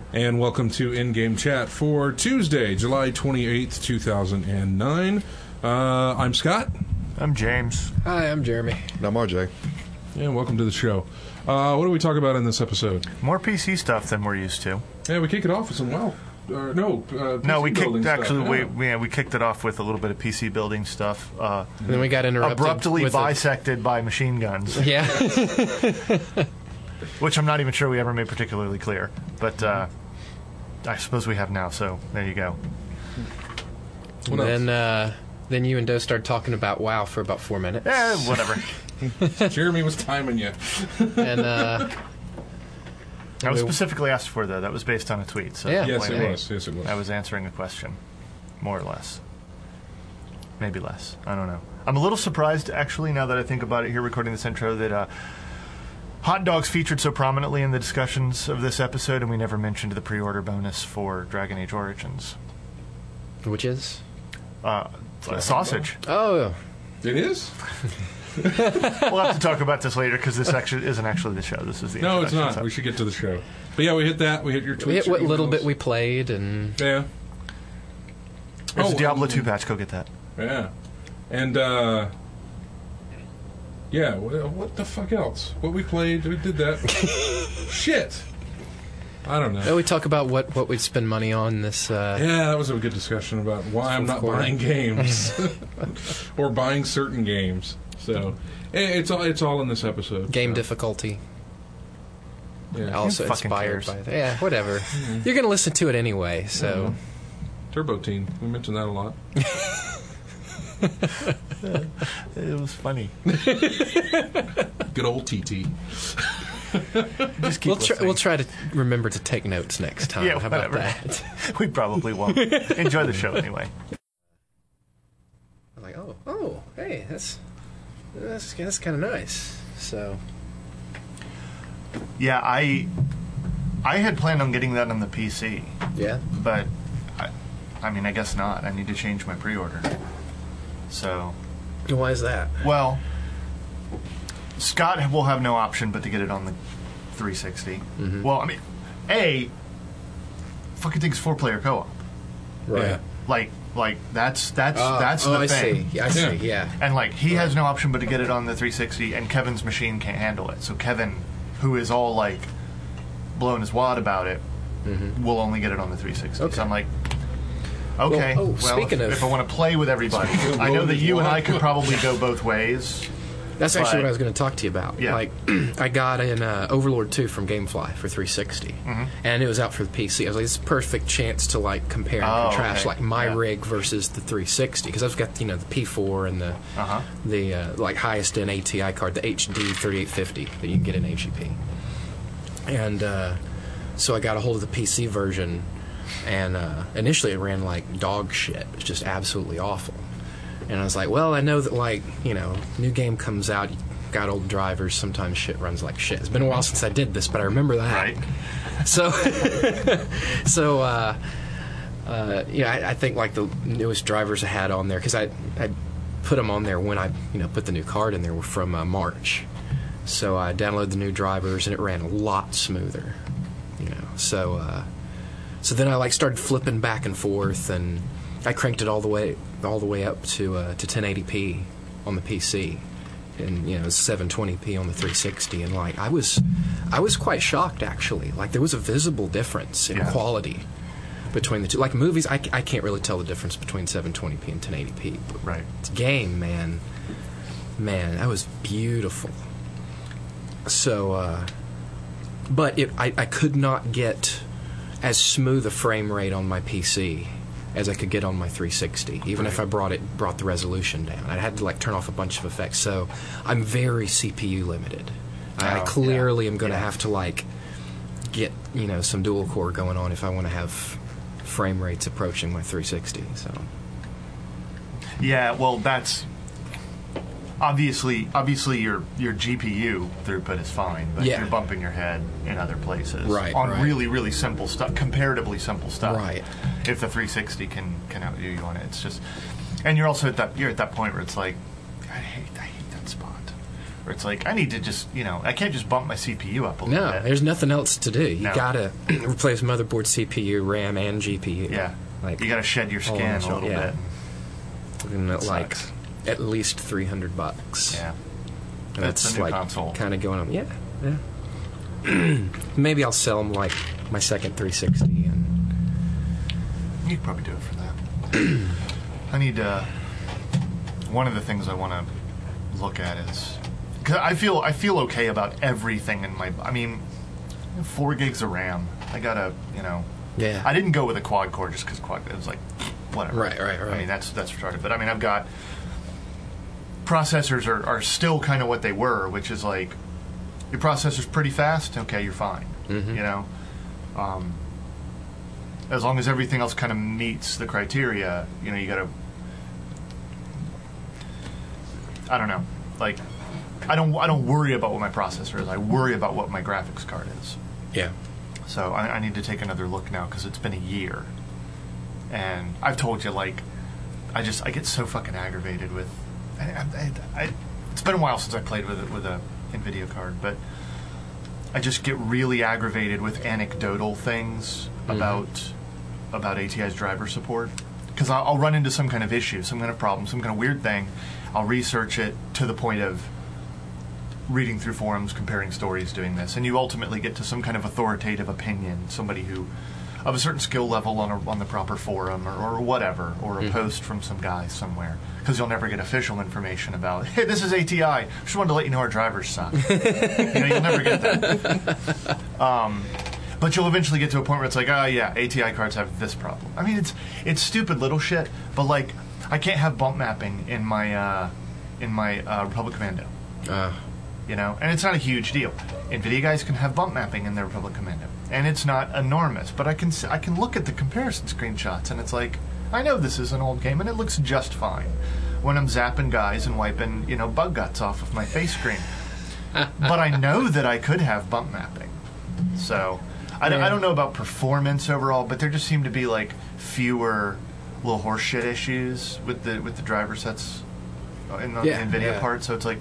And welcome to In-Game Chat for Tuesday, July 28th, 2009. I'm Scott. I'm James. Hi, I'm Jeremy. And I'm RJ. And welcome to the show. What do we talk about in this episode? More PC stuff than we're used to. Yeah, we kick it off with some PC we building kicked stuff. we kicked it off with a little bit of PC building stuff. And then we got interrupted. Abruptly bisected by machine guns. Yeah. Which I'm not even sure we ever made particularly clear. But I suppose we have now, so there you go. Then you and Doe started talking about WoW for about 4 minutes. Whatever. Jeremy was timing you. And I was specifically asked for, though. That was based on a tweet. So Yeah. Yes, it was. I was answering a question, more or less. Maybe less. I don't know. I'm a little surprised, actually, now that I think about it here, recording this intro, that hot dogs featured so prominently in the discussions of this episode, and we never mentioned the pre-order bonus for Dragon Age Origins. which is? Sausage. Oh. It is? We'll have to talk about this later, because this actually isn't actually the show. This is the No, it's introduction, not. so. We should get to the show. But yeah, we hit that. We hit your tweets. We hit what your little emails. bit we played, and... Yeah. There's a Diablo 2 patch. Go get that. Yeah. And, yeah, what the fuck else? What we played, we did that. Shit. I don't know. Then we talk about what we'd spend money on this... Yeah, that was a good discussion about why I'm not Quarter. buying games. Or buying certain games. So, it's all in this episode. game so. difficulty. Yeah. Also Who fucking inspired cares? by... Yeah, whatever. You're going to listen to it anyway, so... Turbo Teen. We mentioned that a lot. It was funny. Good old TT. Just keep listening. We'll try to remember to take notes next time. Yeah, How about whatever. that? We probably won't. Enjoy the show anyway. I'm like, oh, hey, that's kind of nice. So, Yeah, I had planned on getting that on the PC, yeah. but I mean, I guess not. I need to change my pre-order. So, Why is that? well, Scott will have no option but to get it on the 360. Mm-hmm. Well, I mean, fucking thing's 4-player co-op. Right. Like that's the I thing. see. I see. Yeah. And like he has no option but to get it on the 360, and Kevin's machine can't handle it. So Kevin, who is all like blowing his wad about it, will only get it on the 360. Okay. So I'm like, okay. Well, speaking of- if I want to play with everybody, I know that you and I could probably go both ways. That's actually But- what I was going to talk to you about. Yeah. Like, I got an Overlord 2 from GameFly for 360, and it was out for the PC. I was like, it's a perfect chance to like compare and Oh, contrast okay. like my Yeah. rig versus the 360, because I've got the P4 and the like highest end ATI card, the HD 3850 that you can get in HEP, and so I got a hold of the PC version, and initially it ran like dog shit. It was just absolutely awful. And I was like, well, I know that, like, new game comes out, you got old drivers, sometimes shit runs like shit. It's been a while since I did this, but I remember that. Right. So, I think, like, the newest drivers I had on there, because I put them on there when I, put the new card in there, were from March. So I downloaded the new drivers, and it ran a lot smoother, So then I, like, started flipping back and forth, and I cranked it all the way up to 1080p on the PC, and it was 720p on the 360, and like I was quite shocked, actually. Like, there was a visible difference in quality between the two. Like movies, I can't really tell the difference between 720p and 1080p. But Right. it's game, man, that was beautiful. So, but I could not get as smooth a frame rate on my PC as I could get on my 360, even if I brought the resolution down. I had to like turn off a bunch of effects, so I'm very CPU limited. I clearly am going to have to like get some dual core going on if I want to have frame rates approaching my 360. So Yeah, well, that's obviously your GPU throughput is fine, but Yeah. you're bumping your head in other places Right, on right. really, really simple stuff, comparatively simple stuff. Right. If the 360 can outdo you on it, it's just, and you're also at that point where it's like, I hate that spot Where it's like, I need to just, I can't just bump my CPU up a little bit. No, there's nothing else to do. You No. gotta replace motherboard, CPU, RAM, and GPU. Yeah. Like, You got to shed your skin a little yeah. bit. looking at like Sucks. at least $300. Yeah. And That's that's a new like console. kind of going on. Yeah. Maybe I'll sell them like my second 360 and You could probably do it for that. I need one of the things I want to look at is, cause I feel okay about everything in my. I mean, 4 gigs of RAM. I gotta, yeah. I didn't go with a quad core just because quad. It was like, whatever. Right. I mean, that's retarded. But I mean, I've got processors are still kind of what they were, which is like, your processor's pretty fast. Okay, you're fine. Mm-hmm. As long as everything else kind of meets the criteria, you gotta. I don't know. Like, I don't worry about what my processor is. I worry about what my graphics card is. Yeah. So I need to take another look now because it's been a year, and I've told you, like, I get so fucking aggravated with. It's been a while since I played with a NVIDIA card, but I just get really aggravated with anecdotal things about ATI's driver support, because I'll run into some kind of issue, some kind of problem, some kind of weird thing. I'll research it to the point of reading through forums, comparing stories, doing this, and you ultimately get to some kind of authoritative opinion, somebody who of a certain skill level on the proper forum or whatever, or a post from some guy somewhere, because you'll never get official information about, hey, this is ATI, just wanted to let you know our drivers suck. You'll never get that. But you'll eventually get to a point where it's like, yeah, ATI cards have this problem. I mean, it's stupid little shit, but like, I can't have bump mapping in my Republic Commando. And it's not a huge deal. NVIDIA guys can have bump mapping in their Republic Commando, and it's not enormous. But I can look at the comparison screenshots, and it's like, I know this is an old game, and it looks just fine when I'm zapping guys and wiping bug guts off of my face screen. But I know that I could have bump mapping, so I don't know about performance overall, but there just seem to be like fewer little horseshit issues with the driver sets in the NVIDIA part. So it's like,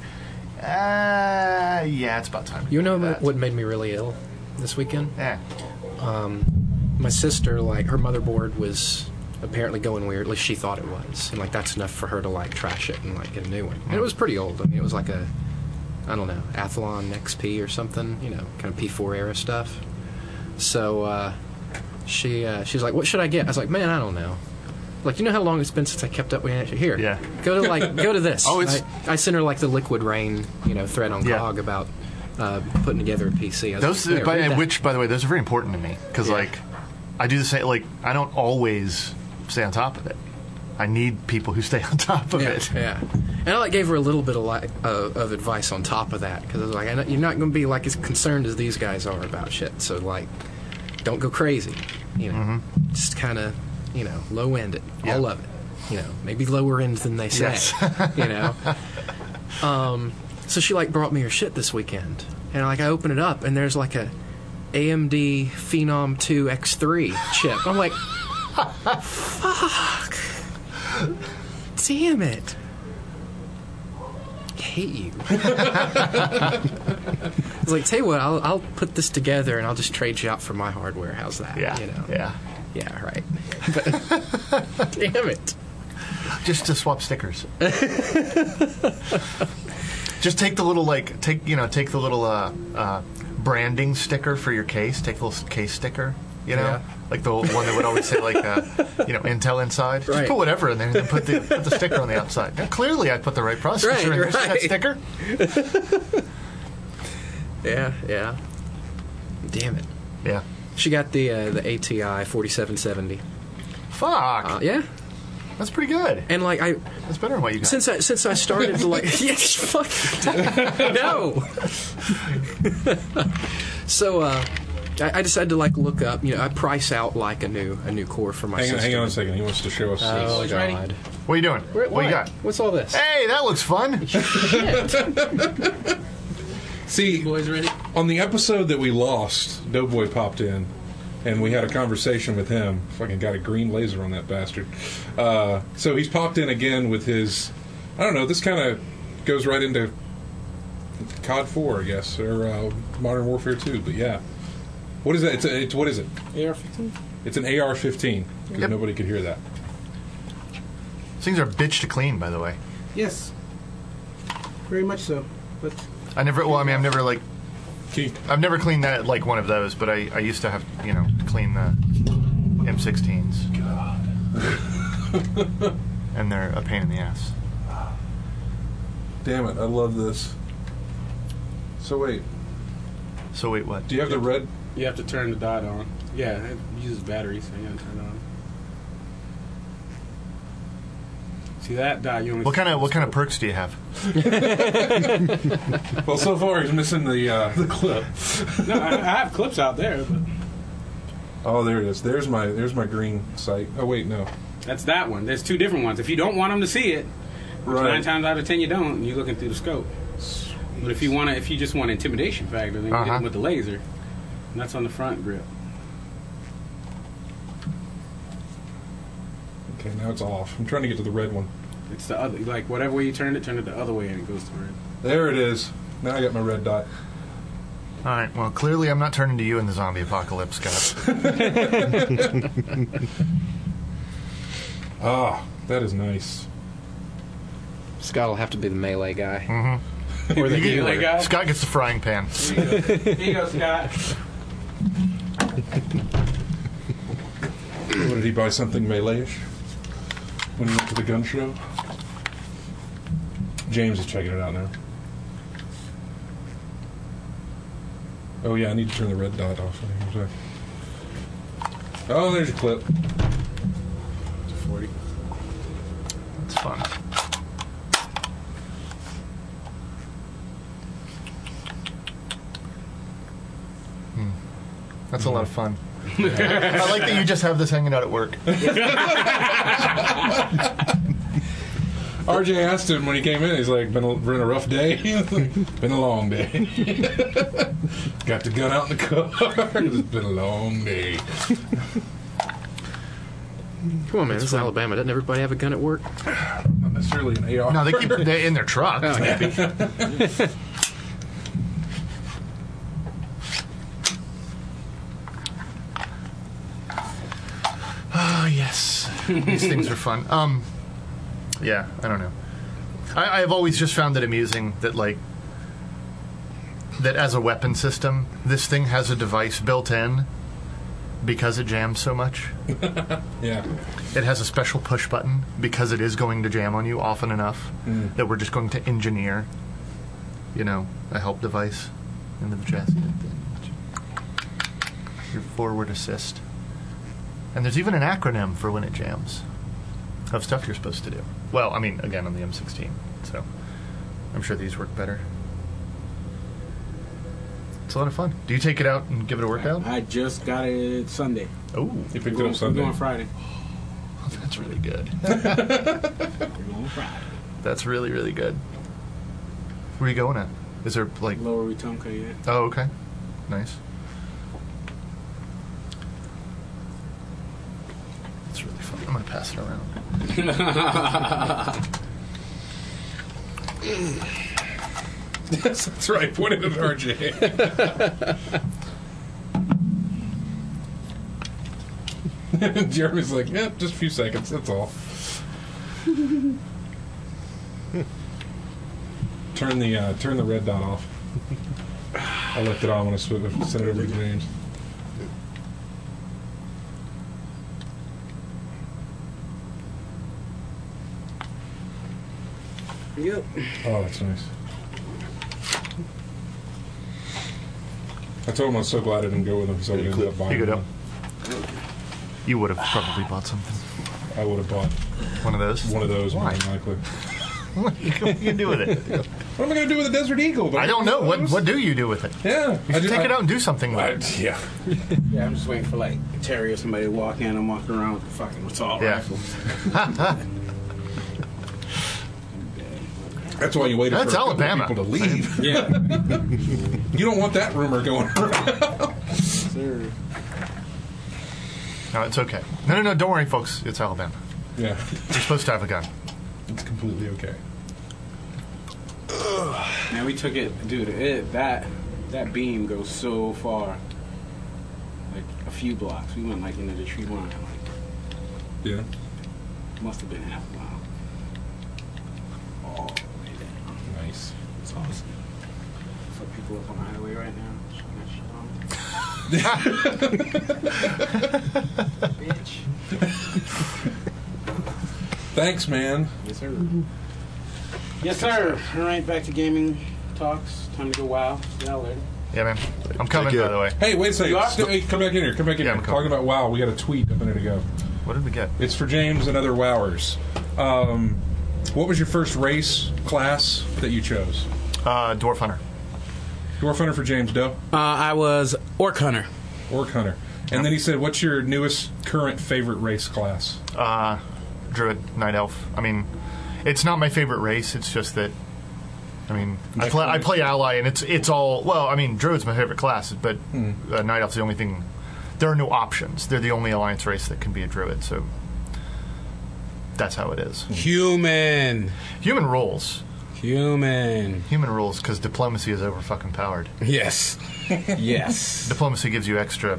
it's about time. You know what made me really ill this weekend? Yeah. My sister, like, her motherboard was apparently going weird. At least she thought it was, and like that's enough for her to like trash it and like get a new one. And it was pretty old. I mean, it was like a, I don't know, Athlon XP or something. Kind of P4 era stuff. So she's like, "What should I get?" I was like, "Man, I don't know." Like, how long it's been since I kept up with it? Here, yeah. Go to this. Oh, it's. I sent her like the Liquid Rain, thread on GOG about putting together a PC. Those, which, by the way, those are very important to me because like I do the same. Like, I don't always stay on top of it. I need people who stay on top of it. Yeah. And I gave her a little bit of advice on top of that because I was like, you're not going to be like as concerned as these guys are about shit. So like, don't go crazy. Just kind of. Low end it, all of it. Maybe lower end than they say. Yes. So she like brought me her shit this weekend, and like I open it up, and there's like a AMD Phenom 2 X3 chip. I'm like, fuck, damn it. I hate you. It's like, tell you what, I'll put this together and I'll just trade you out for my hardware. How's that? Yeah, right. But, damn it. Just to swap stickers. Just take the little take the little branding sticker for your case. Take the little case sticker. Like the one that would always say like Intel inside. Right. Just put whatever in there and then put the sticker on the outside. Now, clearly, I put the right processor in there. That sticker. Yeah. Damn it. Yeah. She got the ATI 4770. Fuck. Yeah. That's pretty good. And like that's better than what you got. Since I started to like fuck no. So I decided to like look up. I price out like a new core for my sister. Hang on a second. He wants to show us. Oh his. God. What are you doing? What you got? What's all this? Hey, that looks fun. Shit. See, boys ready? On the episode that we lost, Doughboy popped in, and we had a conversation with him. Fucking got a green laser on that bastard. So he's popped in again with his. I don't know. This kind of goes right into COD 4, I guess, or Modern Warfare 2. But yeah, what is that? It's what is it? AR-15. It's an AR-15 because Yep. nobody could hear that. Things are a bitch to clean, by the way. Yes. Very much so. But I've never like, Can you, I've never cleaned that like one of those, but I used to have, clean the M16s. God. And they're a pain in the ass. damn it! I love this. So wait, So wait, what? do you have the red? you have to turn the dot on. Yeah, it uses batteries, so you gotta turn it on. See that dot? You only What kind of perks do you have? Well, so far he's missing the clip. No, I have clips out there, but Oh, there it is. There's my green sight. Oh wait, no. that's that one. There's two different ones. If you don't want them to see it, which Right. 9 times out of 10 you don't, and you're looking through the scope. But if you just want intimidation factor, then you hit Uh-huh. them with the laser, and that's on the front grip. Okay, now it's off. I'm trying to get to the red one. It's the other, like whatever way you turn it the other way, and it goes to red. There it is. Now I got my red dot. All right. Well, clearly I'm not turning to you in the zombie apocalypse, Scott. Ah, that is nice. Scott will have to be the melee guy. Mm-hmm. Or the melee guy. Scott gets the frying pan. Here you go, Scott. What, did he buy something melee-ish when he went to the gun show? James is checking it out now. Oh yeah, I need to turn the red dot off. Oh, there's your clip. 40. It's fun. That's a lot of fun. I like that you just have this hanging out at work. RJ asked him when he came in, he's like, been a rough day? Been a long day. Got the gun out in the car. It's been a long day. Come on, man. This is Alabama. Doesn't everybody have a gun at work? Not necessarily an AR. No, they keep it in their truck. Oh, yes. These things are fun. Yeah, I don't know. I've always just found it amusing that, like, that as a weapon system, this thing has a device built in because it jams so much. Yeah. It has a special push button because it is going to jam on you often enough that we're just going to engineer, a help device in the chassis. Your forward assist. And there's even an acronym for when it jams of stuff you're supposed to do. Well, I mean, again, on the M16, so I'm sure these work better. It's a lot of fun. Do you take it out and give it a workout? I just got it Sunday. Oh, You picked it We're up Sunday. going Friday. that's really good. We're going Friday. That's really, really good. Where are you going at? Is there, like... Lower Wetumpka, yeah. Oh, okay. Nice. That's really fun. I'm going to pass it around. Yes, that's right. Point it at RJ. Jeremy's like, yeah, just a few seconds. That's all. Turn the red dot off. I left it on when I send it over to James. Yep. Oh, that's nice. I told him I was so glad I didn't go with him because I would ended up buying Pick it up. one. You would have probably bought something. I would have bought One of those? one of those more Why? than likely. What are you going to do with it? What am I going to do with a Desert Eagle? I don't know. What do you do with it? Yeah. You should take it out and do something with it. Yeah. Yeah, I'm just waiting for like Terry or somebody to walk in. I'm walking around with a fucking assault Yeah. rifle. That's why you waited That's for a couple Alabama. people to leave. Yeah. You don't want that rumor going around. Sir. No, it's okay. No. Don't worry, folks. It's Alabama. Yeah. You're supposed to have a gun. It's completely okay. Man, we took it, dude. That beam goes so far, like a few blocks. We went like into the tree line, like Yeah. must have been half a mile. All the way down. Nice. It's awesome. For people up on the highway right now, showing that shit on. Bitch. Thanks, man. Yes, sir. Yes, sir. All right, back to gaming talks. Time to go WoW. See y'all later. Yeah, man. I'm coming, Thank you. by the way. Hey, wait a second. You are? Hey, come back in here. Come back in Yeah, here. I'm coming. Talking about WoW, we got a tweet a minute ago. What did we get? It's for James and other Wowers. What was your first race class that you chose? Dwarf Hunter. Dwarf Hunter for James Doe. I was Orc Hunter. Orc Hunter. And then he said, what's your newest current favorite race class? Druid, Night Elf. I mean, it's not my favorite race. It's just that, I mean, I play Ally, and it's all, well, I mean, Druid's my favorite class, but Night Elf's the only thing. There are no options. They're the only Alliance race that can be a Druid, so that's how it is. Human. Human rules. Human. Human rules, because diplomacy is over fucking powered. Yes. Yes. Diplomacy gives you extra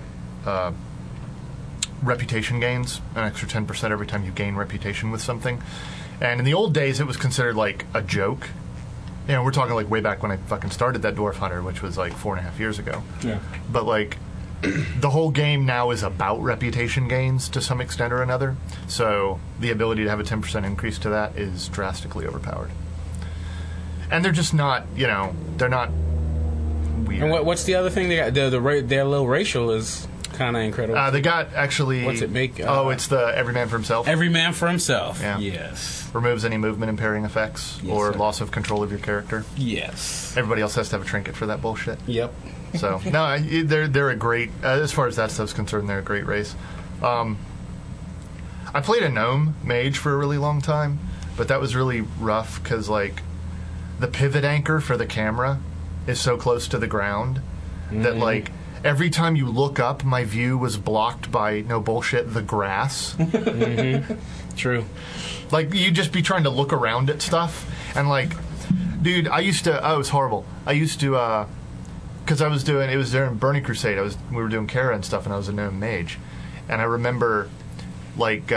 reputation gains, an extra 10% every time you gain reputation with something. And in the old days, it was considered like a joke. You know, we're talking like way back when I fucking started that Dwarf Hunter, which was like 4.5 years ago. Yeah. But like, the whole game now is about reputation gains to some extent or another. So the ability to have a 10% increase to that is drastically overpowered. And they're just not, you know, they're not weird. And what's the other thing they got? Their little racial is kind of incredible. They got actually... What's it make? It's the Every Man for Himself. Every man for himself. Yeah. Yes. Removes any movement impairing effects Yes, or sir. loss of control of your character. Yes. Everybody else has to have a trinket for that bullshit. Yep. So, no, they're a great... as far as that stuff's concerned, they're a great race. I played a gnome mage for a really long time, but that was really rough because, like, the pivot anchor for the camera is so close to the ground that, like, every time you look up, my view was blocked by, no bullshit, the grass. True. Like, you'd just be trying to look around at stuff, and, like, dude, I used to... Oh, it was horrible. I used to... because I was doing... It was during Burning Crusade. We were doing Kara and stuff, and I was a gnome mage. And I remember, like...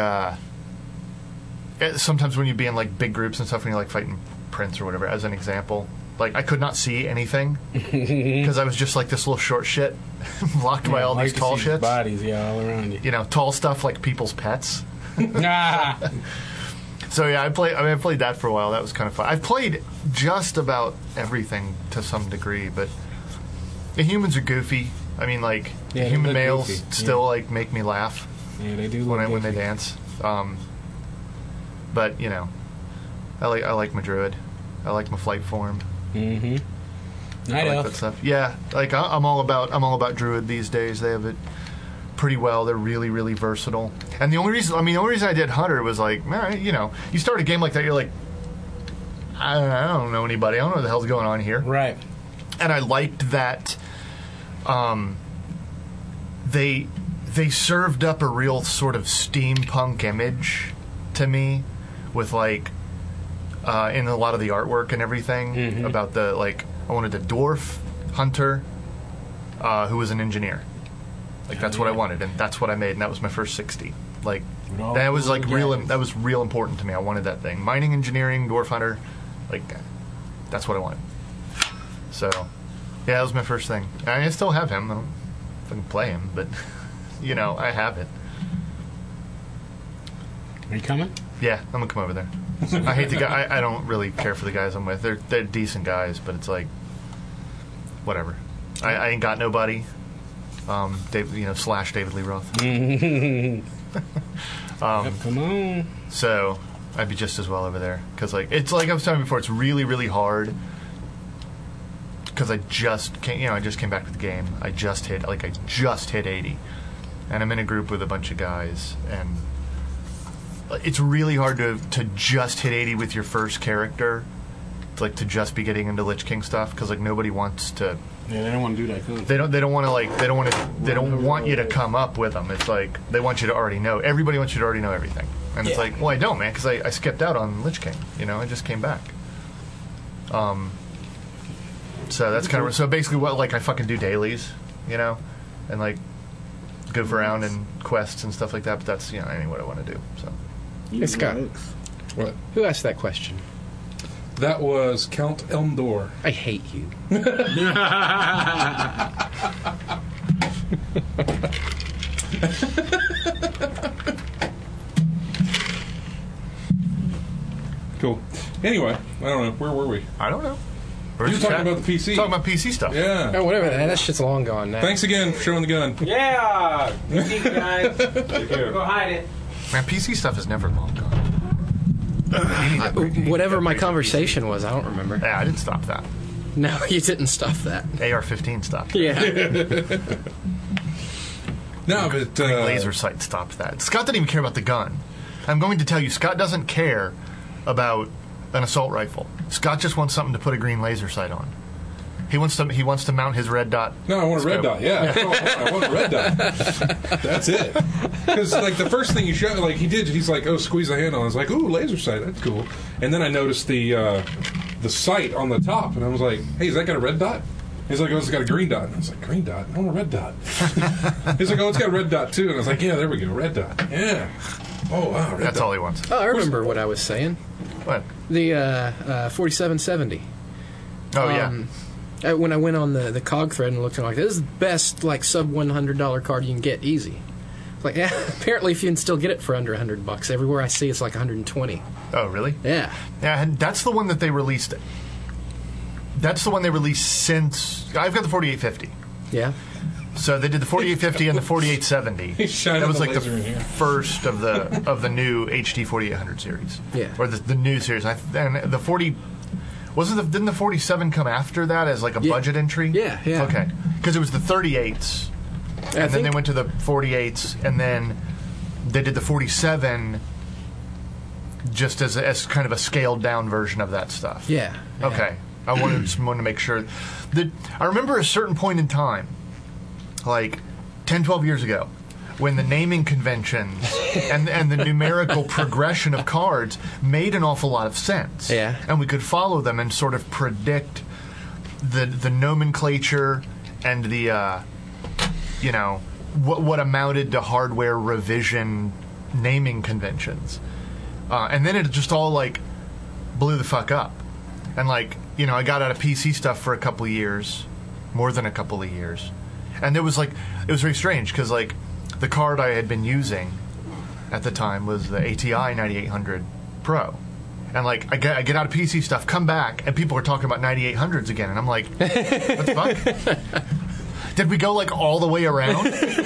sometimes when you'd be in, like, big groups and stuff, when you're, like, fighting Prince or whatever, as an example, like, I could not see anything because I was just, like, this little short shit blocked by all these tall shits. Bodies, yeah, all around you. You know, tall stuff like people's pets. Ah. So yeah, I played that for a while. That was kind of fun. I've played just about everything to some degree, but the humans are goofy. I mean, like, Yeah, they human look males goofy. still like make me laugh Yeah, they do. when they dance. But you know, I like my druid. I like my flight form. Mm-hmm. I Night like elf. that stuff. Yeah, like I'm all about druid these days. They have it pretty well. They're really, really versatile. And the only reason I did hunter was like, man, you know, you start a game like that, you're like, I don't know anybody. I don't know what the hell's going on here. Right. And I liked that they served up a real sort of steampunk image to me with like in a lot of the artwork and everything about the, like, I wanted a dwarf hunter who was an engineer. Like, that's what I wanted, and that's what I made, and that was my first 60. Like, that was like that was real important to me. I wanted that thing. Mining, engineering, dwarf hunter, like, that's what I wanted. So, yeah, that was my first thing. And I still have him. I don't fucking play him, but you know, I have it. Are you coming? Yeah, I'm gonna come over there. I hate the guy. I don't really care for the guys I'm with. They're decent guys, but it's like, whatever. I ain't got nobody. David, you know, / David Lee Roth. Yep, come on. So I'd be just as well over there because, like, it's like I was telling you before. It's really, really hard because I just came back to the game. I just hit 80, and I'm in a group with a bunch of guys, and it's really hard to just hit 80 with your first character, like to just be getting into Lich King stuff because, like, nobody wants to. Yeah, they don't want to do that. Kind of They don't want you to come up with them. It's like they want you to already know. Everybody wants you to already know everything, and it's like, well, I don't, man, because I skipped out on Lich King. You know, I just came back. So that's kind of so basically what like I fucking do dailies, you know, and like goof around and quests and stuff like that. But that's what I want to do. So You Scott. blokes. What? Who asked that question? That was Count Elmdor. I hate you. Cool. Anyway, I don't know. Where were we? I don't know. We're You were just talking chatting- about the PC. Talking about PC stuff. Yeah. Oh, whatever. That shit's long gone now. Thanks again for showing the gun. Yeah! Good seeing you guys. Go hide it. Man, PC stuff is never long gone. Whatever my conversation was, I don't remember. Yeah, I didn't stop that. No, you didn't stop that. AR-15 stopped. Yeah. No, but Laser sight stopped that. Scott didn't even care about the gun. I'm going to tell you, Scott doesn't care about an assault rifle. Scott just wants something to put a green laser sight on. He wants to mount his red dot. No, I want a red dot. Yeah, I want a red dot. That's it. Because like the first thing you showed, like he's like, oh, squeeze the handle. I was like, ooh, laser sight. That's cool. And then I noticed the sight on the top, and I was like, hey, has that got a red dot? He's like, oh, it's got a green dot. And I was like, green dot? I want a red dot. He's like, oh, it's got a red dot too. And I was like, yeah, there we go, red dot. Yeah. Oh wow, red That's dot. all he wants. Oh, I remember what I was saying. What? The 4770. Oh yeah. When I went on the COG thread and looked at it, like, this is the best like sub $100 card you can get easy. Like, yeah, apparently if you can still get it for under $100, everywhere I see it's like 120. Oh really? Yeah. Yeah, and that's the one that they released. That's the one they released since I've got the 4850. Yeah. So they did the 4850 and the 4870. He's shining That was the like the laser in here. first of the new HD 4800 series. Yeah. Or the new series. And the 40 didn't the 47 come after that as like a Yeah. budget entry? Yeah. Okay. Because it was the 38s, and then they went to the 48s, and then they did the 47 just as kind of a scaled down version of that stuff. Yeah. Okay. I wanted to make sure that I remember a certain point in time, like 10, 12 years ago, when the naming conventions and the numerical progression of cards made an awful lot of sense. Yeah. And we could follow them and sort of predict the nomenclature and the what amounted to hardware revision naming conventions. And then it just all like blew the fuck up. And like, I got out of PC stuff for a couple of years, more than a couple of years. And it was very strange because like the card I had been using at the time was the ATI 9800 Pro. And like I get out of PC stuff, come back, and people are talking about 9800s again, and I'm like, what the fuck? Did we go like all the way around?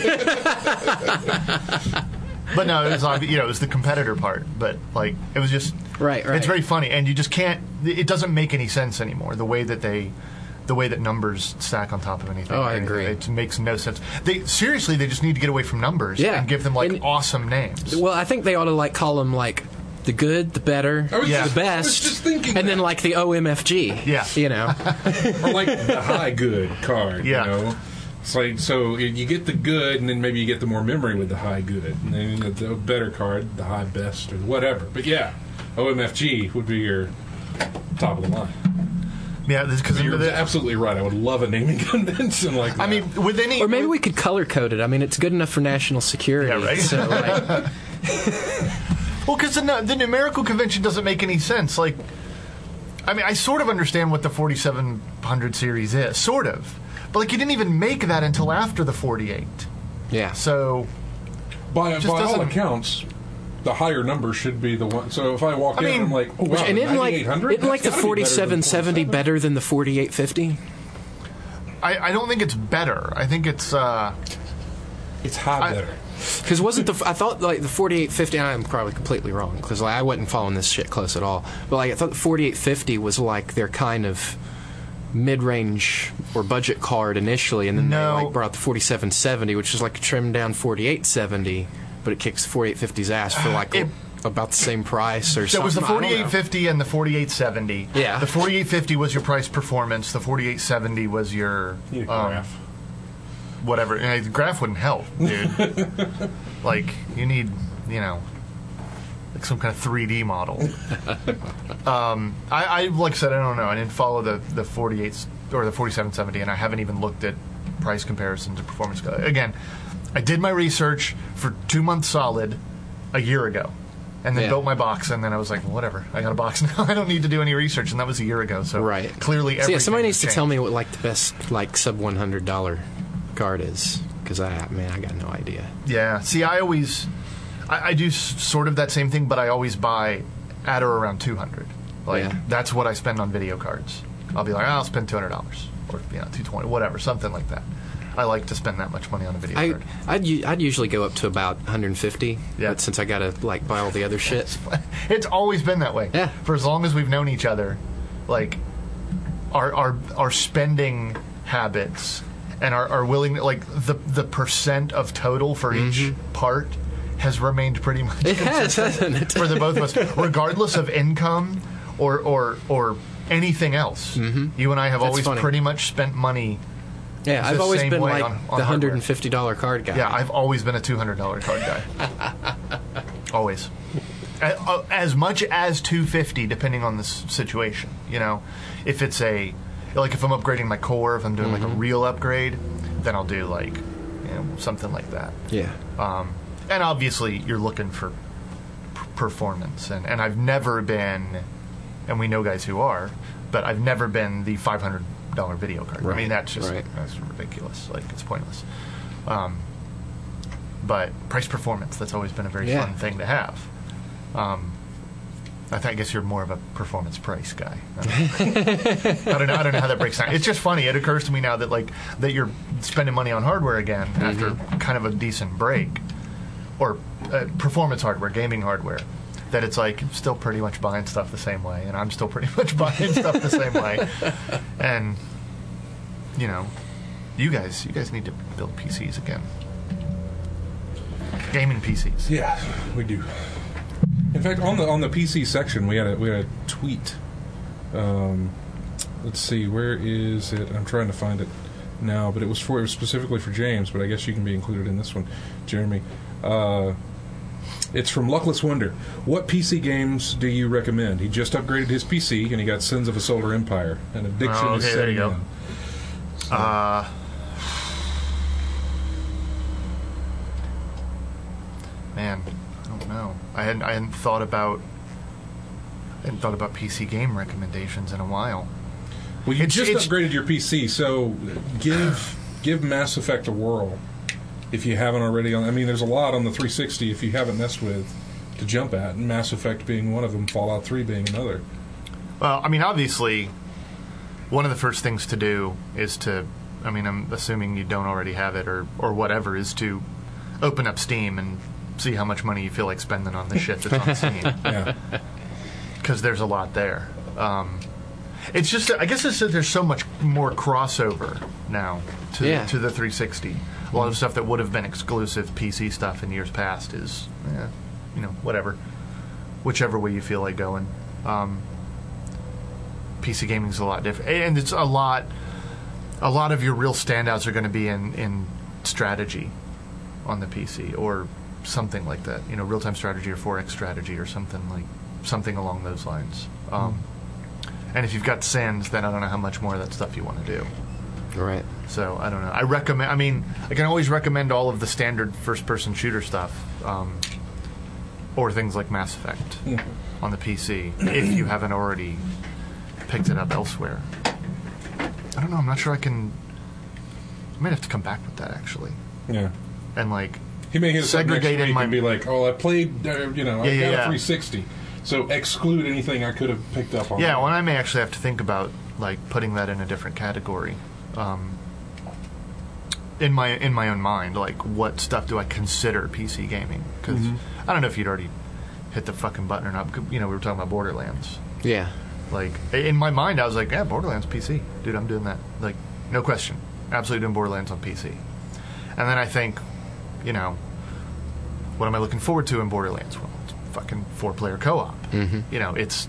But no, it was it was the competitor part. But like it was just Right. It's very funny, and you just can't. It doesn't make any sense anymore. The way that numbers stack on top of anything. Oh, I agree. It makes no sense. They just need to get away from numbers and give them like awesome names. Well, I think they ought to like call them like the good, the better, I was the just- best, I was just thinking and then that. like the OMFG. Yeah. Or like the high good card, Yeah. It's like, so you get the good, and then maybe you get the more memory with the high good. And then the better card, the high best, or whatever. But yeah, OMFG would be your top of the line. Yeah, because You're absolutely right. I would love a naming convention like that. I mean, with any Or maybe we could color code it. I mean, it's good enough for national security. Yeah, right. So, like, well, because the numerical convention doesn't make any sense. Like, I mean, I sort of understand what the 4700 series is, sort of, but like you didn't even make that until after the 48. yeah. So by all doesn't- accounts, the higher number should be the one. So if I walk in, mean, I'm like, oh, wow, And isn't like 9800? the That's gotta be better than 4770 better than the 4850? I don't think it's better. I think it's It's high better. Because wasn't I thought like the 4850? I'm probably completely wrong because like I wasn't following this shit close at all. But like I thought the 4850 was like their kind of mid-range or budget card initially, and then they No. like brought out the 4770, which is like a trimmed down 4870, but it kicks the 4850's ass for like about the same price or So something. it was the I don't know. 4850 and the 4870. Yeah. The 4850 was your price performance. The 4870 was your You need a graph. whatever. And the graph wouldn't help, dude. Like you need, like some kind of 3D model. I like I said, I don't know. I didn't follow the 48s or the 4770, and I haven't even looked at price comparisons and performance. Again, I did my research for 2 months solid a year ago, and then built my box, and then I was like, well, whatever, I got a box now. I don't need to do any research, and that was a year ago. So clearly, everything somebody needs to changed. tell me what like the best like sub $100 card is, because I got no idea. Yeah. See, I do sort of that same thing, but I always buy at or around 200. Like that's what I spend on video cards. I'll be like, I'll spend $200 or $220, whatever, something like that. I like to spend that much money on a video card. I'd usually go up to about 150. Yeah. But since I gotta like buy all the other shit. It's always been that way. Yeah. For as long as we've known each other, like our spending habits and our willing, like the percent of total for each part has remained pretty much It has, hasn't it? for the both of us, regardless of income or anything else. You and I have always pretty much spent money. Yeah, the I've always same been way like on the hardware. $150 card guy. Yeah, I've always been a $200 card guy. Always. As much as $250, depending on the situation. You know, if it's if I'm upgrading my core, if I'm doing like a real upgrade, then I'll do like, something like that. Yeah. And obviously, you're looking for performance, and I've never been, and we know guys who are, but I've never been the $500 video card. Right. I mean, that's Right. that's ridiculous. Like, it's pointless. But price performance, that's always been a very fun thing to have. I guess you're more of a performance price guy. I don't know how that breaks down. It's just funny. It occurs to me now that that you're spending money on hardware again after kind of a decent break, or performance hardware, gaming hardware. That it's like still pretty much buying stuff the same way, and I'm still pretty much buying stuff the same way. And you guys need to build PCs again. Gaming PCs. Yeah, we do. In fact, on the PC section, we had a tweet. Let's see, where is it? I'm trying to find it now, but it was specifically for James. But I guess you can be included in this one, Jeremy. It's from Luckless Wonder. What PC games do you recommend? He just upgraded his PC and he got Sins of a Solar Empire. An addiction is there setting you go. in. So, man, I don't know. I hadn't thought about PC game recommendations in a while. well, you just upgraded your PC, so give Mass Effect a whirl if you haven't already. There's a lot on the 360 if you haven't messed with to jump at, and Mass Effect being one of them, Fallout 3 being another. Well, obviously, one of the first things to do is to, I'm assuming you don't already have it or whatever, is to open up Steam and see how much money you feel like spending on the shit that's on Steam. Yeah. Because there's a lot there. It's just, I guess it's that there's so much more crossover now to the 360. A lot of stuff that would have been exclusive PC stuff in years past is, whatever. Whichever way you feel like going. PC gaming is a lot different. And it's a lot of your real standouts are going to be in strategy on the PC, or something like that. Real-time strategy or 4X strategy or something along those lines. And if you've got Sins, then I don't know how much more of that stuff you want to do. Right. So, I don't know. I can always recommend all of the standard first-person shooter stuff, or things like Mass Effect on the PC, if you haven't already picked it up elsewhere. I don't know. I'm not sure I might have to come back with that, actually. Yeah. And, he may hit us up next segregate in week my... and be like, I played, I got a 360. So exclude anything I could have picked up on. Yeah, well, I may actually have to think about, putting that in a different category. In my own mind, what stuff do I consider PC gaming? Because I don't know if you'd already hit the fucking button or not. We were talking about Borderlands. Yeah. In my mind, I was like, yeah, Borderlands PC. Dude, I'm doing that. No question. Absolutely doing Borderlands on PC. And then I think, what am I looking forward to in Borderlands? Well, it's fucking 4-player co-op. It's...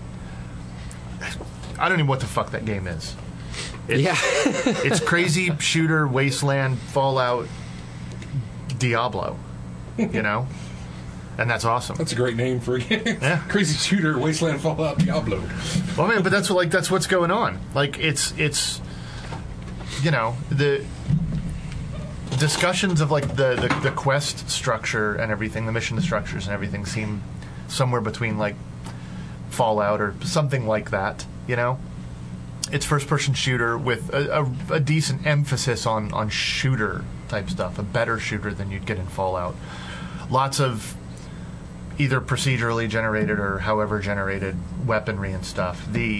I don't even know what the fuck that game is. It's crazy shooter, Wasteland, Fallout, Diablo, and that's awesome. That's a great name for a game. Yeah. Crazy shooter, Wasteland, Fallout, Diablo. Well, man, but that's what's going on. It's the discussions of like the quest structure and everything, the mission structures and everything seem somewhere between like Fallout or something like that. It's first-person shooter with a decent emphasis on shooter type stuff, a better shooter than you'd get in Fallout. Lots of either procedurally generated or however generated weaponry and stuff. The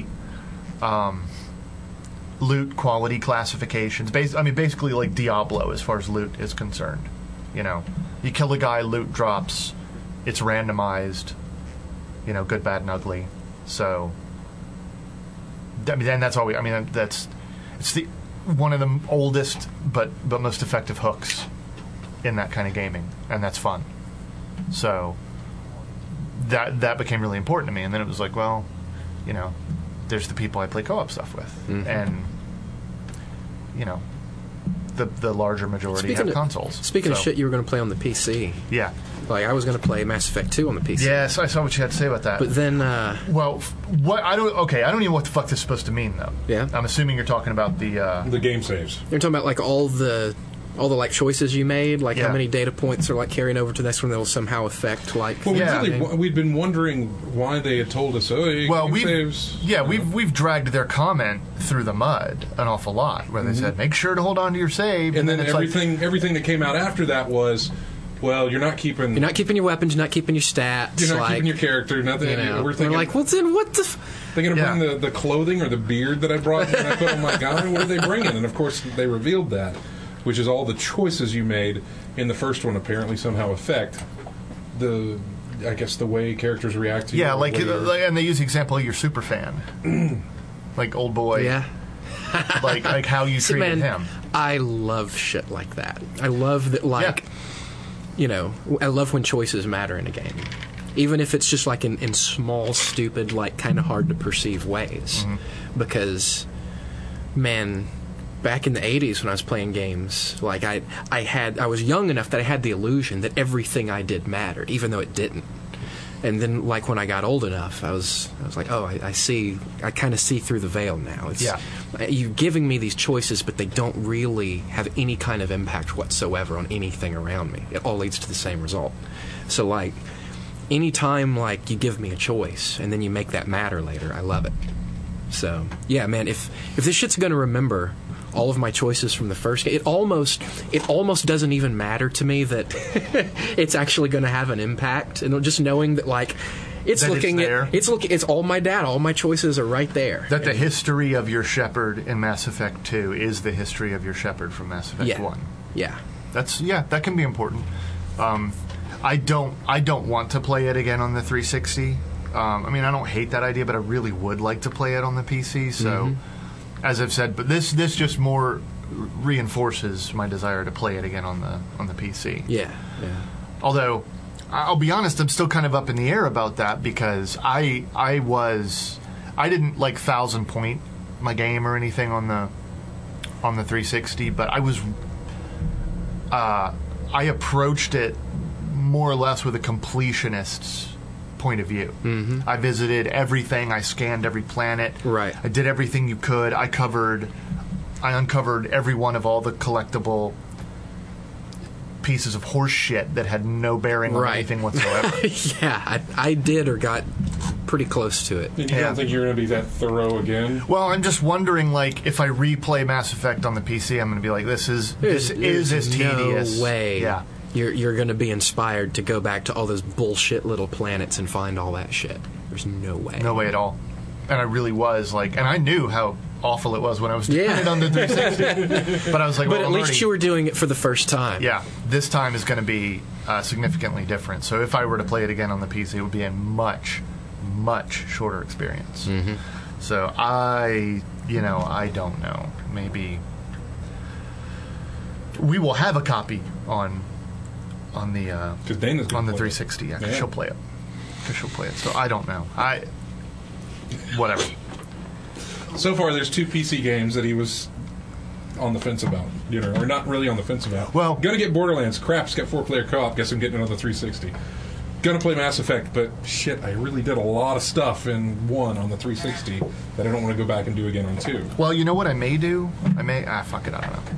loot quality classifications, basically like Diablo as far as loot is concerned. You kill a guy, loot drops, it's randomized, good, bad, and ugly. So, and that's all it's the one of the oldest but most effective hooks in that kind of gaming, and that's fun. So that became really important to me, and then it was like, well, there's the people I play co-op stuff with, and the larger majority have consoles. Speaking of shit you were going to play on the PC. Yeah. Like, I was going to play Mass Effect 2 on the PC. Yes, I saw what you had to say about that. But then, well, what I don't even know what the fuck this is supposed to mean, though. Yeah. I'm assuming you're talking about the game saves. You're talking about like all the like choices you made, like how many data points are like carrying over to the next one that will somehow affect like. Well, we'd been wondering why they had told us, saves. Yeah, we've dragged their comment through the mud an awful lot, where they said make sure to hold on to your save, and then everything that came out after that was, well, you're not keeping your weapons, you're not keeping your stats, you're not keeping your character, nothing. We're like, what's in what the? They're going to bring the clothing or the beard that I brought and I put on my guy. What are they bringing? And of course, they revealed that, which is all the choices you made in the first one apparently somehow affect the way characters react to you. Yeah, and they use the example of your super fan, like Old Boy. Yeah. like how you treated him. I love shit like that. I love that, I love when choices matter in a game. Even if it's just like in small, stupid, like kind of hard to perceive ways. Mm-hmm. Because, man, back in the 80s when I was playing games, like I was young enough that I had the illusion that everything I did mattered, even though it didn't. And then, like, when I got old enough, I was like, oh, I kind of see through the veil now. You're giving me these choices, but they don't really have any kind of impact whatsoever on anything around me. It all leads to the same result. So, like, anytime, like, you give me a choice and then you make that matter later, I love it. So, yeah, man, if this shit's going to remember all of my choices from the first game, it almost doesn't even matter to me that it's actually going to have an impact. And just knowing that, like, it's all my data, all my choices are right there. That the history of your Shepard in Mass Effect 2 is the history of your Shepard from Mass Effect 1. Yeah. That can be important. I don't want to play it again on the 360. I don't hate that idea, but I really would like to play it on the PC. So, as I've said, but this just more reinforces my desire to play it again on the PC. Yeah. Although, I'll be honest, I'm still kind of up in the air about that because I didn't like 1,000 point my game or anything on the 360, but I approached it more or less with a completionist's point of view. Mm-hmm. I visited everything. I scanned every planet. Right. I did everything you could. I uncovered every one of all the collectible pieces of horse shit that had no bearing on anything whatsoever. Yeah, I did or got pretty close to it. And you don't think you're going to be that thorough again? Well, I'm just wondering, like, if I replay Mass Effect on the PC, I'm going to be like, this is as tedious. No way. Yeah. You're going to be inspired to go back to all those bullshit little planets and find all that shit. There's no way. No way at all. And I really was, like, and I knew how awful it was when I was doing it on the 360. But I was like, but at least you were doing it for the first time. Yeah. This time is going to be significantly different. So if I were to play it again on the PC, it would be a much, much shorter experience. Mm-hmm. So I don't know. Maybe we will have a copy on the 360. Yeah, she'll play it. So I don't know. Whatever. So far, there's 2 PC games that he was on the fence about, or not really on the fence about. Well, gonna get Borderlands. Crap, it's got 4-player co-op. Guess I'm getting another 360. gonna play Mass Effect, but shit, I really did a lot of stuff in 1 on the 360 that I don't want to go back and do again on 2. Well, you know what I may do? Fuck it, I don't know.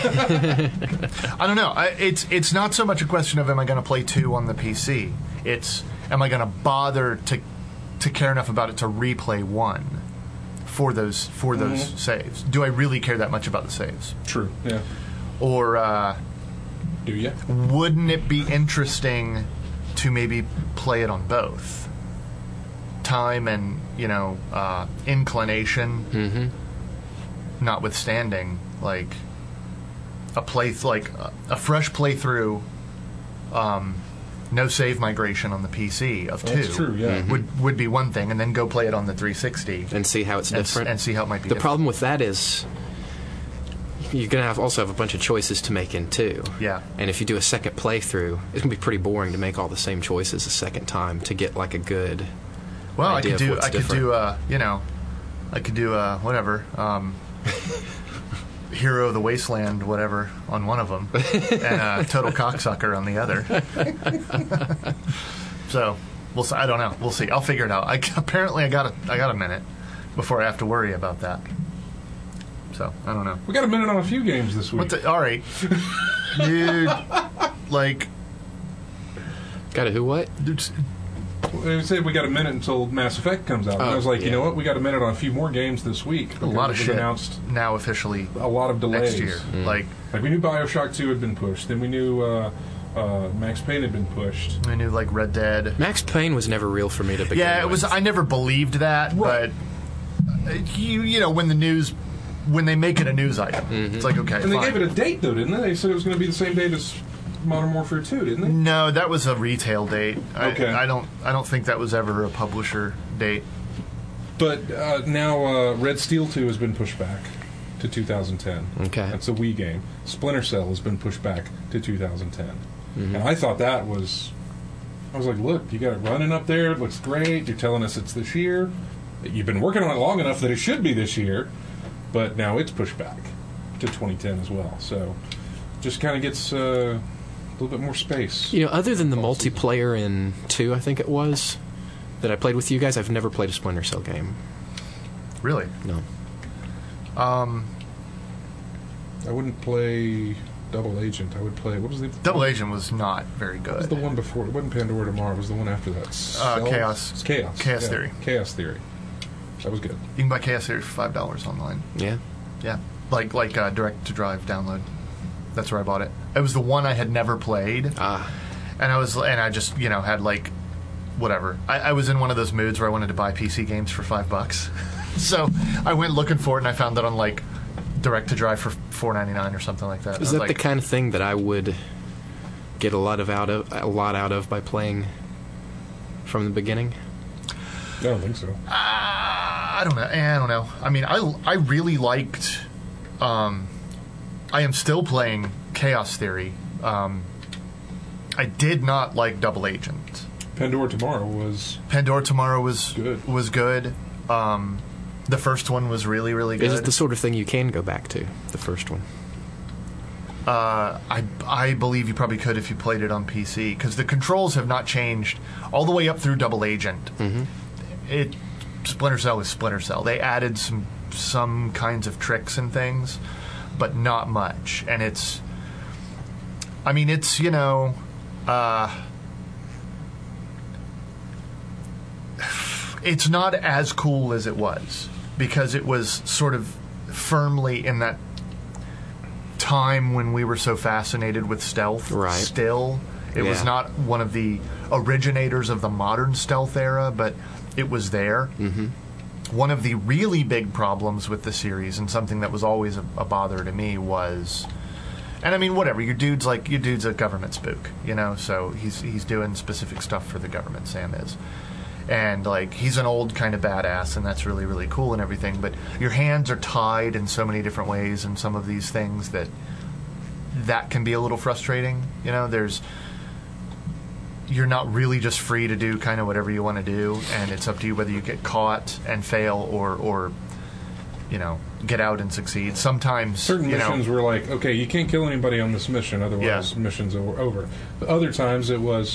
I don't know. It's not so much a question of am I going to play 2 on the PC. It's am I going to bother to care enough about it to replay 1 for those saves? Do I really care that much about the saves? True. Yeah. Or do you? Wouldn't it be interesting to maybe play it on both? Time and inclination, notwithstanding, like a fresh playthrough, no save migration on the PC of 2. That's true. Yeah. Would be one thing, and then go play it on the 360 and see how it's different, and see how it might be. The problem with that is you're going to also have a bunch of choices to make in 2. Yeah. And if you do a second playthrough, it's going to be pretty boring to make all the same choices a second time to get like a good. Well, idea I could do whatever. Hero of the Wasteland, whatever, on one of them, and Total Cocksucker on the other. So we'll see. I don't know. We'll see. I'll figure it out. Apparently, I got a minute before I have to worry about that. So I don't know. We got a minute on a few games this week. All right, dude. Like, got a who? What? They said we got a minute until Mass Effect comes out. And I was like, you know what? We got a minute on a few more games this week. A lot of shit announced now officially. A lot of delays next year. Like we knew BioShock 2 had been pushed. Then we knew Max Payne had been pushed. We knew like Red Dead. Max Payne was never real for me to begin with. Yeah, it was. I never believed that, right. But you know when they make it a news item, it's like okay. And they gave it a date though, didn't they? They said it was going to be the same date as Modern Warfare 2, didn't they? No, that was a retail date. Okay. I don't think that was ever a publisher date. But now Red Steel 2 has been pushed back to 2010. Okay. That's a Wii game. Splinter Cell has been pushed back to 2010. And I thought I was like, look, you got it running up there. It looks great. You're telling us it's this year. You've been working on it long enough that it should be this year. But now it's pushed back to 2010 as well. So just kind of gets a little bit more space. Other than the multiplayer in 2, I think it was, that I played with you guys, I've never played a Splinter Cell game. Really? No. I wouldldn't play Double Agent. I would play... What was the... Double Agent was not very good. What was the one before? It wasn't Pandora Tomorrow. It was the one after that. Chaos. It's Chaos. Chaos Theory. Chaos Theory. That was good. You can buy Chaos Theory for $5 online. Yeah? Yeah. Like direct-to-drive download. That's where I bought it. It was the one I had never played. And I just, had like, whatever. I was in one of those moods where I wanted to buy PC games for $5. So I went looking for it and I found it on like direct to drive for $4.99 or something like that. Is that the kind of thing that I would get a lot out of by playing from the beginning? I don't think so. I don't know. I mean, I really liked. I am still playing Chaos Theory. I did not like Double Agent. Pandora Tomorrow was good. Was good. The first one was really, really good. Is it the sort of thing you can go back to, the first one? I believe you probably could if you played it on PC, because the controls have not changed all the way up through Double Agent. Splinter Cell is Splinter Cell. They added some kinds of tricks and things, but not much. And it's it's not as cool as it was, because it was sort of firmly in that time when we were so fascinated with stealth. Right. Still, it was not one of the originators of the modern stealth era, but it was there. One of the really big problems with the series, and something that was always a bother to me, was, and I mean, whatever, your dude's a government spook, so he's doing specific stuff for the government. Sam is. And, like, he's an old kind of badass, and that's really, really cool and everything, but your hands are tied in so many different ways in some of these things that can be a little frustrating. You're not really just free to do kind of whatever you want to do, and it's up to you whether you get caught and fail or get out and succeed. Sometimes certain missions were like, okay, you can't kill anybody on this mission, otherwise mission's over. But other times it was,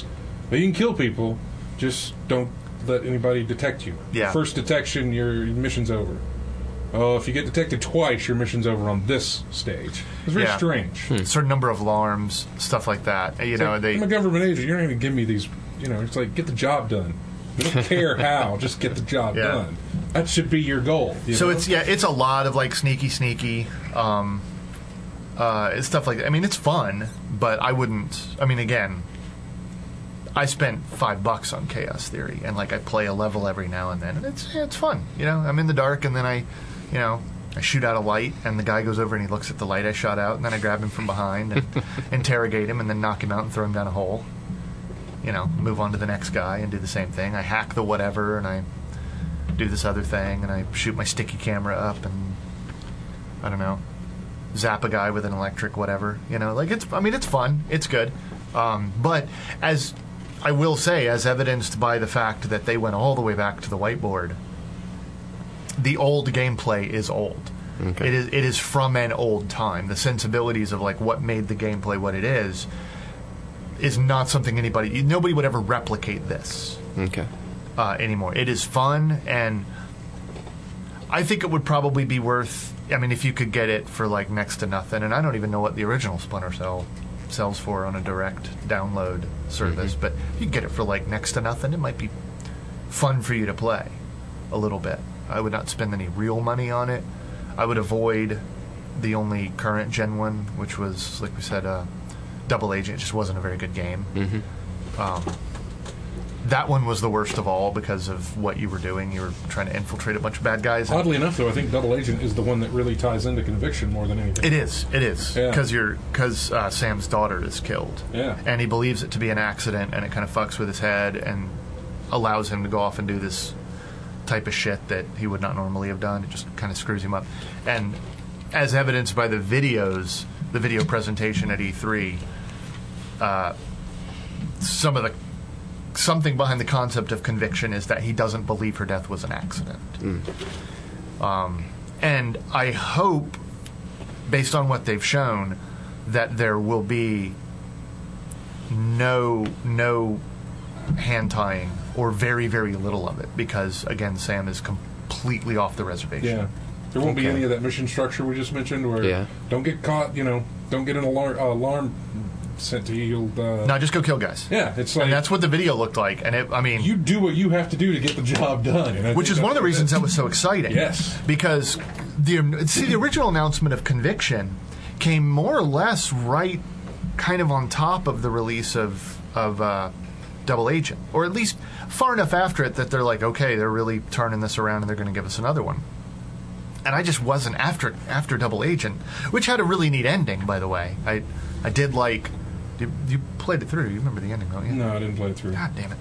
But you can kill people, just don't let anybody detect you. Yeah. First detection, your mission's over. Oh, if you get detected twice, your mission's over on this stage. It's very Yeah. strange. Certain number of alarms, stuff like that. You know, I'm a government agent. You're not going to give me these. It's like, get the job done. We don't care how. Just get the job done. That should be your goal. So it's a lot of like sneaky, stuff like that. I mean, it's fun, but I wouldn't. I mean, again, I spent $5 on Chaos Theory, and like I play a level every now and then, and it's fun. I'm in the dark, and then I shoot out a light, and the guy goes over and he looks at the light I shot out, and then I grab him from behind and interrogate him, and then knock him out and throw him down a hole. Move on to the next guy and do the same thing. I hack the whatever, and I do this other thing, and I shoot my sticky camera up, and I don't know, zap a guy with an electric whatever. It's fun. It's good. But as I will say, as evidenced by the fact that they went all the way back to the whiteboard, the old gameplay is old. Okay. It is from an old time. The sensibilities of like what made the gameplay what it is not something nobody would ever replicate this. Okay. Anymore. It is fun, and I think it would probably be worth. I mean, if you could get it for like next to nothing, and I don't even know what the original Splinter Cell sells for on a direct download service, but if you get it for like next to nothing, it might be fun for you to play a little bit. I would not spend any real money on it. I would avoid the only current gen one, which was, like we said, Double Agent. It just wasn't a very good game. That one was the worst of all because of what you were doing. You were trying to infiltrate a bunch of bad guys. Oddly enough, though, I think Double Agent is the one that really ties into Conviction more than anything. It is. Yeah. Because Sam's daughter is killed. Yeah. And he believes it to be an accident, and it kind of fucks with his head and allows him to go off and do this type of shit that he would not normally have done. It just kind of screws him up. And as evidenced by the videos, the video presentation at E3, something behind the concept of Conviction is that he doesn't believe her death was an accident. And I hope, based on what they've shown, that there will be no hand tying or very, very little of it, because again, Sam is completely off the reservation. Yeah. There won't be any of that mission structure we just mentioned where don't get caught, don't get an alarm sent to you. No, just go kill guys. Yeah, it's like... And that's what the video looked like. And you do what you have to do to get the job done. Which is one of the reasons that was so exciting. Yes. Because the original announcement of Conviction came more or less right kind of on top of the release of Double Agent. Or at least far enough after it that they're like, okay, they're really turning this around and they're going to give us another one. And I just wasn't after Double Agent, which had a really neat ending, by the way. I did like... You played it through. You remember the ending, don't you? No, I didn't play it through. God damn it.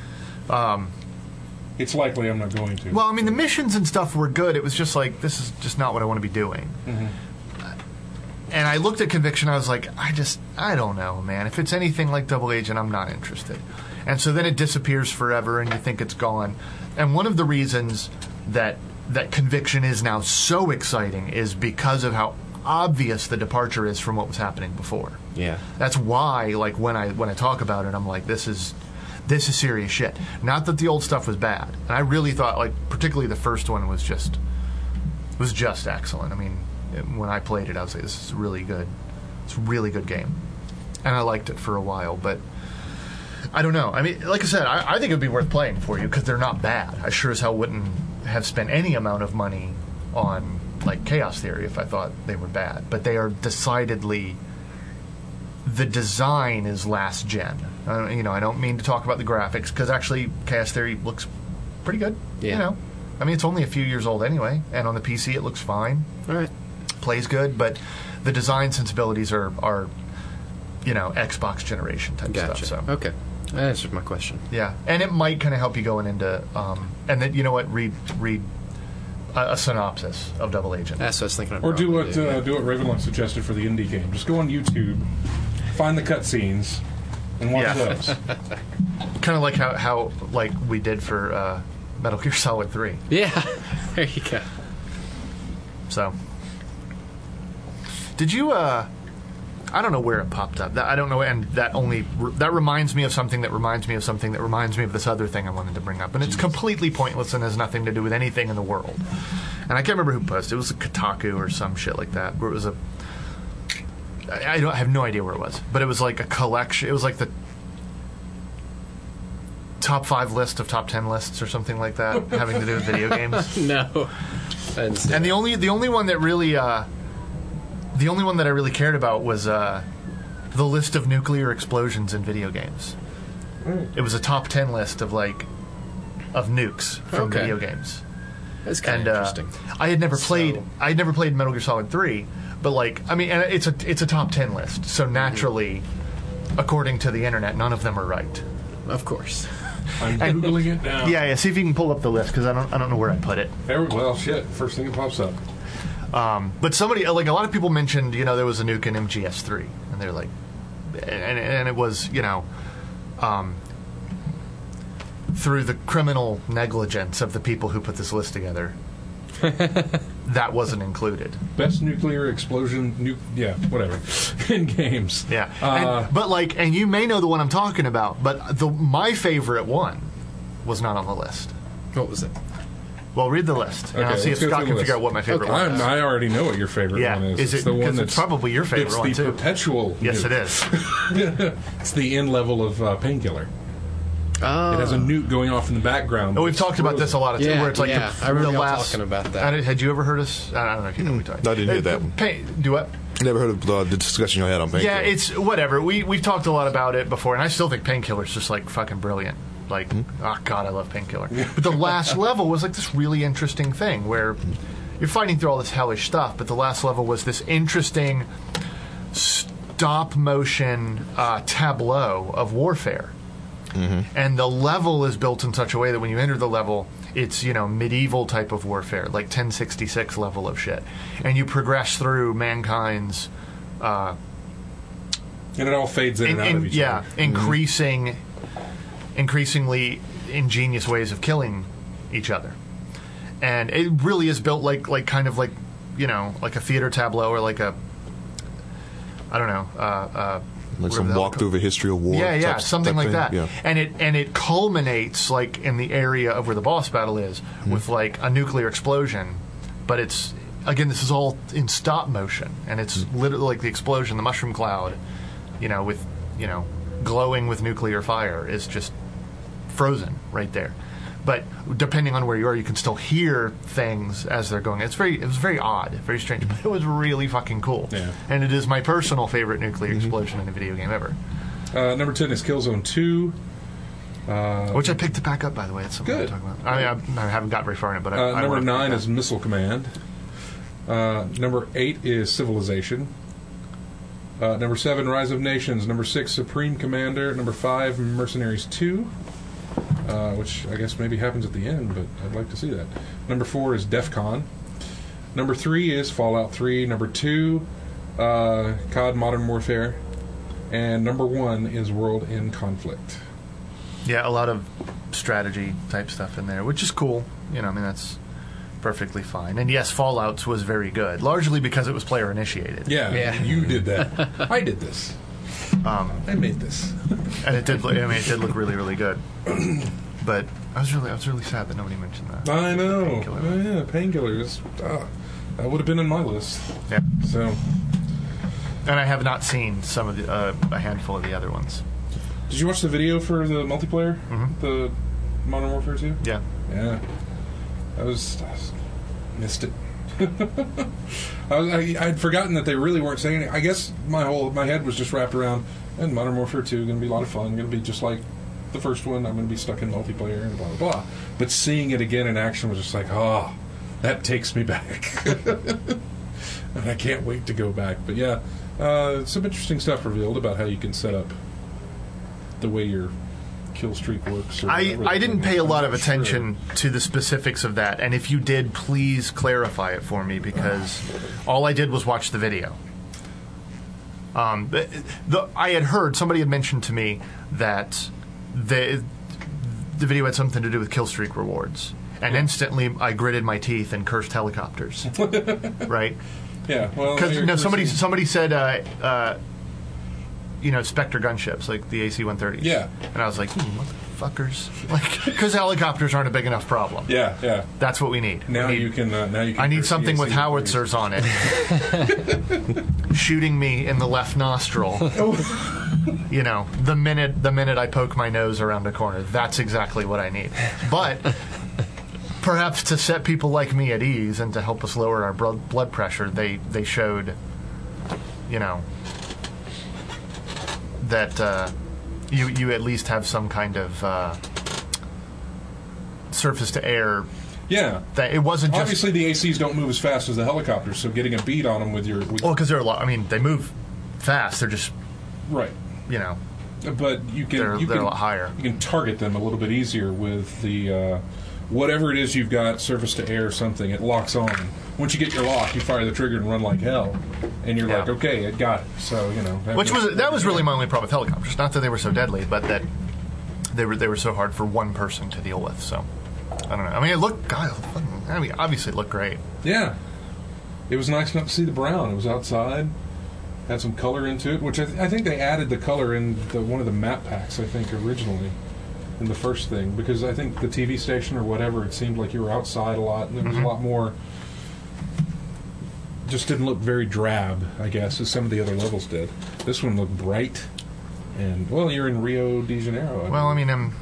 It's likely I'm not going to. Well, I mean, the missions and stuff were good. It was just like, this is just not what I want to be doing. And I looked at Conviction, I was like, I don't know, man. If it's anything like Double Agent, I'm not interested. And so then it disappears forever, and you think it's gone. And one of the reasons that Conviction is now so exciting is because of how obvious the departure is from what was happening before. Yeah. That's why, like, when I talk about it, I'm like, this is serious shit. Not that the old stuff was bad. And I really thought, like, particularly the first one was just excellent. I mean, when I played it, I was like, this is really good. It's a really good game. And I liked it for a while, but I don't know. I mean, like I said, I think it would be worth playing for you because they're not bad. I sure as hell wouldn't have spent any amount of money on, like, Chaos Theory if I thought they were bad. But they are decidedly... The design is last gen. I don't mean to talk about the graphics, because actually Chaos Theory looks pretty good. Yeah. I mean, it's only a few years old anyway, and on the PC it looks fine. All right. Plays good, but the design sensibilities are Xbox generation type Gotcha. stuff. So. Okay. That answered my question. Yeah, and it might kind of help you going into, and then, you know what, read a synopsis of Double Agent. That's what I was thinking. Or do what Ravenlock suggested for the indie game. Just go on YouTube, find the cutscenes, and watch those. Kind of like how like we did for Metal Gear Solid 3. Yeah, there you go. So, did you? I don't know where it popped up. I don't know, and that reminds me of something that reminds me of something that reminds me of this other thing I wanted to bring up, and it's completely pointless and has nothing to do with anything in the world. And I can't remember who posted. It was a Kotaku or some shit like that, where it was I have no idea where it was, but it was like a collection. It was like the top 5 list of top 10 lists or something like that, having to do with video games. No. And the only one that really the only one that I really cared about was the list of nuclear explosions in video games. It was a top 10 list of nukes from video games. That's kind of interesting. I had never played Metal Gear Solid 3, but and it's a top 10 list. So naturally, according to the internet, none of them are right. Of course. I'm Googling it now. Yeah. See if you can pull up the list, because I don't know where I put it. Well, shit. First thing that pops up. But somebody, a lot of people mentioned, there was a nuke in MGS3, and they're like, and it was, through the criminal negligence of the people who put this list together, that wasn't included. Best nuclear explosion, whatever, in games. Yeah. And you may know the one I'm talking about, but my favorite one was not on the list. What was it? Well, read the list, and Okay, I'll see if Scott can figure out what my favorite one is. I already know what your favorite one is. Is it? It's the one it's probably your favorite one, too. It's the perpetual Yes, nuke. it is. It's the end level of Painkiller. Oh. It has a nuke going off in the background. We've talked about this a lot, too, where it's like I the remember last... talking about that. Had you ever heard us? I don't know if you know what we're talking I didn't hear that one. Do what? Never heard of the discussion you had on Painkiller. Yeah, it's whatever. We've talked a lot about it before, and I still think Painkiller's just fucking brilliant. Oh god, I love Painkiller. But the last level was this really interesting thing where you're fighting through all this hellish stuff, but the last level was this interesting stop motion tableau of warfare. And the level is built in such a way that when you enter the level, it's medieval type of warfare, like 1066 level of shit, and you progress through mankind's and it all fades in and out of each other. Increasingly ingenious ways of killing each other, and it really is built like a theater tableau, or like a some walkthrough of a history of war. Yeah, something like thing. that. Yeah. And it culminates in the area of where the boss battle is with a nuclear explosion, but it's this is all in stop motion, and it's literally like the explosion, the mushroom cloud, with glowing with nuclear fire is just frozen right there. But depending on where you are, you can still hear things as they're going. It was very odd, very strange, but it was really fucking cool. Yeah. And it is my personal favorite nuclear explosion in a video game ever. Number 10 is Killzone 2. Which I picked it back up, by the way. It's something Good. I'm talking about. I haven't got very far in it, but I Number wanna 9 pick is it up. Missile Command. Number 8 is Civilization. Number 7, Rise of Nations. Number 6, Supreme Commander. Number 5, Mercenaries 2. Which I guess maybe happens at the end, but I'd like to see that. Number 4 is DEF CON. Number 3 is Fallout 3. Number 2, COD Modern Warfare. And number 1 is World in Conflict. Yeah, a lot of strategy type stuff in there, which is cool. That's perfectly fine. And yes, Fallout's was very good, largely because it was player initiated. Yeah, you did that. I did this. I made this. And it did. It did look really, really good. But I was really sad that nobody mentioned that. I know. Painkiller. Oh, yeah, Painkillers. That would have been in my list. Yeah. So, and I have not seen some of the a handful of the other ones. did you watch the video for the multiplayer? The Modern Warfare 2? Yeah. Yeah. I missed it. I'd forgotten that they really weren't saying it. I guess my head was just wrapped around, and Modern Warfare 2 going to be a lot of fun. Going to be just like the first one. I'm going to be stuck in multiplayer and blah blah blah. But seeing it again in action was just like, that takes me back, and I can't wait to go back. But yeah, some interesting stuff revealed about how you can set up the way your kill streak works. I didn't pay a lot of attention to the specifics of that, and if you did, please clarify it for me, because all I did was watch the video. I had heard, somebody had mentioned to me that the video had something to do with kill streak rewards, and instantly I gritted my teeth and cursed helicopters. Right? Yeah, well, Because somebody said Spectre gunships, like the AC-130s. Yeah. And I was like, motherfuckers. Because helicopters aren't a big enough problem. Yeah. That's what we need. Now you can. I need something with howitzers on it, shooting me in the left nostril. The minute I poke my nose around a corner, that's exactly what I need. But perhaps to set people like me at ease and to help us lower our blood pressure, they showed, that you at least have some kind of surface to air. Yeah. That it wasn't just... Obviously, the ACs don't move as fast as the helicopters, so getting a beat on them with your... Well, because they're a lot... I mean, they move fast. They're just... Right. But you can... They're a lot higher. You can target them a little bit easier with the... whatever it is you've got, surface to air something, it locks on. Once you get your lock, you fire the trigger and run like hell. And you're like, okay, it got it. So, that was really my only problem with helicopters. Not that they were so deadly, but that they were so hard for one person to deal with. So, I don't know. I mean, obviously it looked great. Yeah. It was nice enough to see the brown. It was outside. Had some color into it, which I think they added the color in one of the map packs, I think, originally. In the first thing, because I think the TV station or whatever, it seemed like you were outside a lot, and there was a lot more. Just didn't look very drab, I guess, as some of the other levels did. This one looked bright, and you're in Rio de Janeiro. I mean,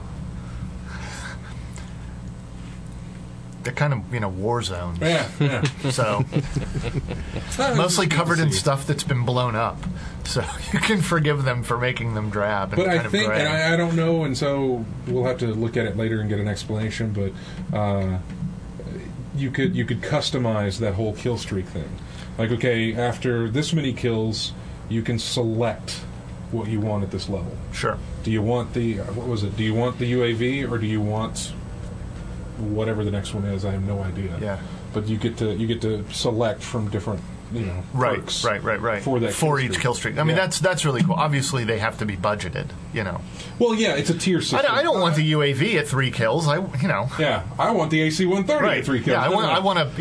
they're kind of war zones. Yeah. So mostly covered in stuff that's been blown up. So you can forgive them for making them drab. But I think, and I don't know, and so we'll have to look at it later and get an explanation. But you could customize that whole kill streak thing. Like, okay, after this many kills, you can select what you want at this level. Sure. Do you want the Do you want the UAV or do you want whatever the next one is? I have no idea. Yeah. But you get to select from different. Perks right. For each kill streak. I mean, that's really cool. Obviously, they have to be budgeted. Well, yeah, it's a tier system. I don't want the UAV at 3 kills. Yeah, I want the AC-130 at 3 kills. Yeah, I want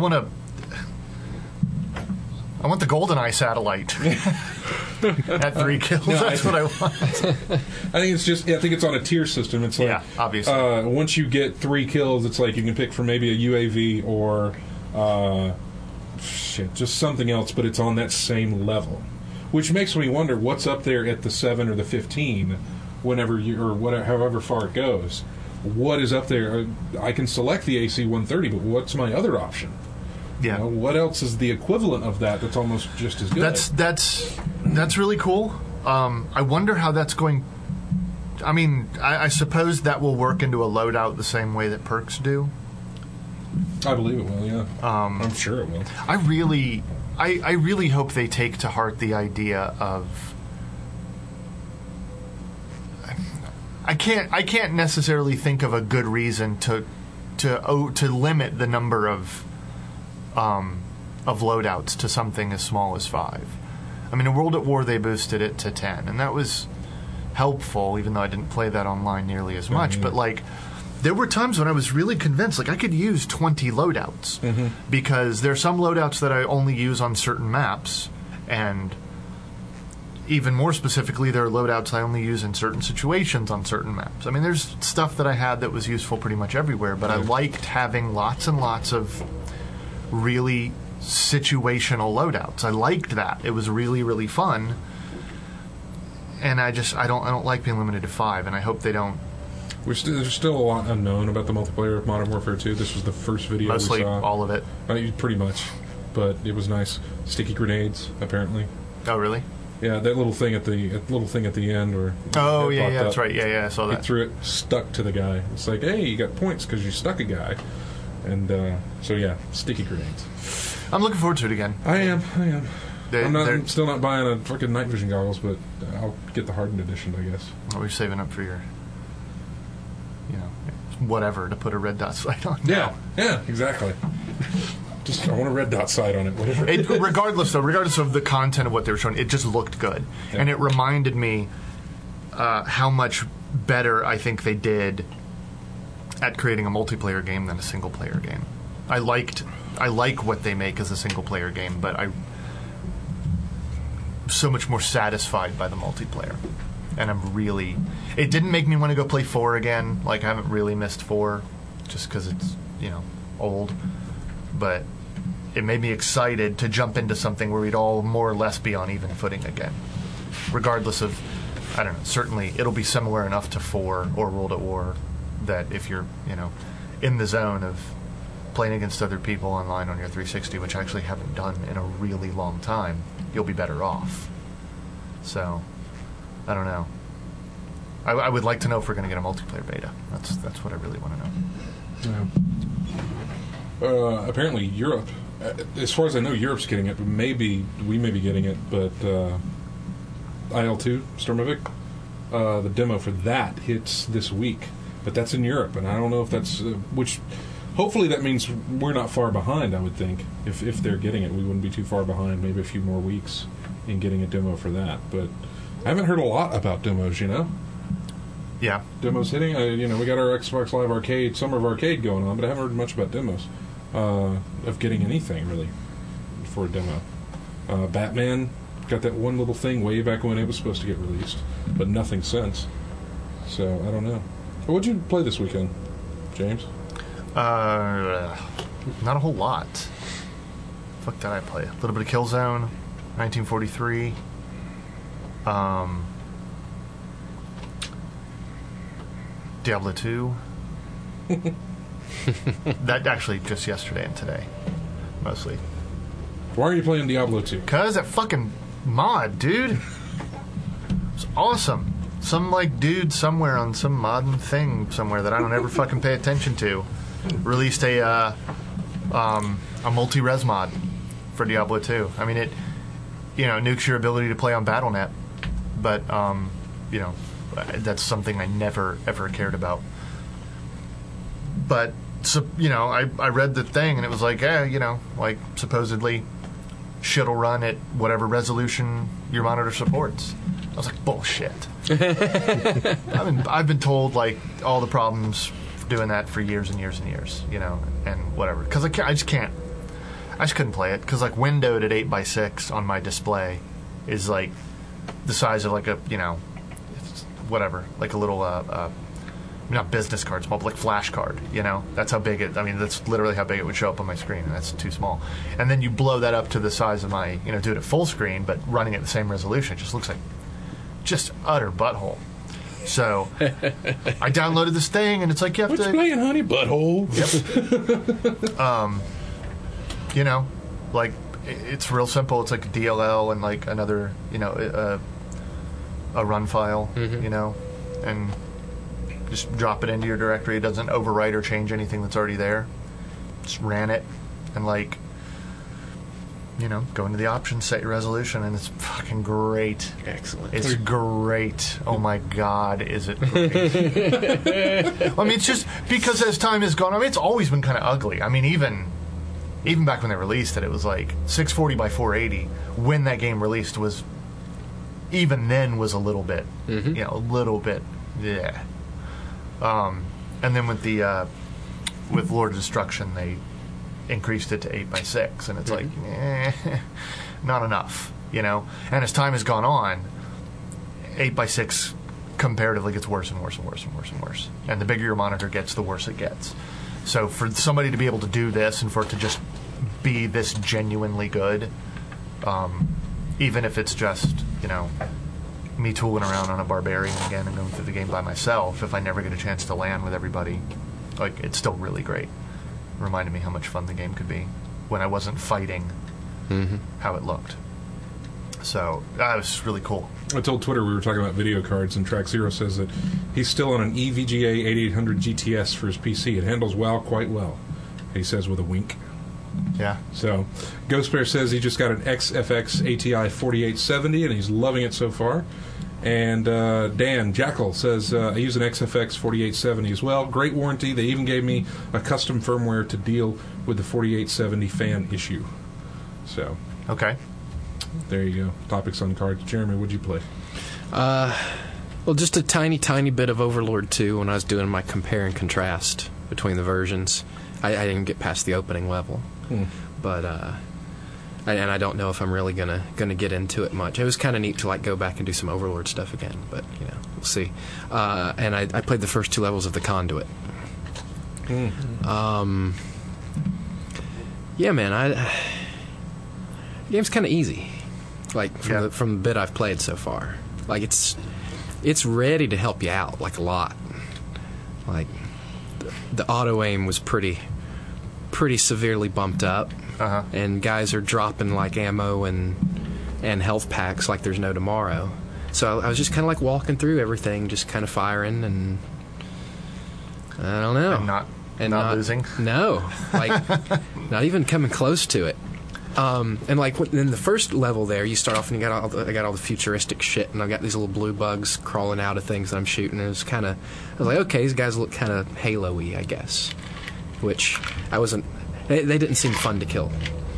the GoldenEye satellite at 3 kills. That's what I want. I think it's just. I think it's on a tier system. It's like obviously. Once you get 3 kills, it's like you can pick for maybe a UAV or. Just something else, but it's on that same level, which makes me wonder what's up there at the 7 or the 15, however far it goes. What is up there? I can select the AC-130, but what's my other option? Yeah. What else is the equivalent of that? That's almost just as good. That's really cool. I wonder how that's going. I mean, I suppose that will work into a loadout the same way that perks do. I believe it will, yeah. I'm sure it will. I really hope they take to heart the idea of... I can't necessarily think of a good reason to limit the number of loadouts to something as small as 5. I mean, in World at War they boosted it to 10, and that was helpful, even though I didn't play that online nearly as much. Mm-hmm. But there were times when I was really convinced, I could use 20 loadouts, because there are some loadouts that I only use on certain maps, and even more specifically, there are loadouts I only use in certain situations on certain maps. I mean, there's stuff that I had that was useful pretty much everywhere, but I liked having lots and lots of really situational loadouts. I liked that. It was really, really fun, and I don't like being limited to 5, and I hope they don't. There's still a lot unknown about the multiplayer of Modern Warfare 2. This was the first video Mostly we saw. all of it. Pretty much. But it was nice. Sticky grenades, apparently. Oh, really? Yeah, that little thing at the end. Where that's right. Yeah, I saw that. He threw it, stuck to the guy. It's like, hey, you got points because you stuck a guy. And sticky grenades. I'm looking forward to it again. I am. I'm still not buying a fucking night vision goggles, but I'll get the hardened edition, I guess. Are we saving up for your... whatever, to put a red dot sight on. Yeah, exactly. I want a red dot sight on it, whatever. Regardless of the content of what they were showing, it just looked good. Yeah. And it reminded me how much better I think they did at creating a multiplayer game than a single-player game. I like what they make as a single-player game, but so much more satisfied by the multiplayer. And it didn't make me want to go play 4 again. Like, I haven't really missed 4 just because it's, old. But it made me excited to jump into something where we'd all more or less be on even footing again. Regardless of, I don't know, certainly it'll be similar enough to 4 or World at War that if you're, in the zone of playing against other people online on your 360, which I actually haven't done in a really long time, you'll be better off. So, I don't know. I would like to know if we're going to get a multiplayer beta. That's what I really want to know. Yeah. Apparently Europe, as far as I know, Europe's getting it. We may be getting it, but IL-2, Sturmovik, the demo for that hits this week. But that's in Europe, and I don't know if that's... which, hopefully that means we're not far behind, I would think. If they're getting it, we wouldn't be too far behind, maybe a few more weeks in getting a demo for that. But I haven't heard a lot about demos, Yeah. Demos hitting. We got our Xbox Live Arcade, Summer of Arcade going on, but I haven't heard much about demos of getting anything, really, for a demo. Batman got that one little thing way back when it was supposed to get released, but nothing since. So, I don't know. What'd you play this weekend, James? Not a whole lot. Fuck did I play? A little bit of Killzone, 1943. Diablo 2. That actually just yesterday and today, mostly. Why are you playing Diablo 2? Cause that fucking mod, dude. It's awesome. Some dude somewhere on some modern thing somewhere that I don't ever fucking pay attention to released a multi-res mod for Diablo 2. I mean, it nukes your ability to play on Battle.net, but that's something I never ever cared about. But so I read the thing and it was like, supposedly shit'll run at whatever resolution your monitor supports. I was like, bullshit. I've been told all the problems doing that for years and years and years, and whatever. Because I just couldn't play it because windowed at 8x6 on my display is the size of a whatever, a little not business card, small, but flash card. That's how big it. I mean, that's literally how big it would show up on my screen, and that's too small. And then you blow that up to the size of my, do it at full screen, but running at the same resolution, it just looks like just utter butthole. So I downloaded this thing, and it's like you have What's to playing, honey, butthole. Yep. It's real simple. It's like a DLL and another, a run file, and just drop it into your directory. It doesn't overwrite or change anything that's already there. Just ran it and go into the options, set your resolution, and it's fucking great. Excellent. It's great. Oh my God, is it great? I mean, it's just because as time has gone on, it's always been kind of ugly. I mean, even back when they released it, it was 640 by 480. When that game released was, even then, was a little bit, a little bit, yeah. And then with the with Lord of Destruction, they increased it to 8x6, and it's not enough, And as time has gone on, 8x6 comparatively gets worse and worse and worse and worse and worse. And the bigger your monitor gets, the worse it gets. So for somebody to be able to do this and for it to just be this genuinely good, even if it's just, me tooling around on a barbarian again and going through the game by myself, if I never get a chance to LAN with everybody, it's still really great. It reminded me how much fun the game could be when I wasn't fighting how it looked. So that was really cool. I told Twitter we were talking about video cards, and Track Zero says that he's still on an EVGA 8800 GTS for his PC. It handles WoW quite well, he says with a wink. Yeah. So, Ghost Bear says he just got an XFX ATI 4870, and he's loving it so far. And Dan Jackal says, I use an XFX 4870 as well. Great warranty. They even gave me a custom firmware to deal with the 4870 fan issue. So. Okay. There you go. Topics on cards. Jeremy, what'd you play? Well, just a tiny, tiny bit of Overlord 2 when I was doing my compare and contrast between the versions. I didn't get past the opening level. But and I don't know if I'm really gonna get into it much. It was kind of neat to like go back and do some Overlord stuff again, but we'll see. And I played the first 2 levels of the Conduit. Yeah, man, the game's kind of easy. Like from the bit I've played so far, like it's ready to help you out like a lot. Like the auto aim was pretty severely bumped up, and guys are dropping like ammo and health packs like there's no tomorrow. So I was just kind of like walking through everything, just kind of firing, and I don't know, and not losing. No, like not even coming close to it. And like in the first level there, you start off and I got all the futuristic shit, and I got these little blue bugs crawling out of things that I'm shooting. And I was like, okay, these guys look kind of Halo-y, I guess. Which I wasn't. They didn't seem fun to kill.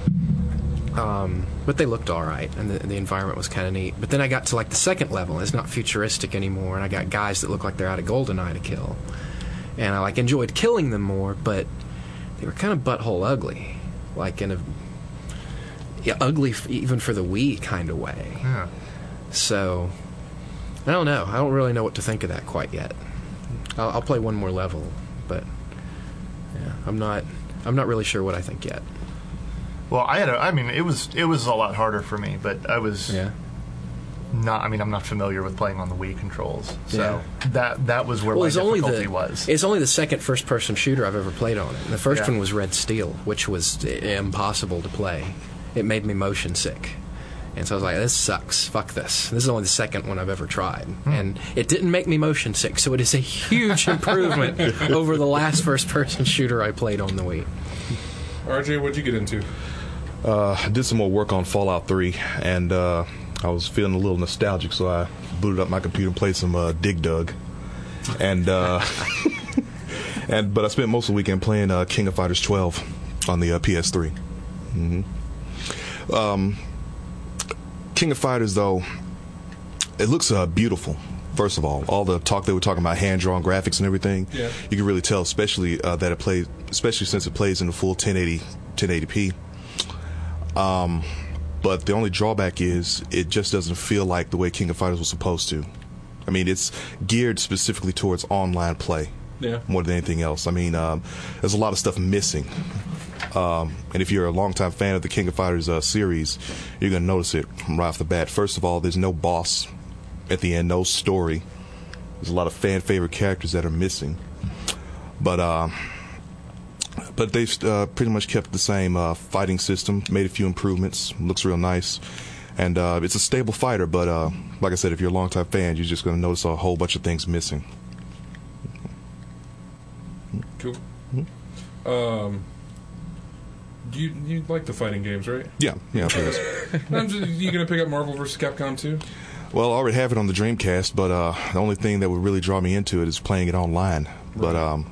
But they looked all right, and the environment was kind of neat. But then I got to like the second level, and it's not futuristic anymore, and I got guys that look like they're out of GoldenEye to kill, and I like enjoyed killing them more, but they were kind of butthole ugly, like in a ugly even for the Wii kind of way. Yeah. So I don't know. I don't really know what to think of that quite yet. I'll play one more level, but yeah, I'm not really sure what I think yet. Well, it was a lot harder for me, but I was not. I mean, I'm not familiar with playing on the Wii controls, so that was where my difficulty was. It's only the second first-person shooter I've ever played on it. And the first one was Red Steel, which was impossible to play. It made me motion sick. And so I was like, this sucks. Fuck this. This is only the second one I've ever tried. And it didn't make me motion sick, so it is a huge improvement over the last first-person shooter I played on the Wii. RJ, what'd you get into? I did some more work on Fallout 3, and I was feeling a little nostalgic, so I booted up my computer and played some Dig Dug. And, but I spent most of the weekend playing King of Fighters 12 on the PS3. King of Fighters, though, it looks beautiful. First of all the talk they were talking about hand-drawn graphics and everything, you can really tell, especially that it plays, especially since it plays in the full 1080p. But the only drawback is it just doesn't feel like the way King of Fighters was supposed to. I mean, it's geared specifically towards online play more than anything else. I mean, there's a lot of stuff missing. And if you're a longtime fan of the King of Fighters series, you're going to notice it right off the bat. First of all, there's no boss at the end, no story. There's a lot of fan favorite characters that are missing. But they've pretty much kept the same fighting system, made a few improvements, looks real nice. And it's a stable fighter, but like I said, if you're a longtime fan, you're just going to notice a whole bunch of things missing. Cool. You like the fighting games, right? Yeah. You gonna pick up Marvel vs. Capcom 2? Well, I already have it on the Dreamcast, but the only thing that would really draw me into it is playing it online. Right. But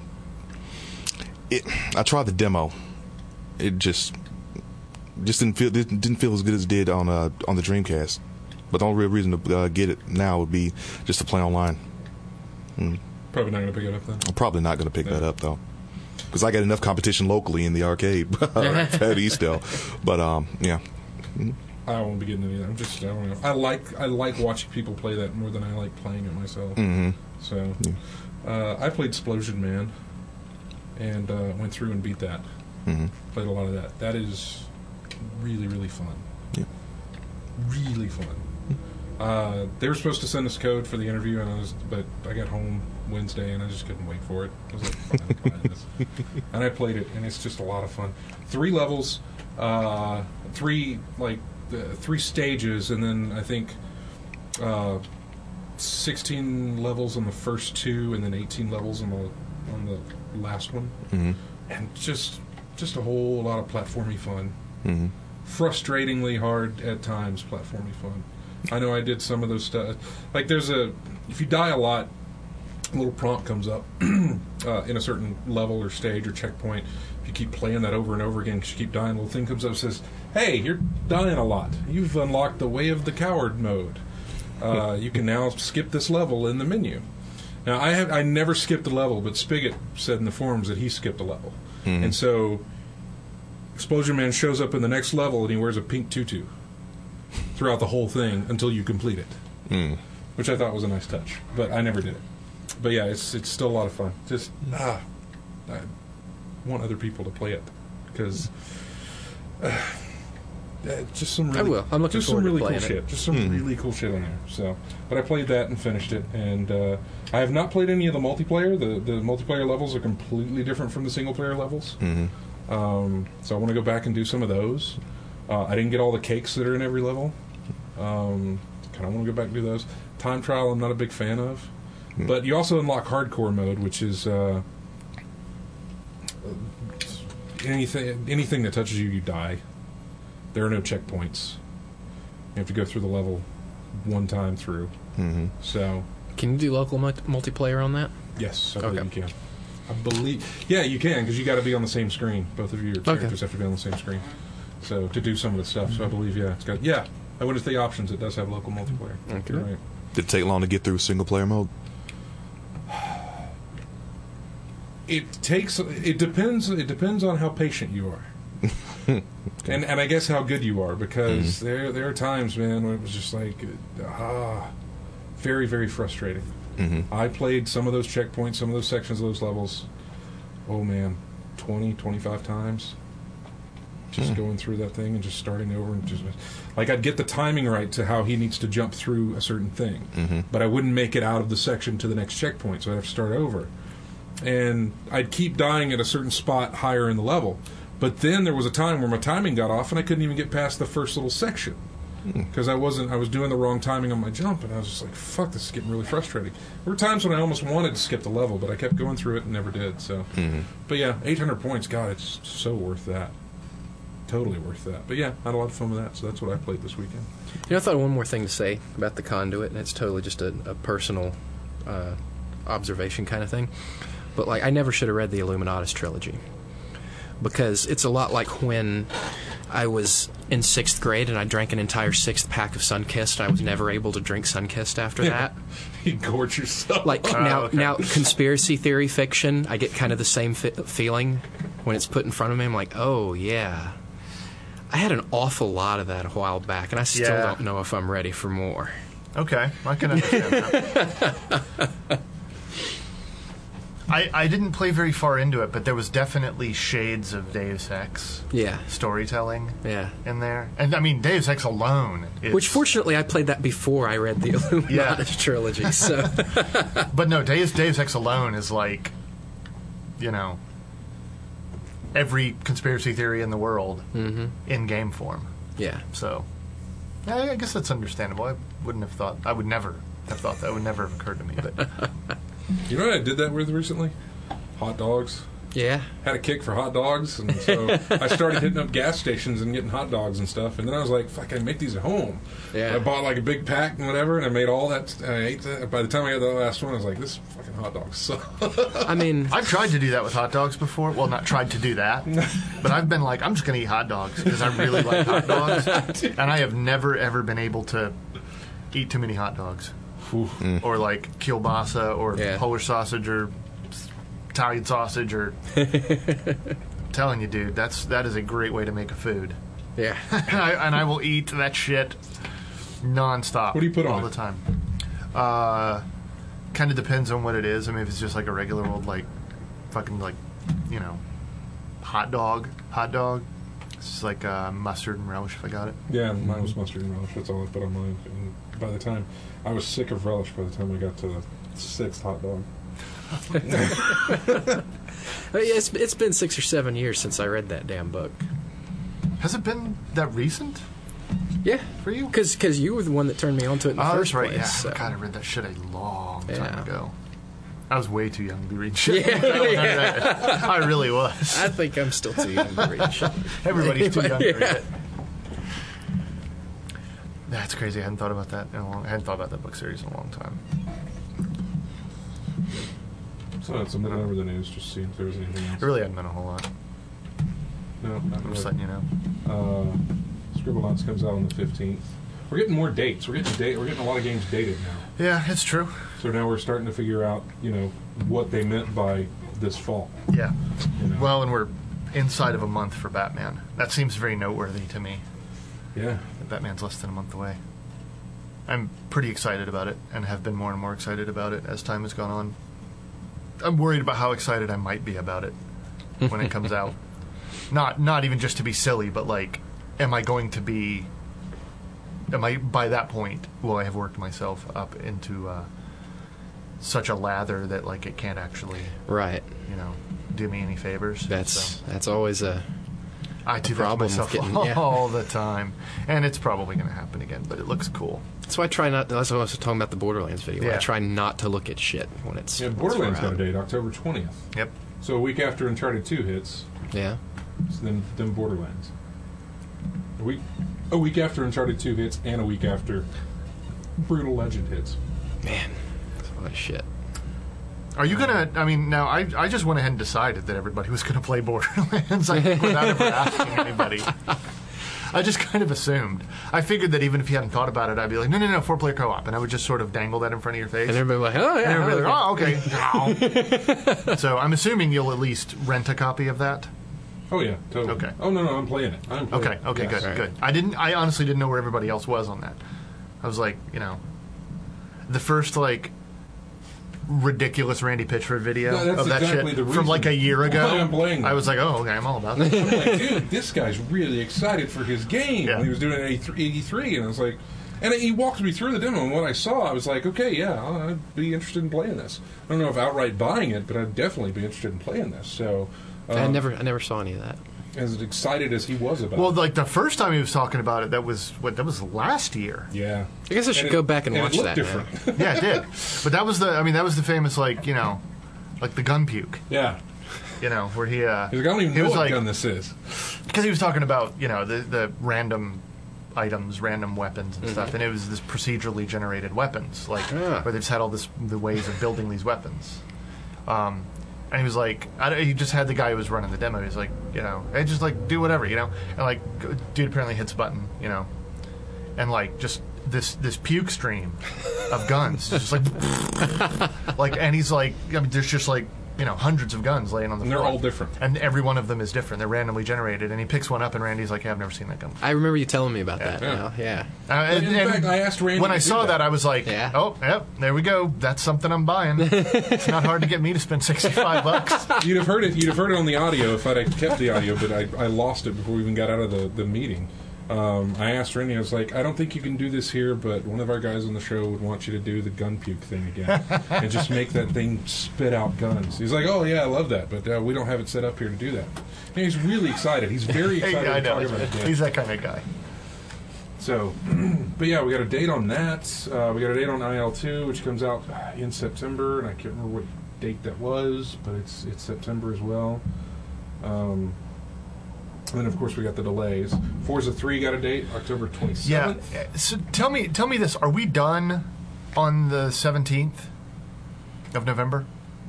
I tried the demo. It just didn't feel as good as it did on the Dreamcast. But the only real reason to get it now would be just to play online. Probably not going to pick it up then. I'm probably not going to pick that up though, because I got enough competition locally in the arcade at Eastdale. But yeah. I won't be getting it either. I don't know. I like watching people play that more than I like playing it myself. So I played Splosion Man and went through and beat that. Played a lot of that. That is really, really fun. Yeah. Really fun. They were supposed to send us code for the interview, but I got home Wednesday and I just couldn't wait for it. I was like, fine, and I played it, and it's just a lot of fun. 3 levels, 3 stages, and then I think 16 levels on the first 2, and then 18 levels on the last one, and just a whole lot of platformy fun. Frustratingly hard at times, platformy fun. I know I did some of those stuff. Like if you die a lot, a little prompt comes up in a certain level or stage or checkpoint. If you keep playing that over and over again because you keep dying, a little thing comes up and says, "Hey, you're dying a lot. You've unlocked the Way of the Coward mode. You can now skip this level in the menu." Now, I never skipped a level, but Spigot said in the forums that he skipped a level. And so Explosion Man shows up in the next level and he wears a pink tutu throughout the whole thing until you complete it, which I thought was a nice touch. But I never did it. But yeah, it's still a lot of fun. Just I want other people to play it because just some really, I will. I'm looking just some forward to really cool playing it. shit. Just some really cool shit on there. So, but I played that and finished it, and I have not played any of the multiplayer. The multiplayer levels are completely different from the single player levels. So I want to go back and do some of those. I didn't get all the cakes that are in every level. Kind of want to go back and do those. Time trial, I'm not a big fan of. But you also unlock hardcore mode, which is anything that touches you, you die. There are no checkpoints. You have to go through the level one time through. So, can you do local multiplayer on that? yes, I believe you can. I believe, yeah, you can because you got to be on the same screen. Both of your characters have to be on the same screen. So to do some of the stuff, so I believe, it's got. Yeah, I went to the options. It does have local multiplayer. Okay. You're right. Did it take long to get through single player mode? It depends. It depends on how patient you are. And I guess how good you are, because there are times, man, when it was just like very, very frustrating. I played some of those checkpoints, some of those sections of those levels, 20, 25 times. Just going through that thing and just starting over and just like I'd get the timing right to how he needs to jump through a certain thing, but I wouldn't make it out of the section to the next checkpoint, so I'd have to start over. And I'd keep dying at a certain spot higher in the level. But then there was a time where my timing got off and I couldn't even get past the first little section. Because I was doing the wrong timing on my jump, and I was just like, fuck, this is getting really frustrating. There were times when I almost wanted to skip the level, but I kept going through it and never did. So, But yeah, 800 points, God, it's so worth that. Totally worth that. But yeah, I had a lot of fun with that, so that's what I played this weekend. I thought of one more thing to say about the Conduit, and it's totally just a personal observation kind of thing. But like, I never should have read the Illuminatus trilogy, because it's a lot like when I was in 6th grade and I drank an entire 6th pack of Sunkist. I was never able to drink Sunkist after that. You gorge yourself. Like now, conspiracy theory fiction, I get kind of the same feeling when it's put in front of me. I'm like, oh yeah, I had an awful lot of that a while back, and I still don't know if I'm ready for more. Okay, I can understand that. I didn't play very far into it, but there was definitely shades of Deus Ex storytelling in there. And I mean, Deus Ex alone is... Which, fortunately, I played that before I read the Illuminatus trilogy. So, but no, Deus Ex alone is like, every conspiracy theory in the world in game form. Yeah. So, I guess that's understandable. I would never have thought that. It would never have occurred to me, but... You know what I did that with recently? Hot dogs. Yeah. Had a kick for hot dogs, and so I started hitting up gas stations and getting hot dogs and stuff, and then I was like, fuck, I can make these at home. Yeah. I bought like a big pack and whatever, and I made all that, and I ate that. By the time I got the last one, I was like, this fucking hot dog sucks. I mean... I've tried to do that with hot dogs before. Well, not tried to do that, but I've been like, I'm just going to eat hot dogs, because I really like hot dogs, and I have never, ever been able to eat too many hot dogs. Or like kielbasa or Polish sausage or Italian sausage or I'm telling you, dude, that is a great way to make a food. Yeah. and I will eat that shit nonstop. What do you put on all the time? Kind of depends on what it is. I mean, if it's just like a regular old like fucking like hot dog. It's just like mustard and relish if I got it. Yeah, mine was mustard and relish. That's all I put on mine. And by the time I was sick of relish, by the time I got to the 6th hot dog. It's been 6 or 7 years since I read that damn book. Has it been that recent? Yeah, for you? Because you were the one that turned me onto it in the first place. Yeah, so. God, I read that shit a long time ago. I was way too young to be reading shit. I really was. I think I'm still too young to read shit. Everybody's too young to read it. That's crazy. I hadn't thought about that I hadn't thought about that book series in a long time. So that's something over the news, just seeing if there was anything else. It really hadn't been a whole lot. No, not I'm just letting you know. Scribblenauts comes out on the 15th. We're getting more dates. We're getting a lot of games dated now. Yeah, it's true. So now we're starting to figure out, what they meant by this fall. Yeah. Well, and we're inside of a month for Batman. That seems very noteworthy to me. Yeah. Batman's less than a month away. I'm pretty excited about it, and have been more and more excited about it as time has gone on. I'm worried about how excited I might be about it when it comes out. Not even just to be silly, but like, am I by that point, will I have worked myself up into such a lather that like it can't actually, right, do me any favors? That's always I do that to myself all the time, and it's probably going to happen again. But it looks cool. That's why I try not. That's what I was talking about the Borderlands video. Yeah. I try not to look at shit when it's. Yeah, Borderlands got a date, October 20th. Yep. So a week after Uncharted 2 hits. Yeah. So then Borderlands. A week after Uncharted 2 hits, and a week after Brutal Legend hits. Man, that's a lot of shit. Are you gonna? I mean, now I just went ahead and decided that everybody was gonna play Borderlands, like, without ever asking anybody. I just kind of assumed. I figured that even if you hadn't thought about it, I'd be like, no, 4-player co-op, and I would just sort of dangle that in front of your face. And everybody would be like, oh yeah, and everybody like, oh okay. So I'm assuming you'll at least rent a copy of that. Oh yeah, totally. Okay. Oh no, I'm playing it. Okay, yes. good. I honestly didn't know where everybody else was on that. I was like, the first like ridiculous Randy Pitchford video of that exactly shit from like a year ago. I'm playing I was like, oh, okay, I'm all about that. I'm like, dude, this guy's really excited for his game. Yeah. When he was doing it at E3, and I was like, and he walked me through the demo, and what I saw, I was like, okay, yeah, I'd be interested in playing this. I don't know if outright buying it, but I'd definitely be interested in playing this. So I never saw any of that. As excited as he was about it. Well, like the first time he was talking about it, that was last year. Yeah. I guess I should go back and watch it looked that. Different. Yeah, it did. But that was the famous like the gun puke. Yeah. Where he he's like, I don't even know what gun this is. Because he was talking about the random items, random weapons and stuff, and it was this procedurally generated weapons, like where they just had all the ways of building these weapons. And he was like, he just had the guy who was running the demo. He was like, hey, just like do whatever, and like, dude apparently hits a button, and like just this puke stream of guns, just like, and he's like, I mean, there's just like hundreds of guns laying on the floor. And they're all different. And every one of them is different. They're randomly generated. And he picks one up, and Randy's like, yeah, I've never seen that gun before. I remember you telling me about that. Yeah. Now. Yeah. In fact, I asked Randy when I saw that, I was like, oh, yep, there we go. That's something I'm buying. It's not hard to get me to spend $65. You'd have heard it on the audio if I'd kept the audio, but I lost it before we even got out of the meeting. I asked Randy, I was like, I don't think you can do this here, but one of our guys on the show would want you to do the gun puke thing again and just make that thing spit out guns. He's like, oh, yeah, I love that, but we don't have it set up here to do that. And he's really excited. He's very excited to talk about it. He's that kind of guy. So, but yeah, we got a date on that. We got a date on IL2, which comes out in September, and I can't remember what date that was, but it's September as well. And then, of course, we got the delays. Forza 3 got a date, October 27th. Yeah. So tell me this: are we done on the 17th of November?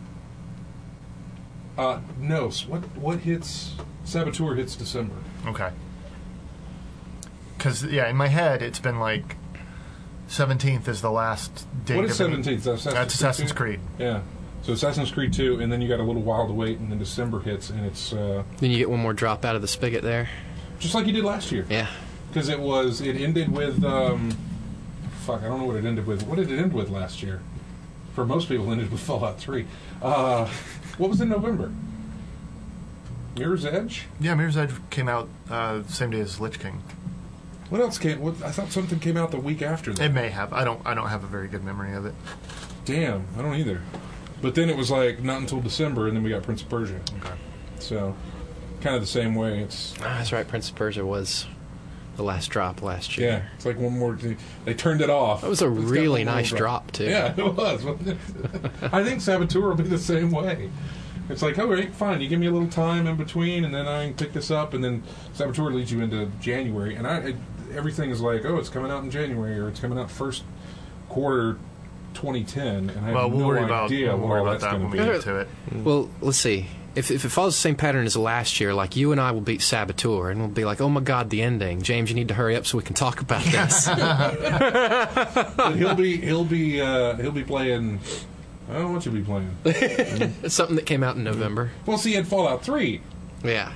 No. What hits? Saboteur hits December. Okay. Because in my head, it's been like 17th is the last date. What is 17th? That's Assassin's Creed. Yeah. So Assassin's Creed 2, and then you got a little while to wait, and then December hits, and it's... Then you get one more drop out of the spigot there. Just like you did last year. Yeah. Because it ended with... I don't know what it ended with. What did it end with last year? For most people, it ended with Fallout 3. What was in November? Mirror's Edge? Yeah, Mirror's Edge came out the same day as Lich King. What else came? I thought something came out the week after that. It may have. I don't have a very good memory of it. Damn, I don't either. But then it was like not until December, and then we got Prince of Persia. Okay. So, kind of the same way. It's that's right. Prince of Persia was the last drop last year. Yeah, it's like one more. They turned it off. That was a really nice drop too. Yeah, it was. I think Saboteur will be the same way. It's like, all right, fine. You give me a little time in between, and then I can pick this up, and then Saboteur leads you into January, and everything is like, oh, it's coming out in January, or it's coming out first quarter 2010, and I have no idea what all that's going to be. To it. Well, let's see. If it follows the same pattern as last year, like you and I will beat Saboteur, and we'll be like, oh my God, the ending. James, you need to hurry up so we can talk about this. But he'll be playing. I don't know what you'll be playing. It's something that came out in November. Well, see, he had Fallout 3. Yeah.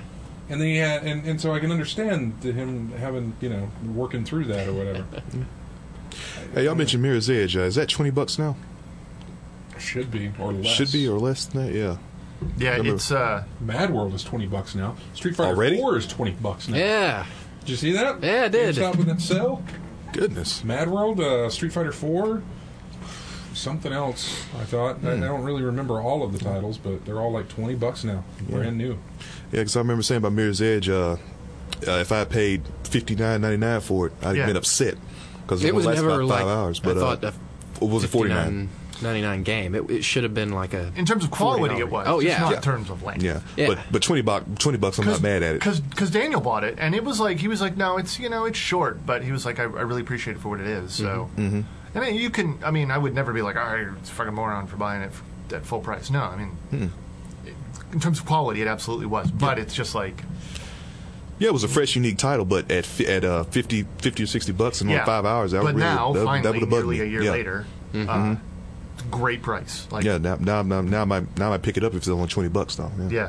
And then he had, and so I can understand him having, working through that or whatever. Hey, y'all mentioned Mirror's Edge. Is that $20 now? Should be, or less. Should be, or less than that, yeah. Yeah, Remember, it's Mad World is $20 now. Street Fighter Already? 4 is $20 now. Yeah. Did you see that? Yeah, I did. GameStop with that sale. Goodness. Mad World, Street Fighter 4, something else. I thought I don't really remember all of the titles, but they're all like $20 now, brand new. Yeah, because I remember saying about Mirror's Edge, if I had paid $59.99 for it, I'd have been upset because it was only never about 5 hours. But I thought was it $49? $99 game. It should have been like a. in terms of quality, $40. it was. Oh, just yeah. not Yeah. in terms of length. Yeah. Yeah. But $20, I'm not mad at it. Because Daniel bought it, and it was like he was like, no, it's it's short, but he was like, I really appreciate it for what it is. So, Mm-hmm. I mean, you can. I mean, I would never be like, all right, it's a fucking moron for buying it at full price. No, I mean, in terms of quality, it absolutely was. But it's just like, Yeah, it was a fresh, unique title, but at 50 or $60 in 5 hours, that but would now, that finally, would have bugged nearly me. a year Yeah. later, great price. Like, Yeah, now I might pick it up if it's only $20 though. yeah.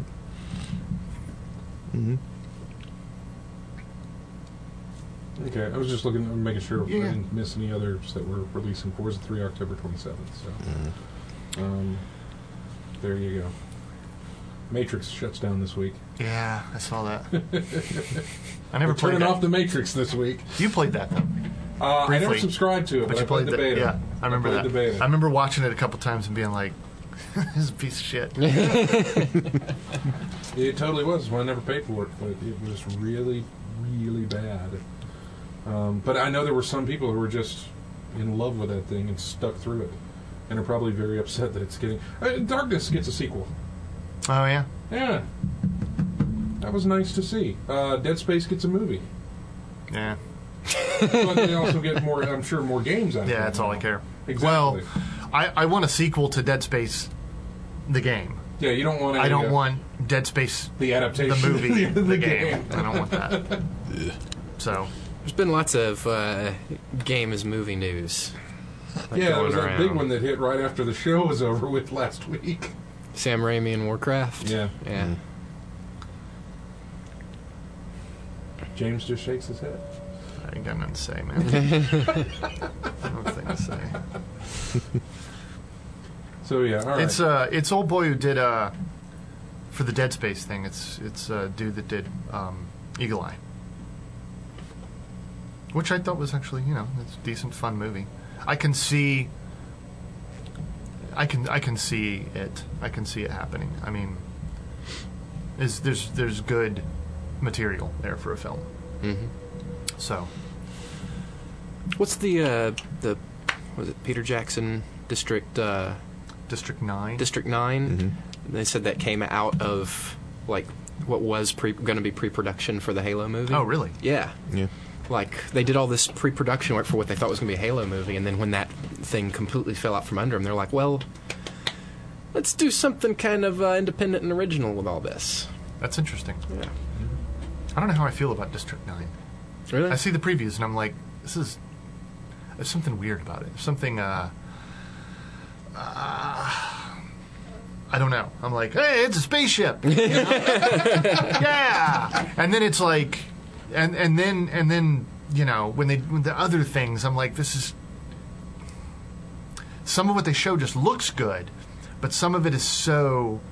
Okay, I was just making sure Yeah. I didn't miss any others that were releasing. Forza 3 October 27th. So, there you go. Matrix shuts down this week. Yeah, I saw that. I never We're played turning that. oup the Matrix this week. You played that though. I never Briefly. subscribed to it, but I played the beta. Yeah, I remember played that. the beta. I remember watching it a couple times and being like, "This is a piece of shit." It totally was. Well, I never paid for it, but it was really, really bad. But I know there were some people who were just in love with that thing and stuck through it, and are probably very upset that it's getting. Darkness gets a sequel. Oh yeah. Yeah, that was nice to see. Dead Space gets a movie, Yeah. but they also get more. I'm sure more games out of it. Yeah, that's all I care. Exactly. Well, I want a sequel to Dead Space, the game. Yeah, you don't want. I don't want Dead Space, the adaptation, the movie, the game. I don't want that. So, There's been lots of game as movie news. Yeah, there going was that big around. one that hit right after the show was over with last week. Sam Raimi and Warcraft. Yeah. Yeah. James just shakes his head. I ain't got nothing to say, man. Nothing to say. So yeah, all right. It's old boy who did for the Dead Space thing. It's a dude that did Eagle Eye, which I thought was actually it's a decent, fun movie. I can see it. I can see it happening. I mean, there's good material there for a film. Mm-hmm. So, What's the was it Peter Jackson District District 9. District 9? Mm-hmm. They said that came out of like what was going to be pre-production for the Halo movie. Oh, really? Yeah. Yeah. Like they did all this pre-production work for what they thought was going to be a Halo movie, and then when that thing completely fell out from under them, they're like, "Well, let's do something kind of independent and original with all this." That's interesting. Yeah. I don't know how I feel about District 9. Really? I see the previews and I'm like, there's something weird about it. There's something, I don't know. I'm like, hey, it's a spaceship. You know? Yeah. And then it's like, and then when the other things, I'm like, this is, some of what they show just looks good, but some of it is so,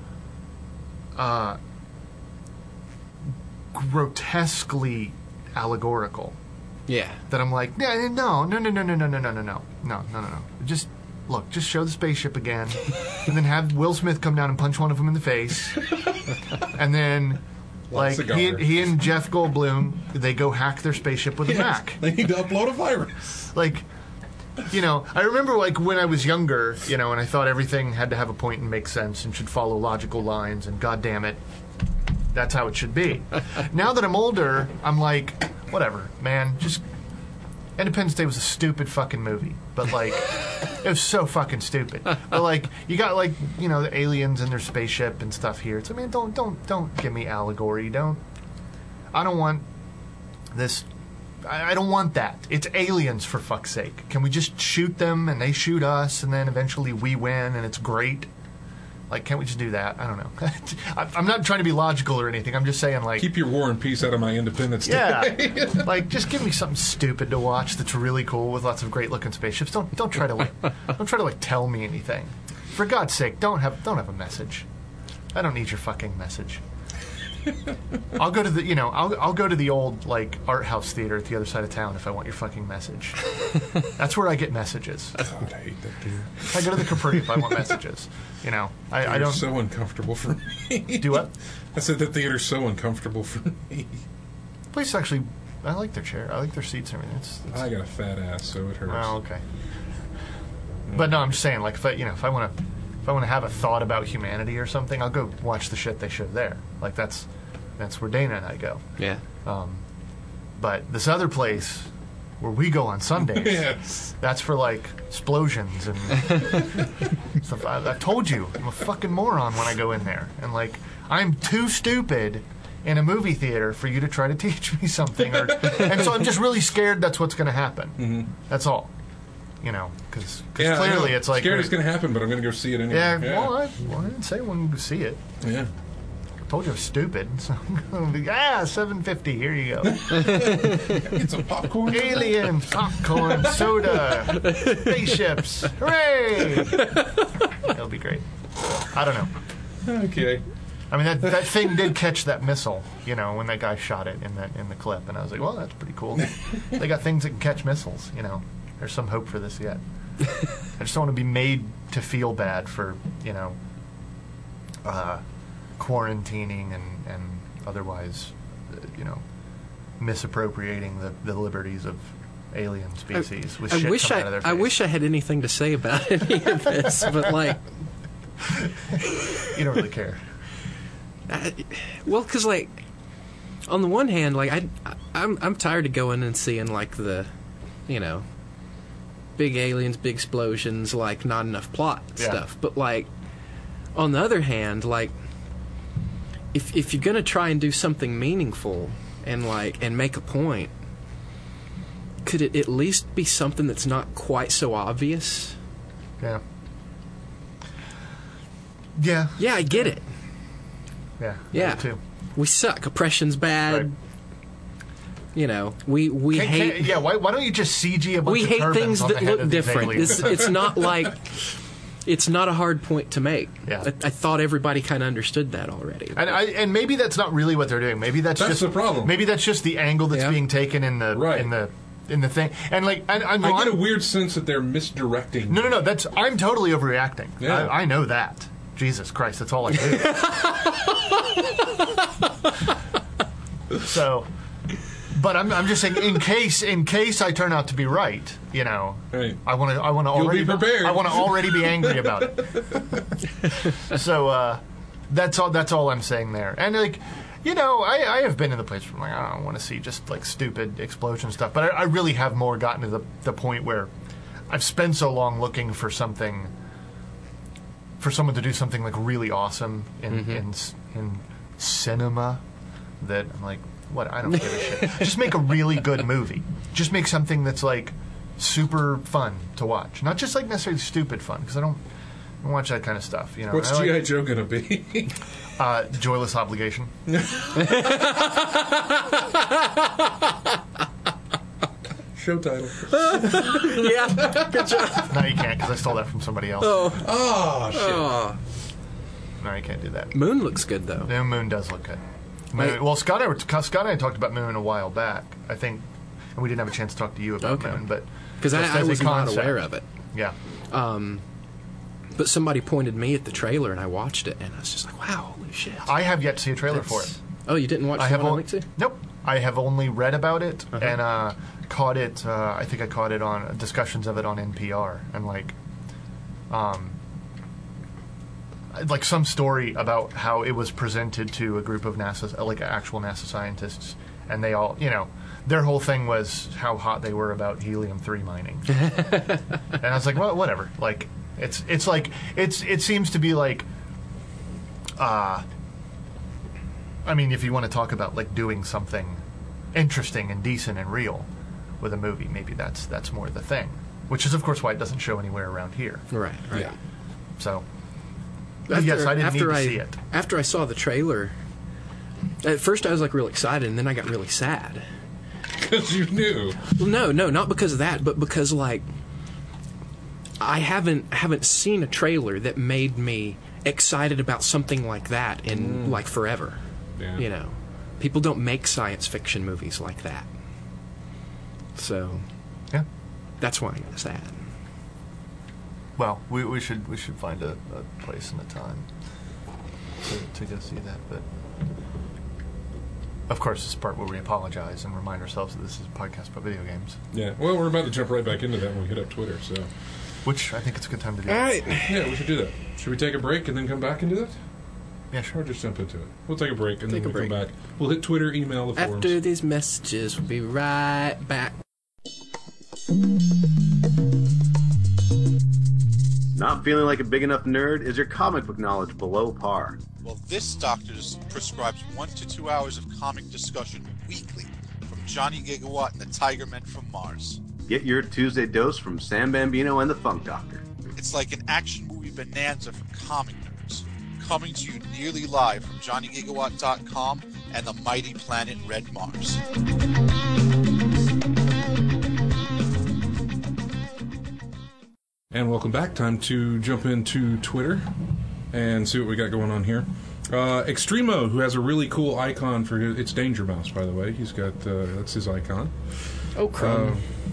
grotesquely allegorical. Yeah. That I'm like, no. Just look, just show the spaceship again, and then have Will Smith come down and punch one of them in the face, and then like he and Jeff Goldblum, they go hack their spaceship with a Mac. They need to upload a virus. Like, I remember like when I was younger, and I thought everything had to have a point and make sense and should follow logical lines, and God damn it, that's how it should be. Now that I'm older, I'm like, whatever, man. Just Independence Day was a stupid fucking movie, but like, it was so fucking stupid. But like, you got like, the aliens and their spaceship and stuff here. So I mean, don't give me allegory. I don't want this. I don't want that. It's aliens, for fuck's sake. Can we just shoot them and they shoot us, and then eventually we win and it's great? Like, can't we just do that? I don't know. I'm not trying to be logical or anything. I'm just saying, like... Keep your War and Peace out of my Independence Day. Yeah. Like, just give me something stupid to watch that's really cool with lots of great-looking spaceships. Don't try to tell me anything. For God's sake, don't have a message. I don't need your fucking message. I'll go to the I'll go to the old like art house theater at the other side of town if I want your fucking message. That's where I get messages. God, I hate that dude. I go to the Capri if I want messages. I don't. So uncomfortable for me. Do what? I said the theater's so uncomfortable for me. The place actually, I like their chair. I like their seats and everything. I got a fat ass, so it hurts. Oh, okay. But no, I'm just saying, like, if I want to have a thought about humanity or something, I'll go watch the shit they show there. Like that's where Dana and I go. Yeah. But this other place where we go on Sundays, Yes. that's for like explosions and stuff. I told you, I'm a fucking moron when I go in there, and like I'm too stupid in a movie theater for you to try to teach me something, and so I'm just really scared that's what's going to happen. Mm-hmm. That's all. Because clearly it's like... scared it's going to happen, but I'm going to go see it anyway. Yeah, well, I didn't say when to see it. Yeah. I told you I was stupid, so I'm going to be, $7.50, here you go. Get some popcorn. Aliens, popcorn, soda, spaceships, hooray! It'll be great. I don't know. Okay. I mean, that thing did catch that missile, when that guy shot it in the clip, and I was like, well, that's pretty cool. They got things that can catch missiles, There's some hope for this yet. I just don't want to be made to feel bad for, quarantining and otherwise, misappropriating the liberties of alien species with shit coming out of their face. I wish I had anything to say about any of this, but like... You don't really care. Well, because like, on the one hand, like I'm tired of going and seeing like the, big aliens, big explosions, like not enough plot stuff. But like, on the other hand, like, if you're gonna try and do something meaningful and make a point, could it at least be something that's not quite so obvious? Yeah. Yeah. Yeah, I get it. Yeah. Yeah. Me too. We suck. Oppression's bad. Right. We hate. Yeah, why don't you just CG a bunch we of hate turbans things on the that head look of these different. aliens? It's not like. It's not a hard point to make. Yeah. I thought everybody kind of understood that already. And maybe that's not really what they're doing. Maybe that's just the problem. Maybe that's just the angle that's being taken in the thing. And like, I get a weird sense that they're misdirecting. No. I'm totally overreacting. Yeah. I know that. Jesus Christ, that's all I do. So, but I'm just saying, in case I turn out to be right, Right. I want to already be prepared. I want to already be angry about it. So that's all I'm saying there. And like, I have been in the place where I'm like, I don't want to see just like stupid explosion stuff, but I really have more gotten to the point where I've spent so long looking for something. For someone to do something like really awesome in cinema, that I'm like, what? I don't give a shit. Just make a really good movie. Just make something that's like super fun to watch, not just like necessarily stupid fun, because I don't watch that kind of stuff. What's G.I. Joe gonna be? Joyless Obligation. Show title. Yeah, good job. No, you can't, because I stole that from somebody else. Oh shit. Oh. No, you can't do that. Moon looks good though. No, Moon does look good. Well, Scott and I talked about Moon a while back, I think, and we didn't have a chance to talk to you about Moon, but because I was not aware of it. Yeah. But somebody pointed me at the trailer, and I watched it, and I was just like, "Wow, holy shit!" I have yet to see a trailer for it. Oh, you didn't watch the one I linked to? Nope. I have only read about it and caught it. I think I caught it on discussions of it on NPR, and like some story about how it was presented to a group of NASA, like actual NASA scientists, and they all, their whole thing was how hot they were about helium-3 mining. And I was like, well, whatever. Like, it seems to be like, I mean, if you want to talk about like doing something interesting and decent and real with a movie, maybe that's more the thing. Which is, of course, why it doesn't show anywhere around here. Right. Yeah. So, Yes, I didn't need to see it. After I saw the trailer, at first I was like real excited, and then I got really sad. Because you knew. Well, no, not because of that, but because like I haven't seen a trailer that made me excited about something like that in like forever. Yeah. You know, people don't make science fiction movies like that. So, Yeah. that's why I got sad. Well, we should find a place and a time to go see that. But of course, this is the part where we apologize and remind ourselves that this is a podcast about video games. Yeah. Well, we're about to jump right back into that when we hit up Twitter. So, which I think it's a good time to do. All right. yeah, we should do that. Should we take a break and then come back and do that? Yeah, sure. Or just jump into it. We'll take a break and Take then a we'll come break. back. We'll hit Twitter, email, the forums. After these messages, we'll be right back. Not feeling like a big enough nerd? Is your comic book knowledge below par? Well, this doctor prescribes 1 to 2 hours of comic discussion weekly from Johnny Gigawatt and the Tiger Men from Mars. Get your Tuesday dose from Sam Bambino and the Funk Doctor. It's like an action movie bonanza for comic nerds. Coming to you nearly live from JohnnyGigawatt.com and the mighty planet Red Mars. And welcome back. Time to jump into Twitter and see what we got going on here. Extremo, who has a really cool icon for his... It's Danger Mouse, by the way. He's got... that's his icon. Oh, crap.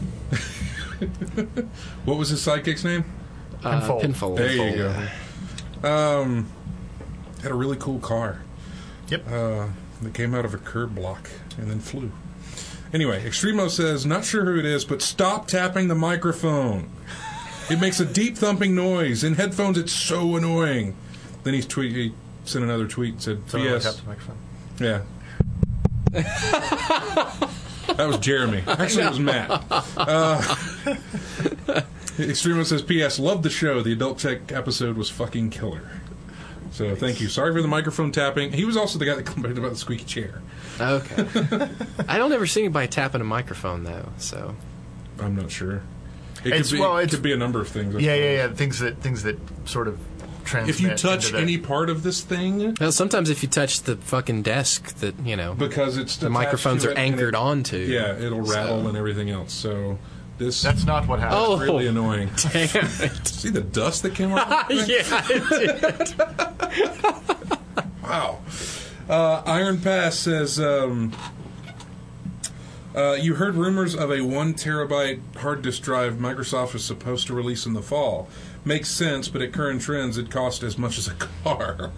What was his sidekick's name? Pinfold. There you go. Had a really cool car. Yep. That came out of a curb block and then flew. Anyway, Extremo says, not sure who it is, but stop tapping the microphone. It makes a deep thumping noise. In headphones, it's so annoying. Then he sent another tweet and said, Someone P.S. tapped the microphone. Yeah. That was Jeremy. Actually, it was Matt. Extremo says, P.S. Love the show. The Adult Tech episode was fucking killer. So thank you. Sorry for the microphone tapping. He was also the guy that complained about the squeaky chair. Okay. I don't ever see anybody tapping a microphone, though, so... I'm not sure. It could be a number of things. Yeah. Things that sort of transmit. If you touch into any part of this thing, Well, sometimes if you touch the fucking desk that, you know, because it's the microphones are anchored onto. Yeah, it'll rattle and everything else. So that's not what happened. Oh, really annoying. Damn it. See the dust that came off? Yeah, it did. Wow. Iron Pass says, you heard rumors of a 1 terabyte hard disk drive Microsoft was supposed to release in the fall. Makes sense, but at current trends, it cost as much as a car.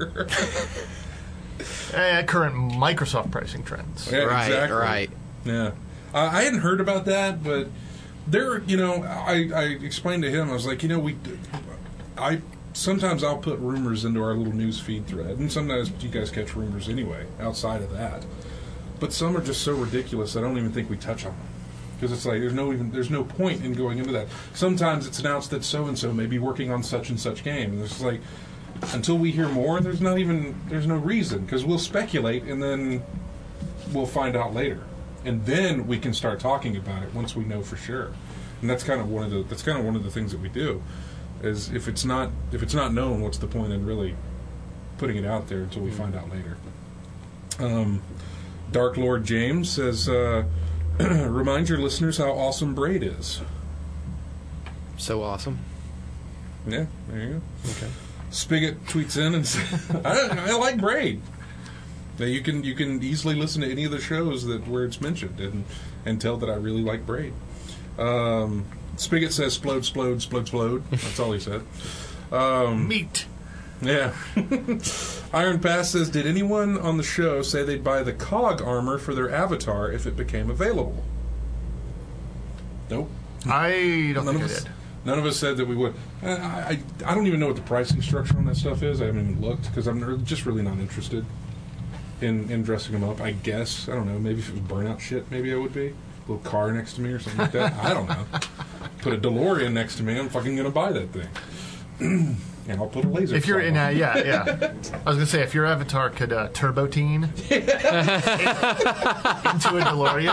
At current Microsoft pricing trends. Yeah, Right, exactly. right. Yeah. I hadn't heard about that, but there, I explained to him, I was like, sometimes I'll put rumors into our little news feed thread, and sometimes you guys catch rumors anyway, outside of that. But some are just so ridiculous, I don't even think we touch on them. Because it's like, there's no point in going into that. Sometimes it's announced that so-and-so may be working on such and such game. And it's like, until we hear more, there's no reason. Because we'll speculate, and then we'll find out later. And then we can start talking about it once we know for sure. And that's kind of one of the things that we do. Is if it's not known, what's the point in really putting it out there until we find out later? Dark Lord James says, remind your listeners how awesome Braid is. So awesome. Yeah, there you go. Okay. Spigot tweets in and says, I like Braid. Now you can easily listen to any of the shows where it's mentioned and tell that I really like Braid. Spigot says, splode. That's all he said. Meat. Yeah. Iron Pass says, did anyone on the show say they'd buy the COG armor for their avatar if it became available? Nope. I don't think I did. None of us said that we would. I don't even know what the pricing structure on that stuff is. I haven't even looked because I'm just really not interested in dressing them up. I guess. I don't know. Maybe if it was burnout shit, maybe I would be. A little car next to me or something like that. I don't know. Put a DeLorean next to me. I'm fucking going to buy that thing. And I'll put a laser. If you're in, yeah. I was gonna say if your avatar could turbo-teen into a DeLorean.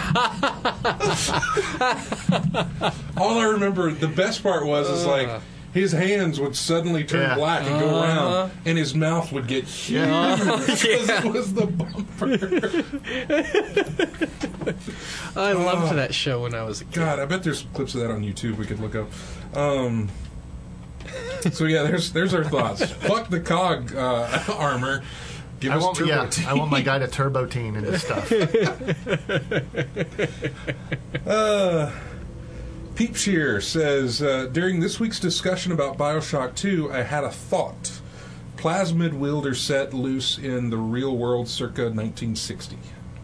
All I remember, the best part was like his hands would suddenly turn black and go around, and his mouth would get huge because it was the bumper. I loved that show when I was a kid. God, I bet there's clips of that on YouTube we could look up. So yeah, there's our thoughts. Fuck the COG armor. Give us Turbo Teen. I want my guy to Turbo Teen into stuff. Peep Shear says, during this week's discussion about Bioshock 2, I had a thought. Plasmid wielder set loose in the real world circa 1960.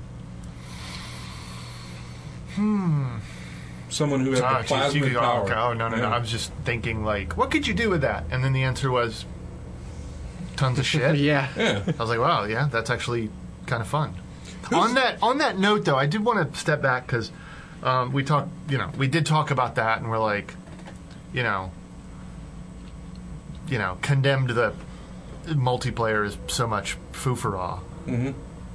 Someone who had the plasmid power. Oh, no. I was just thinking, like, what could you do with that? And then the answer was tons of shit. Yeah. I was like, wow, yeah, that's actually kind of fun. On that note, though, I did want to step back because we did talk about that, and we're like, condemned the multiplayer is so much foo-for-ah. And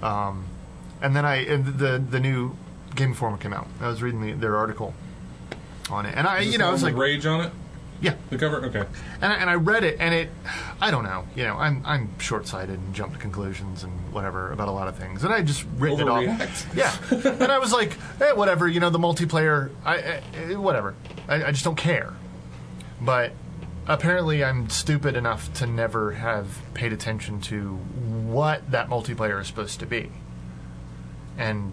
then the new Game Informer came out. I was reading their article on it, and I was like, Rage on it. Yeah, the cover. Okay, and I read it, and I don't know. I'm short-sighted and jump to conclusions and whatever about a lot of things, and I just written it off. Yeah, and I was like, whatever. The multiplayer, whatever. I just don't care. But apparently, I'm stupid enough to never have paid attention to what that multiplayer is supposed to be, and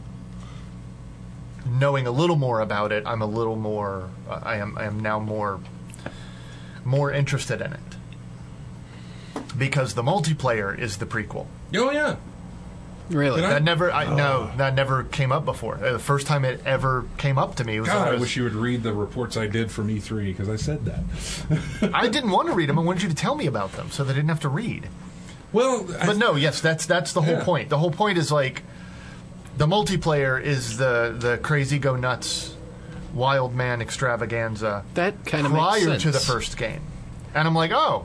knowing a little more about it, I'm a little more. I am now more interested in it because the multiplayer is the prequel. Oh yeah, really? That never came up before. The first time it ever came up to me was. God, I wish you would read the reports I did from E3 because I said that. I didn't want to read them. I wanted you to tell me about them so that I didn't have to read. Well, that's the whole point. The whole point is like. The multiplayer is the crazy go nuts, wild man extravaganza. That kind of makes sense. Prior to the first game, and I'm like, oh,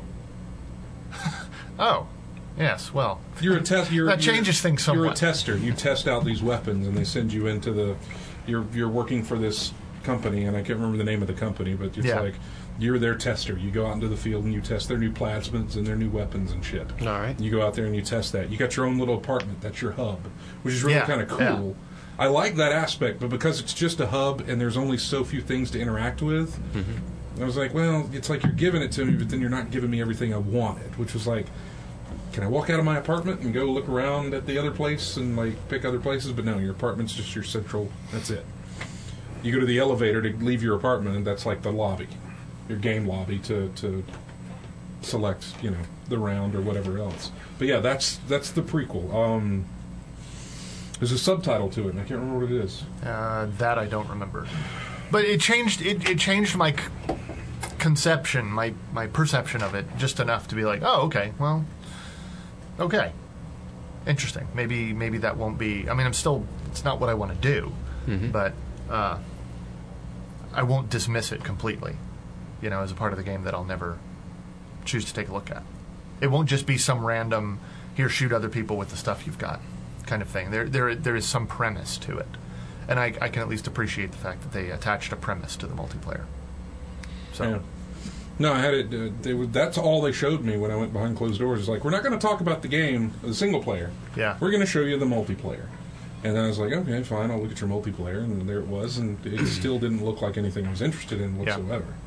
yes. Well, that changes things somewhat. You're a tester. You test out these weapons, and they send you into the. You're working for this company, and I can't remember the name of the company, but it's like. You're their tester. You go out into the field and you test their new plasmids and their new weapons and shit. All right. You go out there and you test that. You got your own little apartment. That's your hub, which is really kind of cool. Yeah. I like that aspect, but because it's just a hub and there's only so few things to interact with, I was like, well, it's like you're giving it to me, but then you're not giving me everything I wanted, which was like, can I walk out of my apartment and go look around at the other place and like pick other places? But no, your apartment's just your central, that's it. You go to the elevator to leave your apartment, and that's like the lobby. Your game lobby to select, the round or whatever else. But yeah, that's the prequel. There's a subtitle to it, and I can't remember what it is. That I don't remember. But it changed. It changed my conception, my perception of it, just enough to be like, oh, okay, well, okay, interesting. Maybe that won't be. I mean, it's not what I want to do, but I won't dismiss it completely. As a part of the game that I'll never choose to take a look at. It won't just be some random, here, shoot other people with the stuff you've got kind of thing. There is some premise to it. And I can at least appreciate the fact that they attached a premise to the multiplayer. So, yeah. No, I had it. That's all they showed me when I went behind closed doors. It's like, we're not going to talk about the game, the single player. Yeah. We're going to show you the multiplayer. And then I was like, okay, fine, I'll look at your multiplayer. And there it was. And it still didn't look like anything I was interested in whatsoever. Yeah.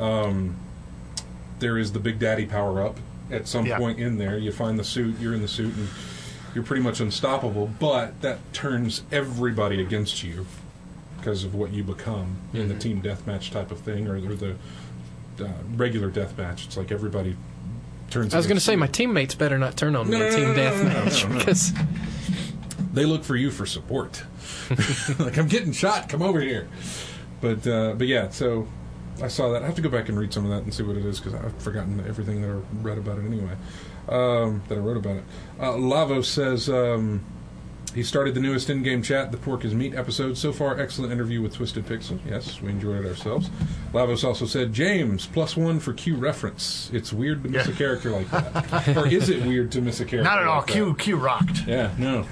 There is the Big Daddy power-up at some point in there. You find the suit, you're in the suit, and you're pretty much unstoppable, but that turns everybody against you because of what you become in the team deathmatch type of thing, or the regular deathmatch. It's like everybody turns. I was going to say, my teammates better not turn on me in team deathmatch because they look for you for support. Like, I'm getting shot. Come over here. But yeah, so. I saw that. I have to go back and read some of that and see what it is because I've forgotten everything that I read about it anyway. That I wrote about it. Lavo says he started the newest in-game chat, the Pork is Meat episode. So far, excellent interview with Twisted Pixel. Yes, we enjoyed it ourselves. Lavos also said, James, +1 for Q reference. It's weird to miss a character like that. Or is it weird to miss a character Not at all. Like that? Q rocked. Yeah, no.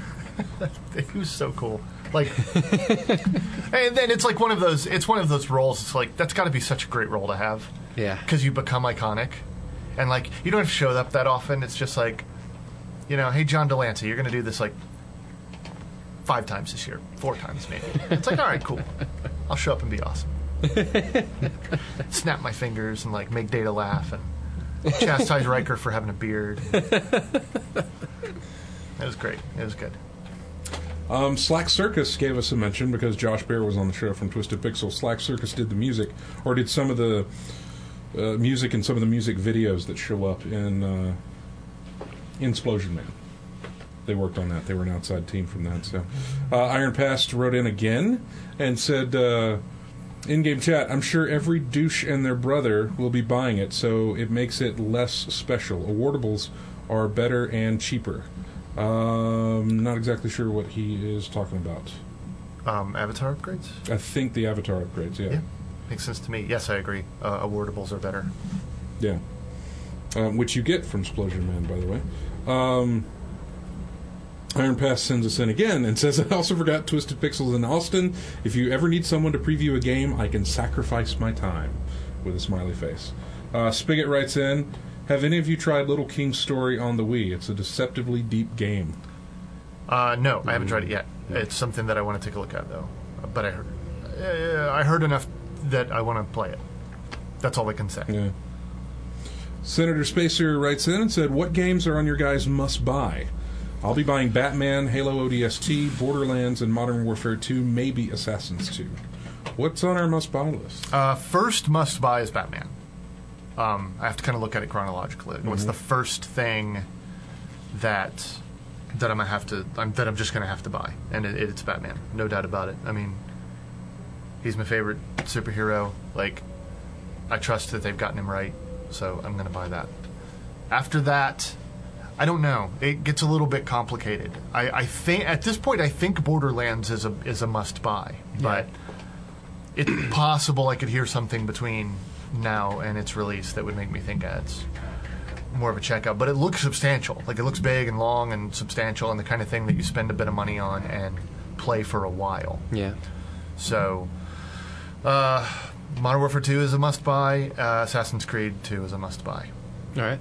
He was so cool. Like, and then it's like one of those roles. It's like that's got to be such a great role to have. Yeah. Because you become iconic. And, like, you don't have to show up that often. It's just like, you know, hey, John Delancey, you're going to do this, like, 5 times this year. 4 times, maybe. It's like, all right, cool. I'll show up and be awesome. Snap my fingers and, like, make Data laugh and chastise Riker for having a beard. It was great. It was good. Slack Circus gave us a mention because Josh Bear was on the show from Twisted Pixel. Slack Circus did the music, or did some of the music and some of the music videos that show up in Explosion Man. They worked on that. They were an outside team from that. So, Iron Past wrote in again and said, in-game chat, I'm sure every douche and their brother will be buying it, so it makes it less special. Awardables are better and cheaper. Not exactly sure what he is talking about. Avatar upgrades? I think the Avatar upgrades, yeah. Makes sense to me. Yes, I agree. Awardables are better. Yeah. Which you get from Explosion Man, by the way. Iron Pass sends us in again and says, I also forgot Twisted Pixels in Austin. If you ever need someone to preview a game, I can sacrifice my time. With a smiley face. Spigot writes in, have any of you tried Little King's Story on the Wii? It's a deceptively deep game. No, I haven't tried it yet. It's something that I want to take a look at, though. But I heard enough that I want to play it. That's all I can say. Yeah. Senator Spacer writes in and said, what games are on your guys' must-buy? I'll be buying Batman, Halo ODST, Borderlands, and Modern Warfare 2, maybe Assassin's 2. What's on our must-buy list? First must-buy is Batman. I have to kind of look at it chronologically. What's the first thing that I'm just gonna have to buy? And it's Batman, no doubt about it. I mean, he's my favorite superhero. Like, I trust that they've gotten him right, so I'm gonna buy that. After that, I don't know. It gets a little bit complicated. I think at this point, I think Borderlands is a must-buy, but it's possible I could hear something between now and its release that would make me think it's more of a checkout. But it looks substantial. Like, it looks big and long and substantial and the kind of thing that you spend a bit of money on and play for a while. Yeah. So, Modern Warfare 2 is a must-buy. Assassin's Creed 2 is a must-buy. All right.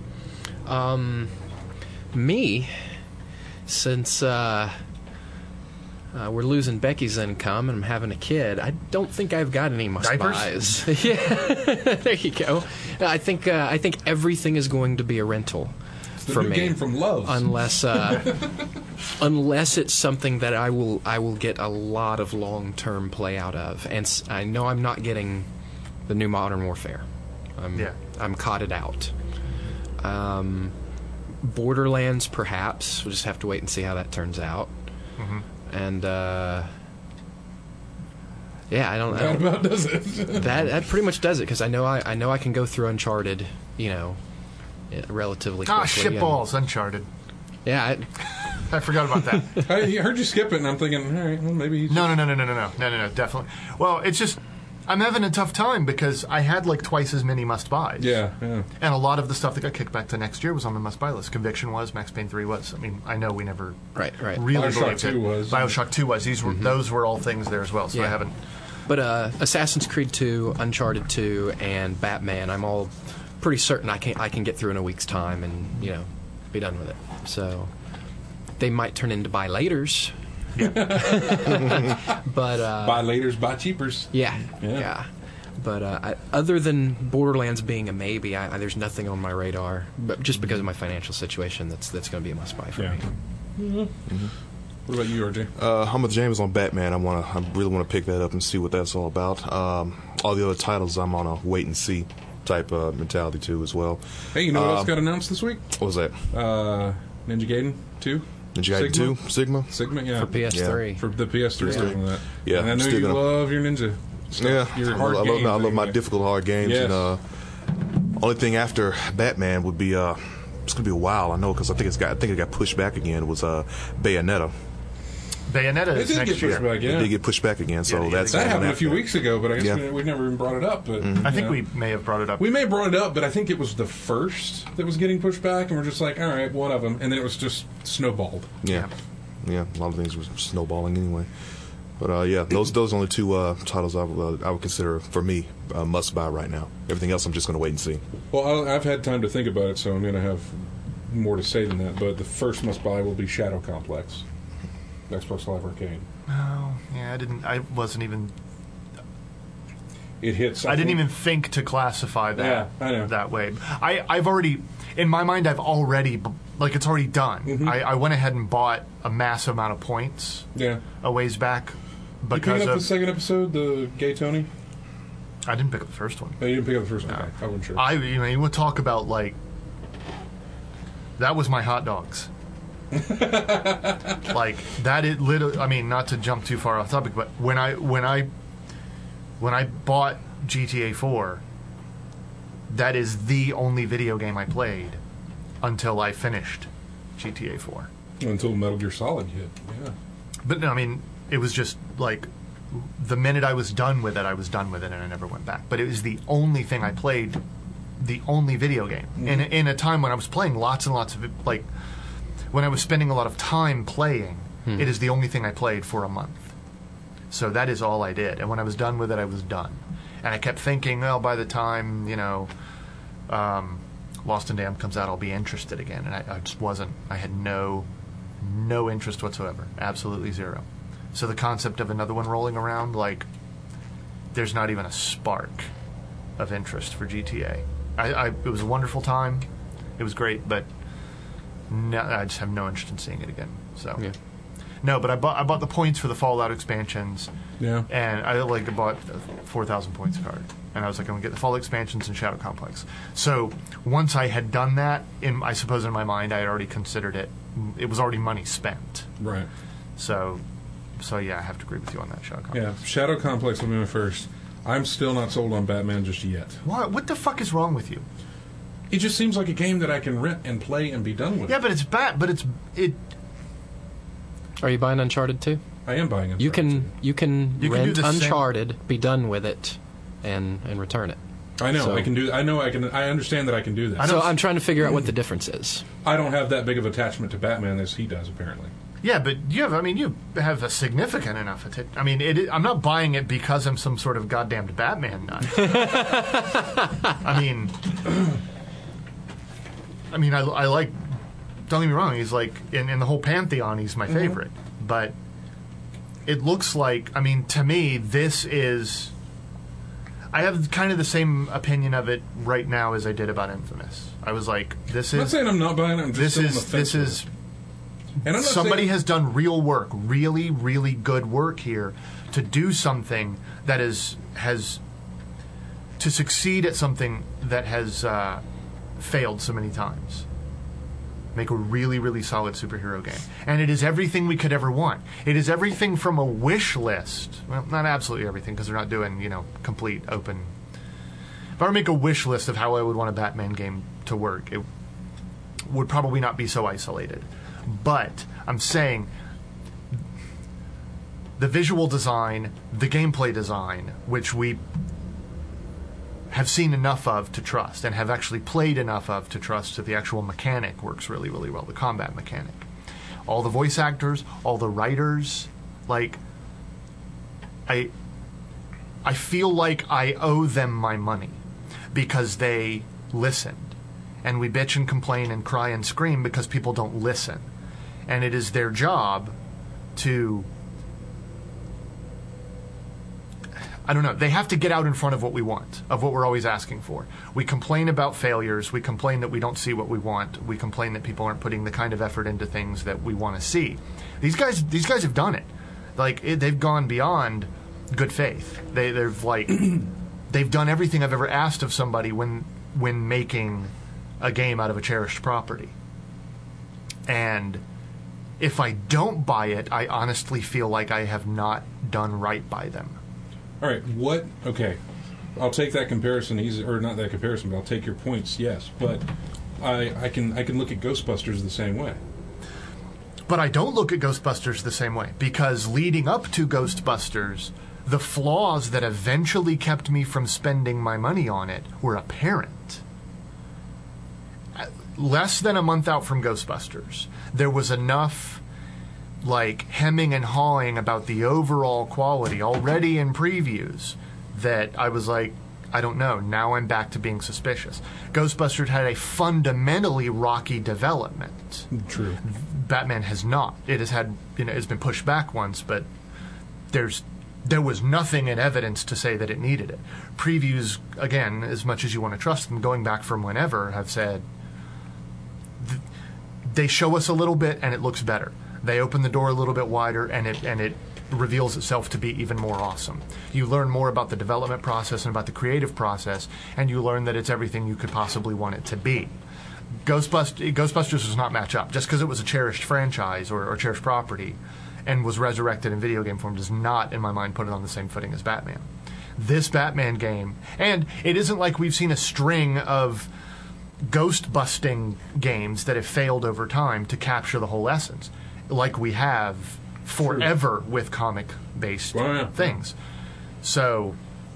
Me, since we're losing Becky's income and I'm having a kid, I don't think I've got any must-buys. Yeah, there you go. I think everything is going to be a rental for me. Game from Lowe's. Unless it's something that I will get a lot of long-term play out of, and I know I'm not getting the new Modern Warfare. I'm caught out. Borderlands, perhaps. We'll just have to wait and see how that turns out. Mm-hmm. And I don't know. That about does it. that pretty much does it, because I know I can go through Uncharted, relatively quickly. Shitballs, Uncharted. Yeah, I forgot about that. I heard you skip it, and I'm thinking, all right, well, maybe he's... No, definitely. Well, it's just, I'm having a tough time because I had like twice as many must-buys. Yeah. And a lot of the stuff that got kicked back to next year was on the must-buy list. Conviction was, Max Payne 3 was. I mean, I know we never right. really BioShock 2 was. BioShock 2 was. Those were all things there as well, so I haven't... But Assassin's Creed 2, Uncharted 2, and Batman, I'm all pretty certain I can get through in a week's time and, be done with it. So they might turn into buy-laters. Yeah. But buy-laters, buy-cheapers. Yeah. But other than Borderlands being a maybe, there's nothing on my radar. But just because of my financial situation, that's going to be a must-buy for me. Mm-hmm. Mm-hmm. What about you, RJ? I'm with James on Batman. I really want to pick that up and see what that's all about. All the other titles, I'm on a wait and see type mentality too as well. Hey, you know what else got announced this week? What was that? Ninja Gaiden 2. Ninja Gaiden 2? Sigma, yeah. For PS3. Yeah. For the PS3 stuff and that. Yeah. And I know you love your Ninja stuff. Yeah. Your hard games. I love my difficult hard games. Yes. And only thing after Batman would be it's gonna be a while. I know, because I think it got pushed back again. Was Bayonetta. Bayonetta is next year. It did get pushed back again, so that happened a few weeks ago, but I guess we never even brought it up. But I think we may have brought it up. We may have brought it up, but I think it was the first that was getting pushed back, and we're just like, all right, one of them, and then it was just snowballed. Yeah, a lot of things were snowballing anyway. But yeah, those are only two titles I would consider, for me, must buy right now. Everything else I'm just going to wait and see. Well, I've had time to think about it, so I'm going to have more to say than that. But the first must buy will be Shadow Complex, Xbox Live Arcade. Oh, yeah, I wasn't even. It hits. I didn't even think to classify that. Yeah, I know. That way. I've already, in my mind, it's already done. Mm-hmm. I went ahead and bought a massive amount of points. Yeah. A ways back. You picked up the second episode, the Gay Tony? I didn't pick up the first one. No, you didn't pick up the first one. No. Okay. I wasn't sure. You would talk about that was my hot dogs. That it literally. I mean, not to jump too far off topic, but when I bought GTA 4, that is the only video game I played until I finished GTA 4. Until Metal Gear Solid hit. Yeah. But no, I mean, it was just the minute I was done with it, and I never went back. But it was the only thing I played, the only video game. Mm-hmm. In a time when I was playing lots and lots of when I was spending a lot of time playing, it is the only thing I played for a month. So that is all I did. And when I was done with it, I was done. And I kept thinking, well, by the time, Lost and Damned comes out, I'll be interested again. And I just wasn't. I had no interest whatsoever. Absolutely zero. So the concept of another one rolling around, there's not even a spark of interest for GTA. It was a wonderful time. It was great, but I just have no interest in seeing it again. So yeah. No, but I bought the points for the Fallout expansions. Yeah. And I bought a 4,000 points card. And I was like, I'm going to get the Fallout expansions and Shadow Complex. So once I had done that, I suppose in my mind I had already considered it. It was already money spent. Right. So yeah, I have to agree with you on that, Shadow Complex. Yeah, Shadow Complex will be my first. I'm still not sold on Batman just yet. What the fuck is wrong with you? It just seems like a game that I can rent and play and be done with. Yeah, but it's bad. But it. Are you buying Uncharted 2? I am buying Uncharted. You can rent Uncharted, be done with it, and return it. I know. So, I can do. I know. I can. I understand that I can do that. So I'm trying to figure out what the difference is. I don't have that big of attachment to Batman as he does, apparently. Yeah, but you have a significant enough attention. I mean, I'm not buying it because I'm some sort of goddamned Batman nut. I like. Don't get me wrong. He's in the whole pantheon. He's my favorite. But it looks like. I mean, to me, this is. I have kind of the same opinion of it right now as I did about Infamous. I was like, this is. I'm not saying I'm not buying it. I'm just saying this is. And somebody has done real work, really, really good work here to do something that has to succeed at something that has failed so many times. Make a really, really solid superhero game. And it is everything we could ever want. It is everything from a wish list. Well, not absolutely everything, because they're not doing, complete open. If I were to make a wish list of how I would want a Batman game to work, it would probably not be so isolated. But I'm saying the visual design, the gameplay design, which we have seen enough of to trust and have actually played enough of to trust that the actual mechanic works really, really well, the combat mechanic. All the voice actors, all the writers, I feel like I owe them my money because they listened. And we bitch and complain and cry and scream because people don't listen. And it is their job to, I don't know, they have to get out in front of what we want, of what we're always asking for. We complain about failures. We complain that we don't see what we want. We complain that people aren't putting the kind of effort into things that we want to see. These guys have done it. They've gone beyond good faith. They've they've done everything I've ever asked of somebody when making a game out of a cherished property. And if I don't buy it, I honestly feel like I have not done right by them. All right, okay, I'll take that comparison, or not that comparison, but I'll take your points, yes. But I can look at Ghostbusters the same way. But I don't look at Ghostbusters the same way, because leading up to Ghostbusters, the flaws that eventually kept me from spending my money on it were apparent. Less than a month out from Ghostbusters, there was enough like hemming and hawing about the overall quality already in previews that I was like, I don't know. Now I'm back to being suspicious. Ghostbusters had a fundamentally rocky development. True. Batman has not. It has had, it's been pushed back once, but there was nothing in evidence to say that it needed it. Previews, again, as much as you want to trust them, going back from whenever, have said they show us a little bit and it looks better. They open the door a little bit wider and it reveals itself to be even more awesome. You learn more about the development process and about the creative process, and you learn that it's everything you could possibly want it to be. Ghostbusters does not match up. Just because it was a cherished franchise or cherished property and was resurrected in video game form does not, in my mind, put it on the same footing as Batman. This Batman game, and it isn't like we've seen a string of ghost-busting games that have failed over time to capture the whole essence, like we have forever with comic-based things. So,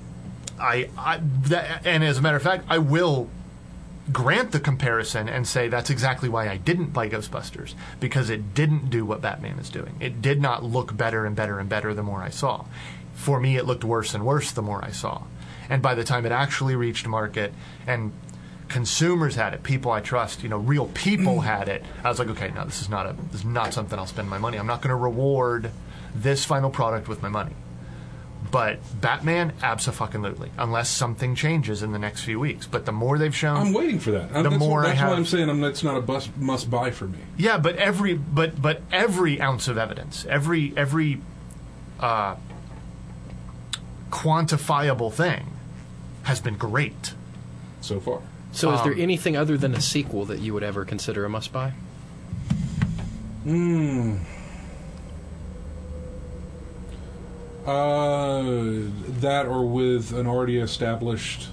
and as a matter of fact, I will grant the comparison and say that's exactly why I didn't buy Ghostbusters, because it didn't do what Batman is doing. It did not look better and better and better the more I saw. For me, it looked worse and worse the more I saw. And by the time it actually reached market and consumers had it, people I trust, real people had it, I was like, okay, no, this is not something I'll spend my money. I'm not going to reward this final product with my money. But Batman, abso-fucking-lutely, unless something changes in the next few weeks. But the more they've shown, I'm waiting for that. That's why I'm saying it's not a must-buy for me. Yeah, but every ounce of evidence, every quantifiable thing has been great so far. So is there anything other than a sequel that you would ever consider a must-buy? That or with an already established,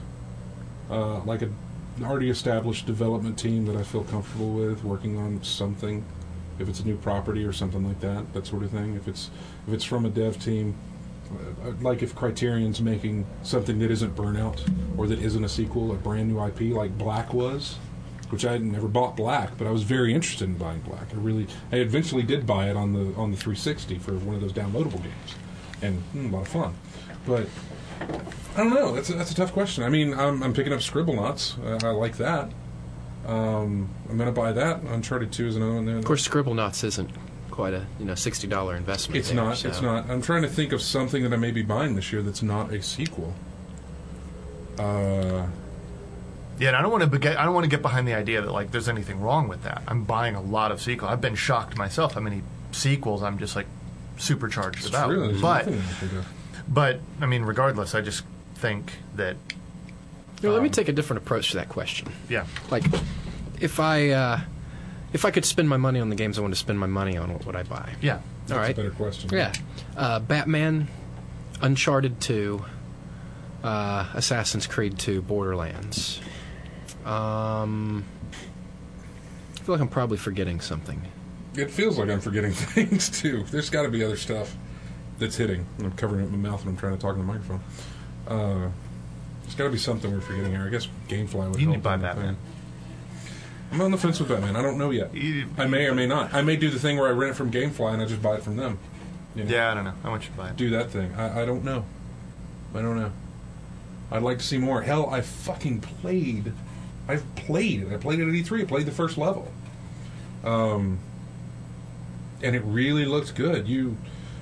an already established development team that I feel comfortable with working on something. If it's a new property or something like that sort of thing. If it's from a dev team, like if Criterion's making something that isn't Burnout or that isn't a sequel, a brand new IP like Black was, which I had never bought Black, but I was very interested in buying Black. I eventually did buy it on the 360 for one of those downloadable games, and a lot of fun. But I don't know. That's a tough question. I mean, I'm picking up Scribblenauts. I like that. I'm going to buy that. Uncharted 2 is another one there. Of course, Scribblenauts isn't quite a $60 investment. It's not. It's not. I'm trying to think of something that I may be buying this year that's not a sequel. Yeah, and I don't want to get behind the idea that there's anything wrong with that. I'm buying a lot of sequels. I've been shocked myself how many sequels I'm just supercharged about. But I mean, regardless, I just think that. Let me take a different approach to that question. Yeah, if I could spend my money on the games I want to spend my money on, what would I buy? Yeah, that's a better question. Yeah, Batman, Uncharted 2, Assassin's Creed 2, Borderlands. I feel like I'm probably forgetting something. It feels like I'm forgetting things too. There's got to be other stuff that's hitting. I'm covering up my mouth when I'm trying to talk in the microphone. There's got to be something we're forgetting here. I guess GameFly would help. You need to buy Batman. I'm on the fence with Batman. I don't know yet. I may or may not. I may do the thing where I rent it from GameFly and I just buy it from them. Yeah, I don't know. I want you to buy it. Do that thing. I don't know. I don't know. I'd like to see more. Hell, I've played it. I played it at E3. I played the first level. And it really looks good. You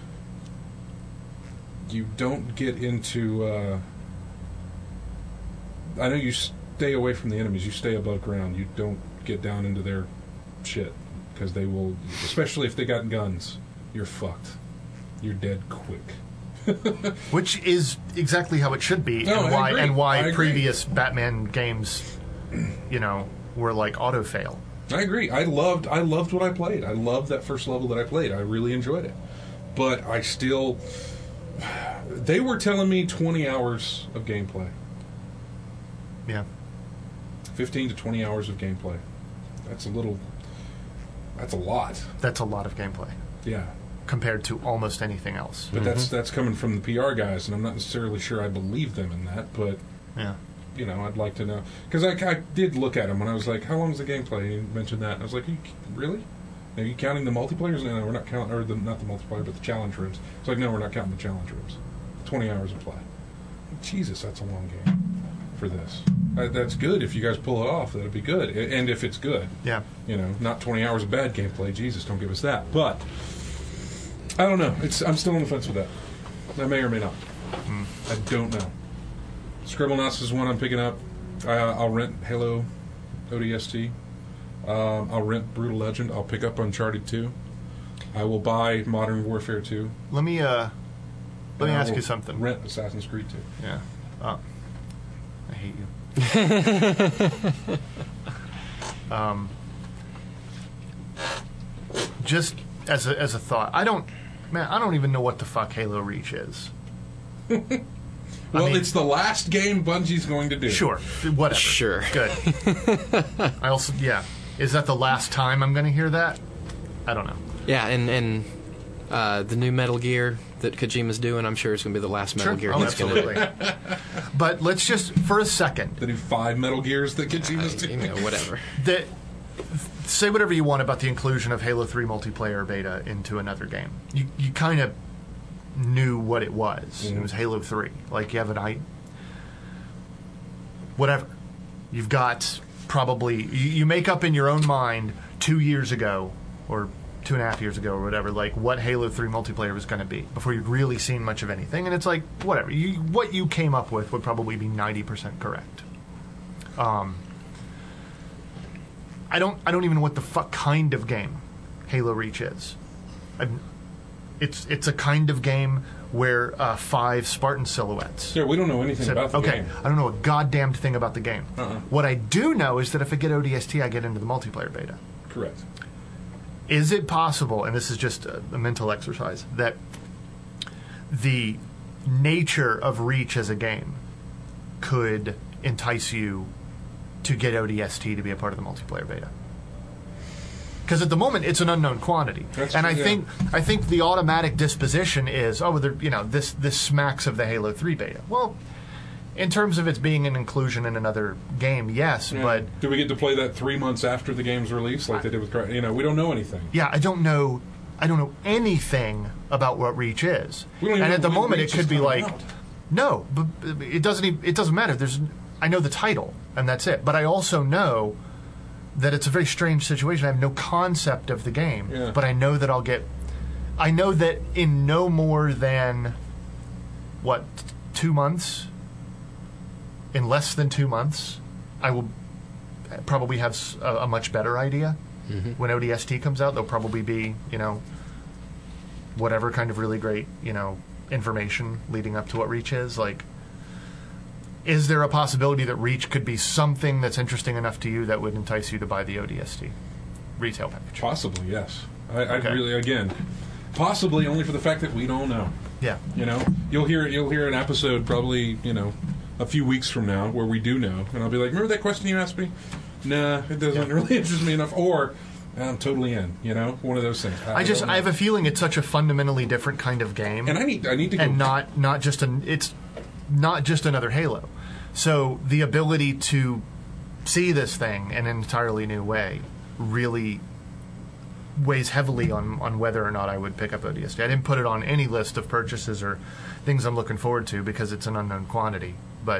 don't get into... I know you stay away from the enemies. You stay above ground. You don't get down into their shit. Because they will... Especially if they got guns. You're fucked. You're dead quick. Which is exactly how it should be. And why previous Batman games... were auto fail. I agree. I loved what I played. I loved that first level that I played. I really enjoyed it. But I still... They were telling me 20 hours of gameplay. Yeah. 15 to 20 hours of gameplay. That's a lot. That's a lot of gameplay. Yeah. Compared to almost anything else. But that's coming from the PR guys, and I'm not necessarily sure I believe them in that, but... Yeah. I'd like to know. Because I did look at him, and I was like, how long is the gameplay? He mentioned that, and I was like, really? Are you counting the multiplayers? No, we're not counting, or not the multiplayer, but the challenge rooms. It's like, no, we're not counting the challenge rooms. 20 hours of play. Jesus, that's a long game for this. That's good if you guys pull it off. That'd be good, and if it's good. Yeah. Not 20 hours of bad gameplay. Jesus, don't give us that. But I don't know. I'm still on the fence with that. I may or may not. I don't know. Scribblenauts is one I'm picking up. I'll rent Halo ODST. I'll rent Brutal Legend. I'll pick up Uncharted 2. I will buy Modern Warfare 2. Let me ask you something. Rent Assassin's Creed 2. Yeah. I hate you. Just as a thought, I don't even know what the fuck Halo Reach is. Well, it's the last game Bungie's going to do. Sure, whatever. Sure. Good. I also, is that the last time I'm going to hear that? I don't know. Yeah, and the new Metal Gear that Kojima's doing, I'm sure it's going to be the last Metal Gear he's going to do. But let's just, for a second... The new 5 Metal Gears that Kojima's doing. Whatever. Say whatever you want about the inclusion of Halo 3 multiplayer beta into another game. You kind of knew what it was. Mm-hmm. It was Halo 3. Like, you have an whatever. You've got probably... You make up in your own mind 2 years ago, or 2.5 years ago or whatever, like what Halo 3 multiplayer was going to be before you'd really seen much of anything. And it's like, whatever. What you came up with would probably be 90% correct. I don't even know what the fuck kind of game Halo Reach is. It's a kind of game where 5 Spartan silhouettes. Yeah, we don't know anything about the game. I don't know a goddamn thing about the game. Uh-uh. What I do know is that if I get ODST, I get into the multiplayer beta. Correct. Is it possible, and this is just a mental exercise, that the nature of Reach as a game could entice you to get ODST to be a part of the multiplayer beta? Because at the moment it's an unknown quantity, I think the automatic disposition is, this smacks of the Halo 3 beta. Well, in terms of its being an inclusion in another game, yes, but... Do we get to play that 3 months after the game's release, like they did with... we don't know anything. Yeah, I don't know anything about what Reach is. And at the moment it could be like... Out. No, but it doesn't matter. I know the title, and that's it. But I also know that it's a very strange situation. I have no concept of the game, but I know that I know that in no more than, 2 months... In less than 2 months, I will probably have a much better idea. Mm-hmm. When ODST comes out, there'll probably be, whatever kind of really great, information leading up to what Reach is. Like, is there a possibility that Reach could be something that's interesting enough to you that would entice you to buy the ODST retail package? Possibly, yes. I really, again, possibly only for the fact that we don't know. Yeah. You'll hear an episode probably, a few weeks from now where we do know, and I'll be like, remember that question you asked me? Nah, it doesn't really interest me enough, or I'm totally in, one of those things. I have a feeling it's such a fundamentally different kind of game, and I need to go, and it's not just another Halo. So the ability to see this thing in an entirely new way really weighs heavily on whether or not I would pick up ODST. I didn't put it on any list of purchases or things I'm looking forward to because it's an unknown quantity. But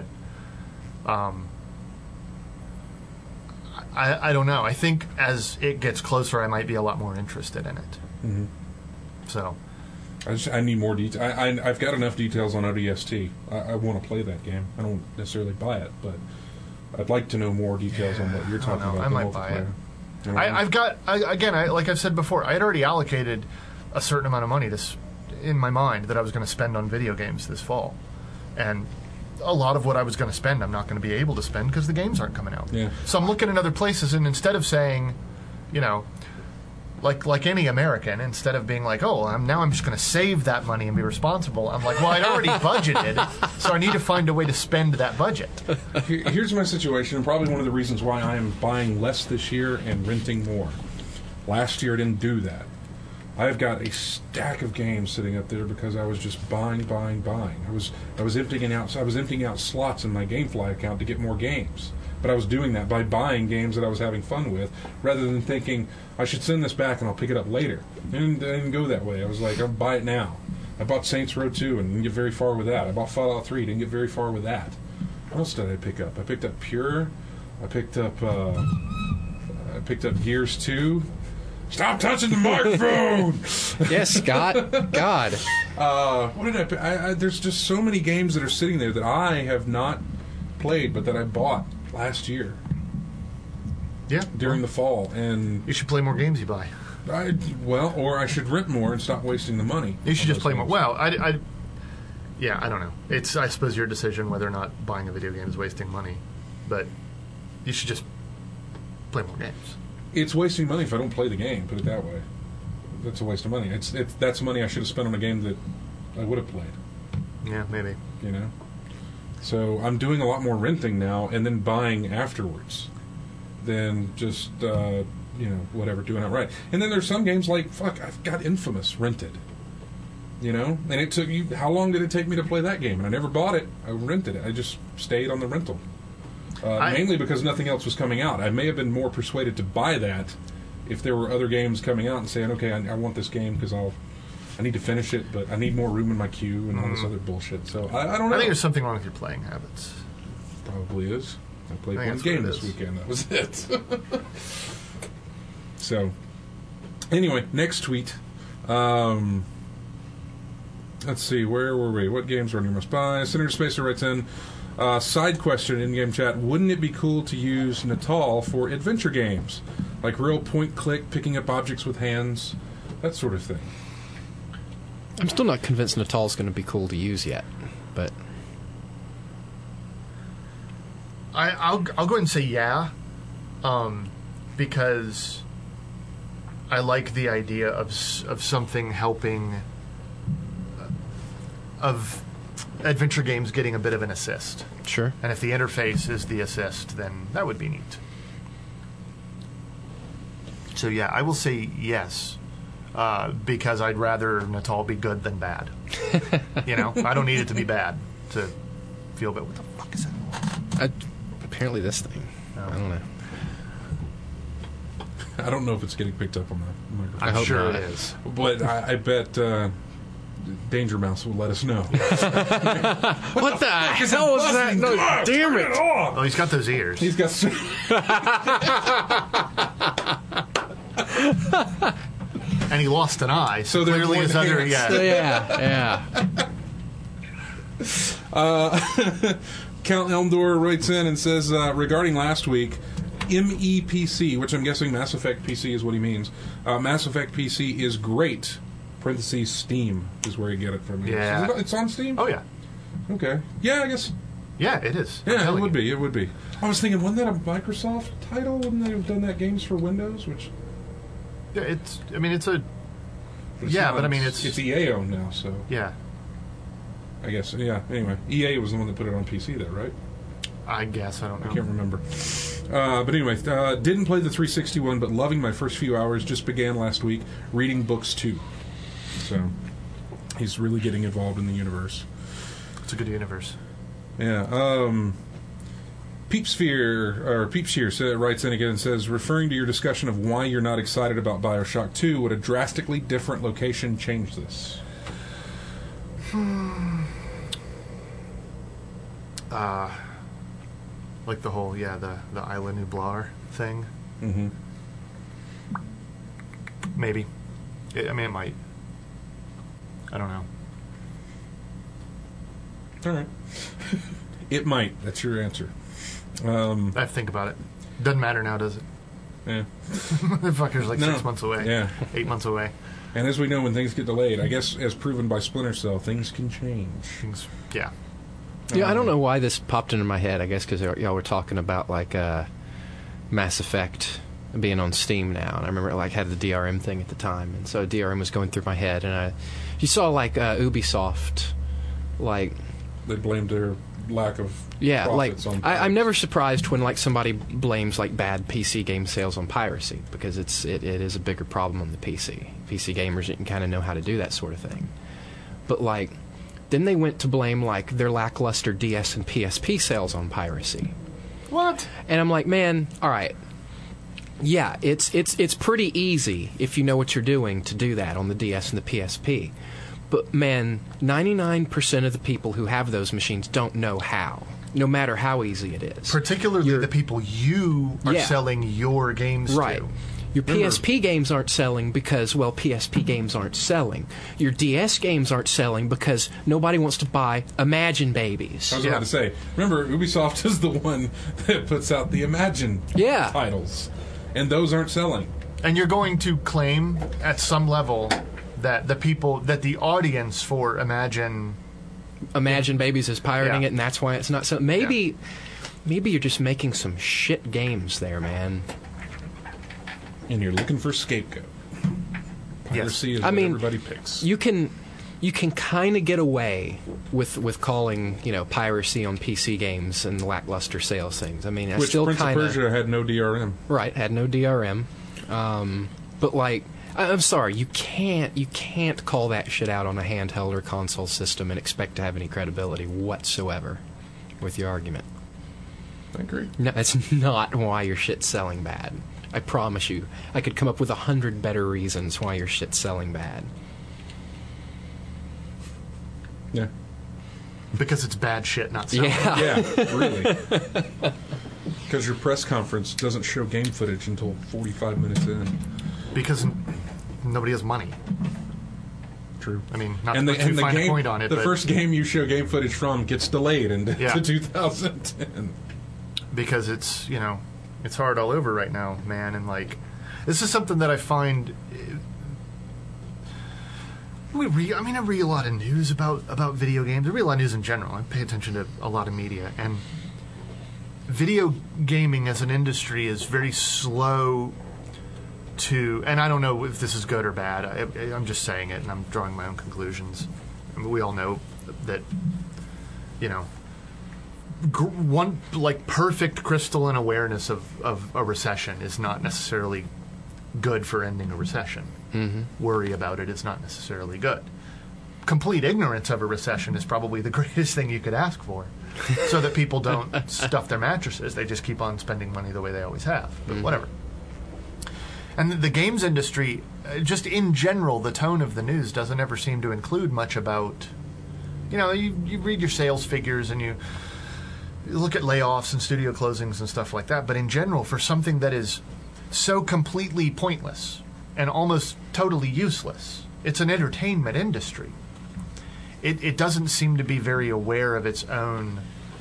I don't know. I think as it gets closer, I might be a lot more interested in it. Mm-hmm. So I need more detail. I've got enough details on ODST. I want to play that game. I don't necessarily buy it, but I'd like to know more details on what you're talking about. I might buy it. I've got like I've said before, I had already allocated a certain amount of money in my mind that I was going to spend on video games this fall, and a lot of what I was going to spend I'm not going to be able to spend because the games aren't coming out. Yeah. So I'm looking at other places, and instead of saying, like any American, instead of being like, I'm just going to save that money and be responsible, I'm like, well, I'd already budgeted, so I need to find a way to spend that budget. Here's my situation, and probably one of the reasons why I am buying less this year and renting more. Last year I didn't do that. I've got a stack of games sitting up there because I was just buying. I was emptying out slots in my GameFly account to get more games, but But I was doing that by buying games that I was having fun with, rather than thinking, I should send this back and I'll pick it up later. And I didn't go that way. I was like, I'll buy it now. I bought Saints Row 2 and didn't get very far with that. I bought Fallout 3, didn't get very far with that. What else did I pick up? I picked up Pure. I picked up Gears 2. Stop touching the microphone! Yes, Scott. God. What did I pick? There's just so many games that are sitting there that I have not played, but that I bought last year. Yeah. During the fall. And you should play more games you buy. Or I should rent more and stop wasting the money. You should just play more. Well, I don't know. It's, I suppose, your decision whether or not buying a video game is wasting money. But you should just play more games. It's wasting money if I don't play the game, put it that way. That's a waste of money. That's money I should have spent on a game that I would have played. Yeah, maybe. You know? So I'm doing a lot more renting now and then buying afterwards than just, whatever, doing it right. And then there's some games like, I've got Infamous rented. You know? And it took you, how long did it take me to play that game? And I never bought it. I rented it. I just stayed on the rental. Mainly because nothing else was coming out. I may have been more persuaded to buy that if there were other games coming out and saying, okay, I want this game because I need to finish it, but I need more room in my queue and all this other bullshit. So I don't know. I think there's something wrong with your playing habits. Probably is. I played one game this weekend. That was it. So, anyway, next tweet. Let's see, where were we? What games are on your must buy? Senator Spacer writes in, side question in game chat: wouldn't it be cool to use Natal for adventure games, like real point-click, picking up objects with hands, that sort of thing? I'm still not convinced Natal's going to be cool to use yet, but I'll go ahead and say yeah, because I like the idea of something helping, of adventure games getting a bit of an assist. Sure. And if the interface is the assist, then that would be neat. So yeah, I will say yes, because I'd rather Natal be good than bad. I don't need it to be bad to feel bad. What the fuck is that? Apparently this thing. I don't know. I don't know if it's getting picked up on the microphone. I'm sure not. It is. But I bet Danger Mouse will let us know. What the hell was that? No, damn it! Oh, he's got those ears. He's got. And he lost an eye, so they're clearly his other. Yeah. Count Elmdor writes in and says, regarding last week, MEPC, which I'm guessing Mass Effect PC is what he means. Mass Effect PC is great. Parentheses Steam is where you get it from. Yeah. It's on Steam? Oh, yeah. Okay. Yeah, I guess. Yeah, it is. Yeah, it would be. It would be. I was thinking, wasn't that a Microsoft title? Wouldn't they have done that games for Windows? Which. Yeah, it's a. But it's EA owned now, so. Yeah. I guess, yeah. Anyway, EA was the one that put it on PC, though, right? I guess, I don't know. I can't remember. But anyway, didn't play the 360 one, but loving my first few hours. Just began last week reading books, too. So, he's really getting involved in the universe. It's a good universe. Yeah. Peepsphere writes in again and says, referring to your discussion of why you're not excited about Bioshock 2, would a drastically different location change this? Like the whole, the Isla Nublar thing. Mm-hmm. Maybe. It might. I don't know. All right. It might. That's your answer. I have to think about it. Doesn't matter now, does it? Yeah. The fucker's like 6 months away. Yeah. 8 months away. And as we know, when things get delayed, I guess as proven by Splinter Cell, things can change. Yeah. Yeah, I don't know why this popped into my head. I guess because y'all were talking about like Mass Effect being on Steam now, and I remember it had the DRM thing at the time, and so DRM was going through my head, and you saw Ubisoft, they blamed their lack of profits on I'm never surprised when somebody blames bad PC game sales on piracy, because it is a bigger problem on the PC. PC gamers didn't kind of know how to do that sort of thing, but then they went to blame their lackluster DS and PSP sales on piracy. What? And I'm like, man, all right. Yeah, it's pretty easy if you know what you're doing to do that on the DS and the PSP. But man, 99% of the people who have those machines don't know how, no matter how easy it is. Particularly the people you are selling your games right. to. Your PSP games aren't selling because, well, PSP games aren't selling. Your DS games aren't selling because nobody wants to buy Imagine Babies. I was about to say, remember, Ubisoft is the one that puts out the Imagine titles. And those aren't selling. And you're going to claim at some level that the audience for Imagine Babies is pirating it, and that's why it's not selling. Maybe you're just making some shit games there, man. And you're looking for a scapegoat. Piracy is what everybody picks. You can kind of get away with calling piracy on PC games and lackluster sales things. I mean, Which Prince of Persia had no DRM. Right, had no DRM. But like, I'm sorry, you can't call that shit out on a handheld or console system and expect to have any credibility whatsoever with your argument. I agree. No, that's not why your shit's selling bad. I promise you. I could come up with 100 better reasons why your shit's selling bad. Yeah. Because it's bad shit, not selling. Yeah, really. Because your press conference doesn't show game footage until 45 minutes in. Because nobody has money. True. I mean, not to put too fine a point on it. The first game you show game footage from gets delayed into 2010. Because it's, it's hard all over right now, man. And, like, this is something that I find... I read a lot of news about video games. I read a lot of news in general. I pay attention to a lot of media. And video gaming as an industry is very slow to... And I don't know if this is good or bad. I'm just saying it, and I'm drawing my own conclusions. I mean, we all know that, one perfect crystalline awareness of a recession is not necessarily good for ending a recession. Mm-hmm. Worry about it is not necessarily good. Complete ignorance of a recession is probably the greatest thing you could ask for, so that people don't stuff their mattresses. They just keep on spending money the way they always have. But whatever. And the games industry, just in general, the tone of the news doesn't ever seem to include much about... You read your sales figures and you look at layoffs and studio closings and stuff like that, but in general, for something that is so completely pointless and almost totally useless, it's an entertainment industry. It doesn't seem to be very aware of its own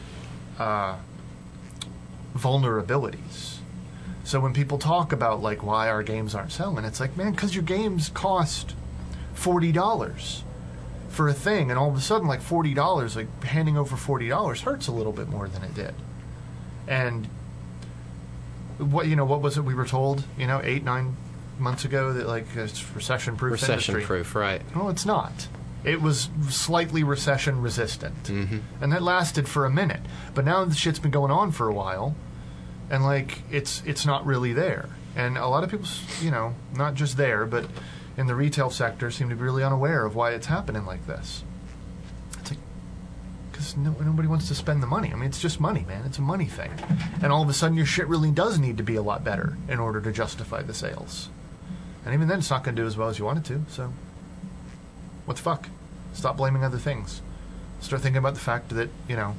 vulnerabilities. So when people talk about like why our games aren't selling, it's like, man, because your games cost $40 for a thing, and all of a sudden, like $40, like handing over $40 hurts a little bit more than it did. And what was it we were told 8-9 months ago that like it's recession-proof industry. Recession-proof, right? Well, it's not. It was slightly recession-resistant, and that lasted for a minute. But now the shit's been going on for a while, and like it's not really there. And a lot of people, not just there, but in the retail sector, seem to be really unaware of why it's happening like this. It's like, because nobody wants to spend the money. I mean, it's just money, man. It's a money thing. And all of a sudden, your shit really does need to be a lot better in order to justify the sales. And even then, it's not going to do as well as you want it to, so what the fuck? Stop blaming other things. Start thinking about the fact that,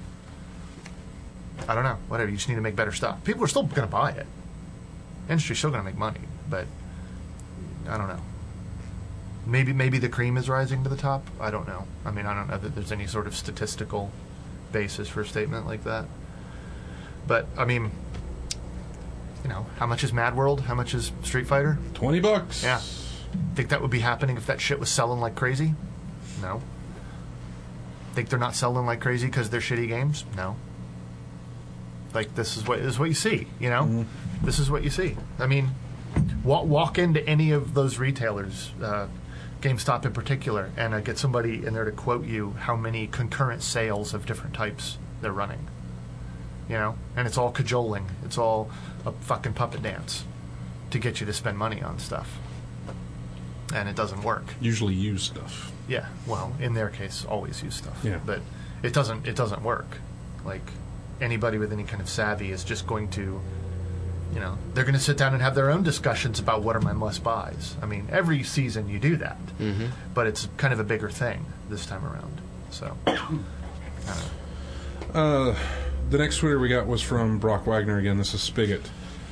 I don't know, whatever, you just need to make better stuff. People are still going to buy it. Industry's still going to make money, but I don't know. Maybe the cream is rising to the top. I don't know. I mean, I don't know that there's any sort of statistical basis for a statement like that. But, I mean, how much is Mad World? How much is Street Fighter? $20. Yeah. Think that would be happening if that shit was selling like crazy? No. Think they're not selling like crazy because they're shitty games? No. Like, this is what you see, This is what you see. I mean, walk into any of those retailers, GameStop in particular, and get somebody in there to quote you how many concurrent sales of different types they're running. And it's all cajoling. It's all a fucking puppet dance to get you to spend money on stuff. And it doesn't work. Usually used stuff. Yeah, well, in their case, always used stuff. Yeah. But it doesn't work. Like, anybody with any kind of savvy is just going to, they're going to sit down and have their own discussions about what are my must-buys. I mean, every season you do that, but it's kind of a bigger thing this time around. So, I don't know. The next Twitter we got was from Brock Wagner again. This is Spigot.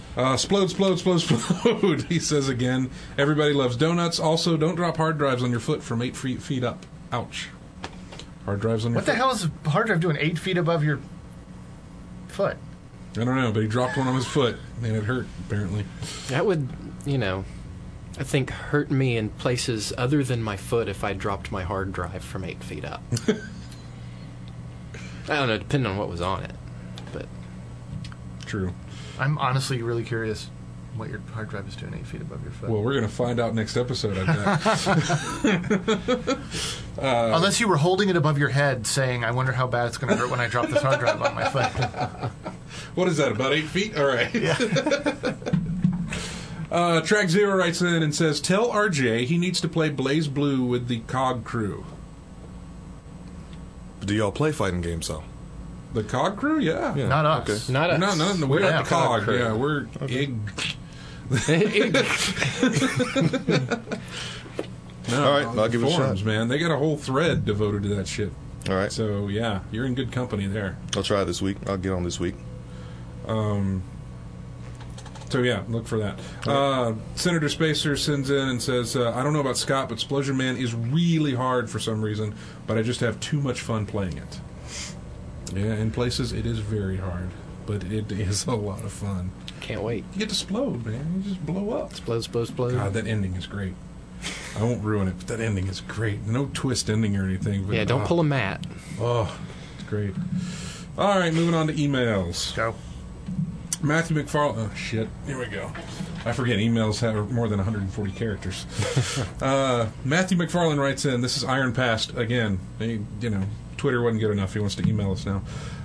Splode. He says again, everybody loves donuts. Also, don't drop hard drives on your foot from 8 feet up. Ouch. Hard drives on your foot. What the hell is a hard drive doing 8 feet above your foot? I don't know, but he dropped one on his foot, and it hurt, apparently. That would, I think hurt me in places other than my foot if I dropped my hard drive from 8 feet up. I don't know, depending on what was on it. But True. I'm honestly really curious what your hard drive is doing 8 feet above your foot. Well, we're going to find out next episode, I bet. Unless you were holding it above your head saying, I wonder how bad it's going to hurt when I drop this hard drive on my foot. What is that, about 8 feet? All right. Yeah. Track Zero writes in and says, tell RJ he needs to play Blaze Blue with the COG crew. Do y'all play fighting games, though? The COG crew? Yeah. Not us. Okay. not us. No, we're not the COG. crew. Yeah, we're IG. No, All right, I'll give it a forums, shot. man. They got a whole thread devoted to that shit. All right. So, yeah, you're in good company there. I'll try it this week. I'll get on this week. So, yeah, look for that. Senator Spacer sends in and says, I don't know about Scott, but Splosion Man is really hard for some reason, but I just have too much fun playing it. Yeah, in places it is very hard, but it is a lot of fun. Can't wait. You get to explode, man. You just blow up. Explode. God, that ending is great. I won't ruin it, but that ending is great. No twist ending or anything. But, Yeah, don't pull a Matt. Oh, it's great. All right, moving on to emails. Go. Matthew McFarlane. Oh, shit. Here we go. I forget emails have more than 140 characters. Matthew McFarlane writes in, this is Iron Past again. Twitter wasn't good enough. He wants to email us now.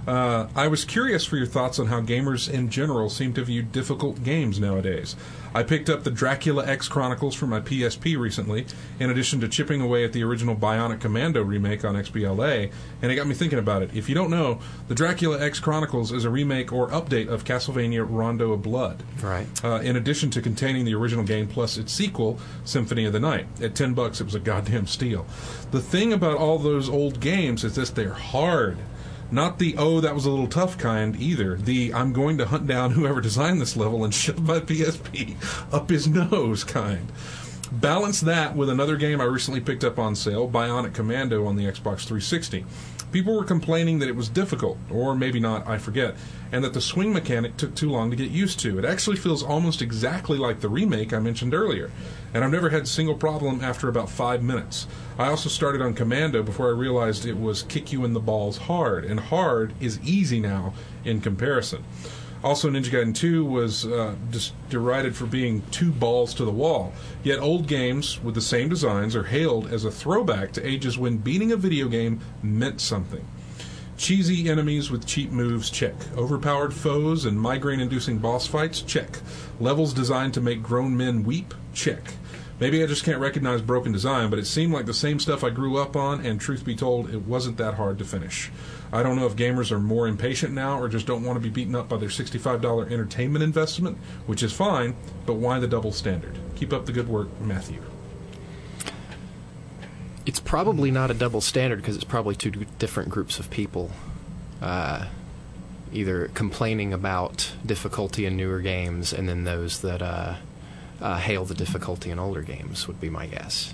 I was curious for your thoughts on how gamers in general seem to view difficult games nowadays. I picked up the Dracula X Chronicles for my PSP recently, in addition to chipping away at the original Bionic Commando remake on XBLA, and it got me thinking about it. If you don't know, the Dracula X Chronicles is a remake or update of Castlevania Rondo of Blood. Right. In addition to containing the original game plus its sequel, Symphony of the Night. At $10, it was a goddamn steal. The thing about all those old games is that they're hard. Not the, oh, that was a little tough kind either. The, I'm going to hunt down whoever designed this level and shove my PSP up his nose kind. Balance that with another game I recently picked up on sale, Bionic Commando on the Xbox 360. People were complaining that it was difficult, or maybe not, I forget, and that the swing mechanic took too long to get used to. It actually feels almost exactly like the remake I mentioned earlier, and I've never had a single problem after about 5 minutes. I also started on Commando before I realized it was kick you in the balls hard, and hard is easy now in comparison. Also, Ninja Gaiden 2 was just derided for being too balls to the wall. Yet old games with the same designs are hailed as a throwback to ages when beating a video game meant something. Cheesy enemies with cheap moves, check. Overpowered foes and migraine-inducing boss fights, check. Levels designed to make grown men weep, check. Maybe I just can't recognize broken design, but it seemed like the same stuff I grew up on, and truth be told, it wasn't that hard to finish. I don't know if gamers are more impatient now or just don't want to be beaten up by their $65 entertainment investment, which is fine, but why the double standard? Keep up the good work, Matthew. It's probably not a double standard because it's probably two different groups of people either complaining about difficulty in newer games and then those that hail the difficulty in older games would be my guess.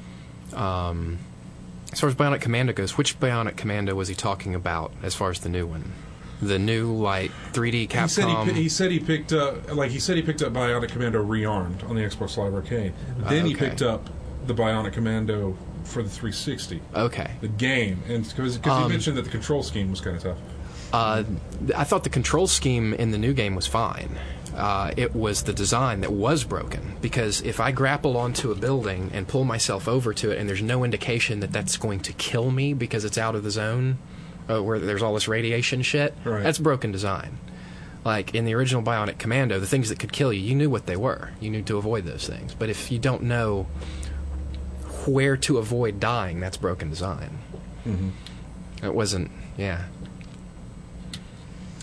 As far as Bionic Commando goes, which Bionic Commando was he talking about as far as the new one? The new, 3D Capcom? He said he picked up Bionic Commando Rearmed on the Xbox Live Arcade. Then he picked up the Bionic Commando for the 360. Okay. The game. And because he mentioned that the control scheme was kind of tough. I thought the control scheme in the new game was fine. It was the design that was broken, because if I grapple onto a building and pull myself over to it and there's no indication that that's going to kill me because it's out of the zone where there's all this radiation shit, right. That's broken design. Like in the original Bionic Commando, the things that could kill you, you knew what they were. You knew to avoid those things. But if you don't know where to avoid dying, that's broken design. Mm-hmm. It wasn't, yeah.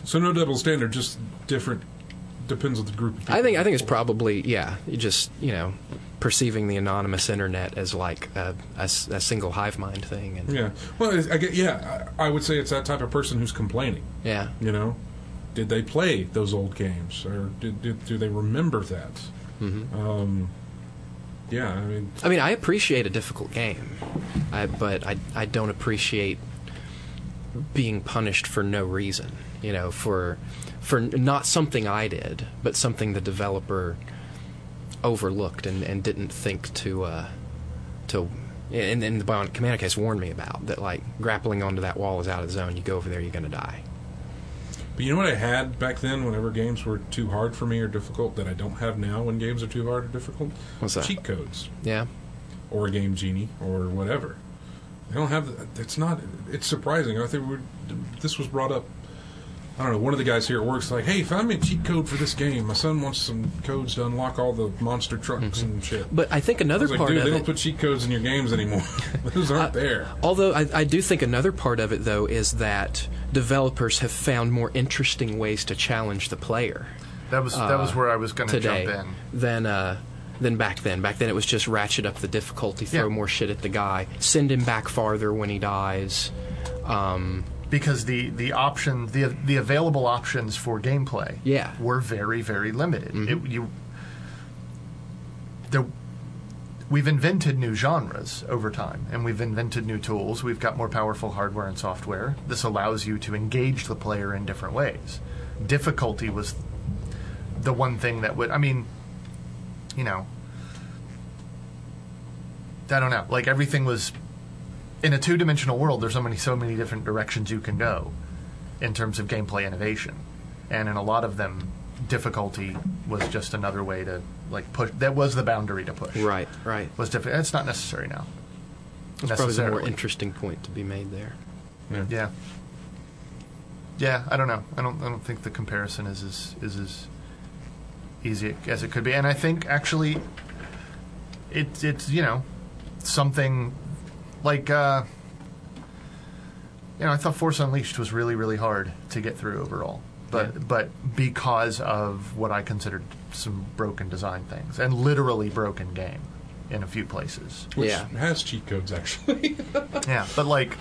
So no double standard, just different. Depends on the group of people. I think it's probably you just perceiving the anonymous internet as like a single hive mind thing. And yeah, well, I would say it's that type of person who's complaining. Yeah, did they play those old games, or do they remember that? Mm-hmm. Yeah, I mean, I appreciate a difficult game, but I don't appreciate being punished for no reason. For not something I did, but something the developer overlooked and didn't think to and the Bionic Commando case warned me about that. Like, grappling onto that wall is out of the zone. You go over there, you're going to die. But you know what I had back then whenever games were too hard for me or difficult that I don't have now when games are too hard or difficult? What's that? Cheat codes. Yeah. Or a Game Genie or whatever. I don't have... It's surprising. I think this was brought up... I don't know, one of the guys here at work's like, hey, find me a cheat code for this game. My son wants some codes to unlock all the monster trucks and shit. But I think another part of it... they don't put cheat codes in your games anymore. Those aren't there. Although I do think another part of it, though, is that developers have found more interesting ways to challenge the player. That was where I was going to jump in. Than back then. Back then it was just ratchet up the difficulty, throw more shit at the guy, send him back farther when he dies. Because the available options for gameplay were very, very limited. Mm-hmm. We've invented new genres over time, and we've invented new tools. We've got more powerful hardware and software. This allows you to engage the player in different ways. Difficulty was the one thing that would... I mean, I don't know. Like, everything was... In a two-dimensional world, there's so many different directions you can go in terms of gameplay innovation. And in a lot of them, difficulty was just another way to, like, push. That was the boundary to push. Right. It's not necessary now. That's probably the more interesting point to be made there. Yeah, I don't know. I don't think the comparison is as easy as it could be. And I think, actually, it's something... Like, I thought Force Unleashed was really, really hard to get through overall. But because of what I considered some broken design things. And literally broken game in a few places. Which has cheat codes, actually. Yeah, but like...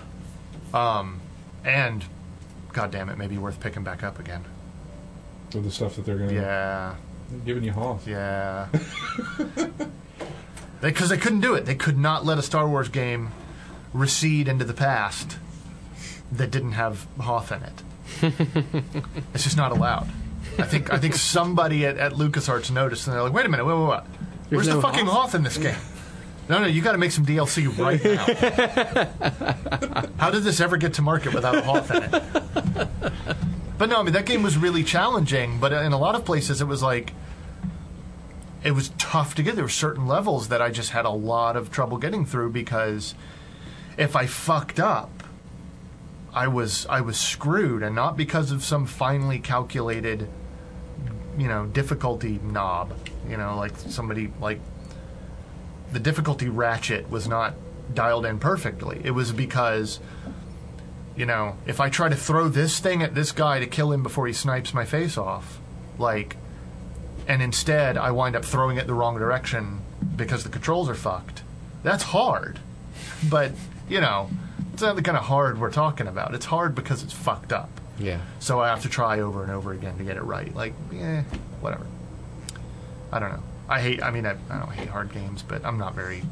and, God damn it, maybe worth picking back up again. With the stuff that they're going to... Yeah. They're giving you Hoth. Yeah. Because they couldn't do it. They could not let a Star Wars game... recede into the past that didn't have Hoth in it. It's just not allowed. I think somebody at LucasArts noticed, and they're like, wait a minute, what? Where's the fucking Hoth in this game? No, you got to make some DLC right now. How did this ever get to market without a Hoth in it? But no, I mean, that game was really challenging, but in a lot of places it was like, it was tough to get. There were certain levels that I just had a lot of trouble getting through because if I fucked up, I was screwed, and not because of some finely calculated, difficulty knob. Like somebody, like, the difficulty ratchet was not dialed in perfectly. It was because, if I try to throw this thing at this guy to kill him before he snipes my face off, like, and instead I wind up throwing it the wrong direction because the controls are fucked, that's hard. But, it's not the kind of hard we're talking about. It's hard because it's fucked up. Yeah. So I have to try over and over again to get it right. Like, whatever. I don't know. I don't hate hard games, but I'm not very...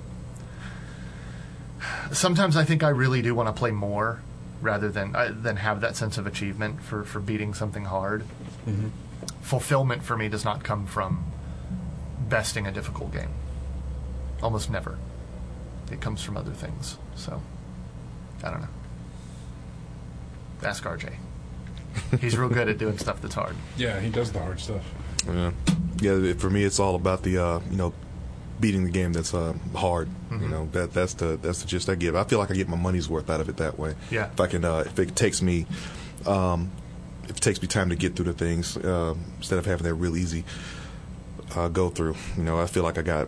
Sometimes I think I really do want to play more rather than have that sense of achievement for beating something hard. Mm-hmm. Fulfillment for me does not come from besting a difficult game. Almost never. It comes from other things. So, I don't know. Ask RJ. He's real good at doing stuff that's hard. Yeah, he does the hard stuff. Yeah, for me, it's all about the beating the game that's hard. Mm-hmm. That's the gist I give. I feel like I get my money's worth out of it that way. Yeah. If I can, if it takes me time to get through the things instead of having that real easy go through. I feel like I got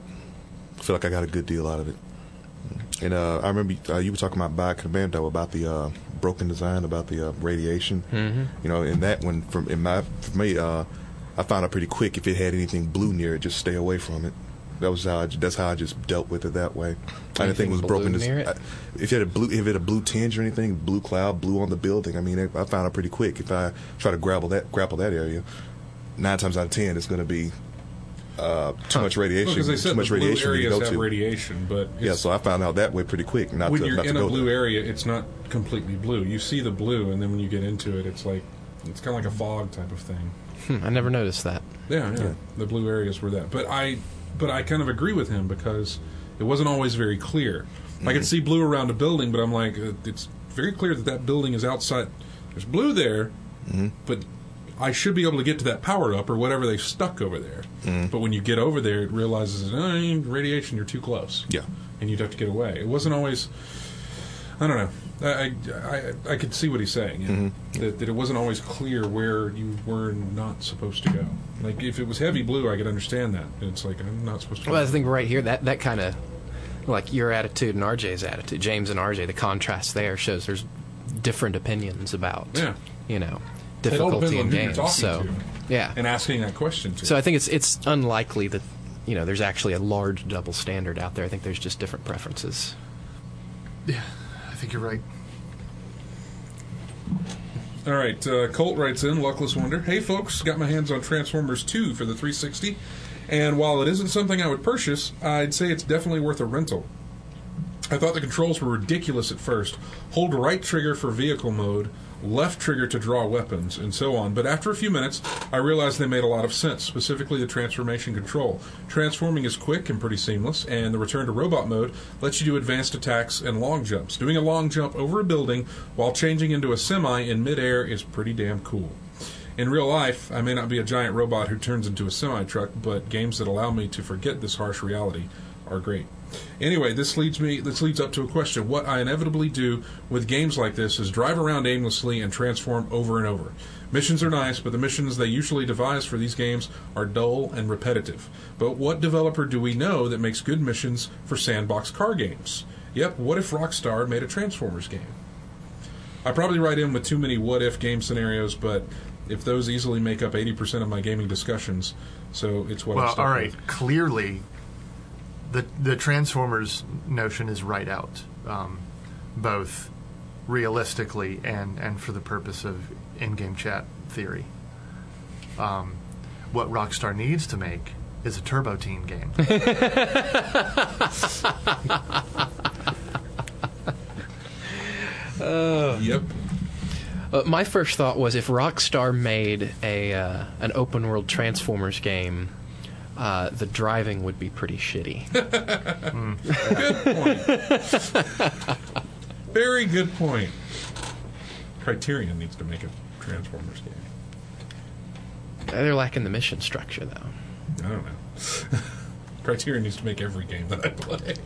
a good deal out of it. And I remember you were talking about Bionic Commando, about the broken design about the radiation. Mm-hmm. You know, and that one for me, I found out pretty quick if it had anything blue near it, just stay away from it. That's how I just dealt with it that way. I didn't think it was broken. If it had a blue tinge or anything, blue cloud, blue on the building. I mean, I found out pretty quick. If I try to grapple that area, 9 times out of 10, it's going to be too much radiation. Because they said too much the blue radiation areas to go have to. radiation, but So I found out that way pretty quick. When you're in a blue area, it's not completely blue. You see the blue, and then when you get into it, it's kind of like a fog type of thing. I never noticed that. Yeah. The blue areas were that, but I kind of agree with him because it wasn't always very clear. I could see blue around a building, but I'm like, it's very clear that building is outside. There's blue there, but I should be able to get to that power up or whatever they've stuck over there. But when you get over there, it realizes, radiation, you're too close. Yeah. And you'd have to get away. It wasn't always, I don't know. I could see what he's saying, that it wasn't always clear where you were not supposed to go. Like, if it was heavy blue, I could understand that. It's like, I'm not supposed to Well, I think right here, that kind of, like your attitude and RJ's attitude, James and RJ, the contrast there shows there's different opinions about, difficulty in games. So, and asking that question to. So I think it's unlikely that, there's actually a large double standard out there. I think there's just different preferences. Yeah, I think you're right. All right, Colt writes in, Luckless Wonder. Hey, folks, got my hands on Transformers 2 for the 360, and while it isn't something I would purchase, I'd say it's definitely worth a rental. I thought the controls were ridiculous at first. Hold right trigger for vehicle mode, left trigger to draw weapons, and so on. But after a few minutes, I realized they made a lot of sense, specifically the transformation control. Transforming is quick and pretty seamless, and the return to robot mode lets you do advanced attacks and long jumps. Doing a long jump over a building while changing into a semi in midair is pretty damn cool. In real life, I may not be a giant robot who turns into a semi-truck, but games that allow me to forget this harsh reality are great. Anyway, this leads up to a question. What I inevitably do with games like this is drive around aimlessly and transform over and over. Missions are nice, but the missions they usually devise for these games are dull and repetitive. But what developer do we know that makes good missions for sandbox car games? Yep, what if Rockstar made a Transformers game? I probably write in with too many what-if game scenarios, but if those easily make up 80% of my gaming discussions, so it's what I'm stuck all right, with. Clearly the Transformers notion is right out, both realistically and for the purpose of in-game chat theory. What Rockstar needs to make is a Turbo Teen game. Yep. My first thought was if Rockstar made an open world Transformers game, the driving would be pretty shitty. Good point. Very good point. Criterion needs to make a Transformers game. They're lacking the mission structure, though. I don't know. Criterion needs to make every game that I play.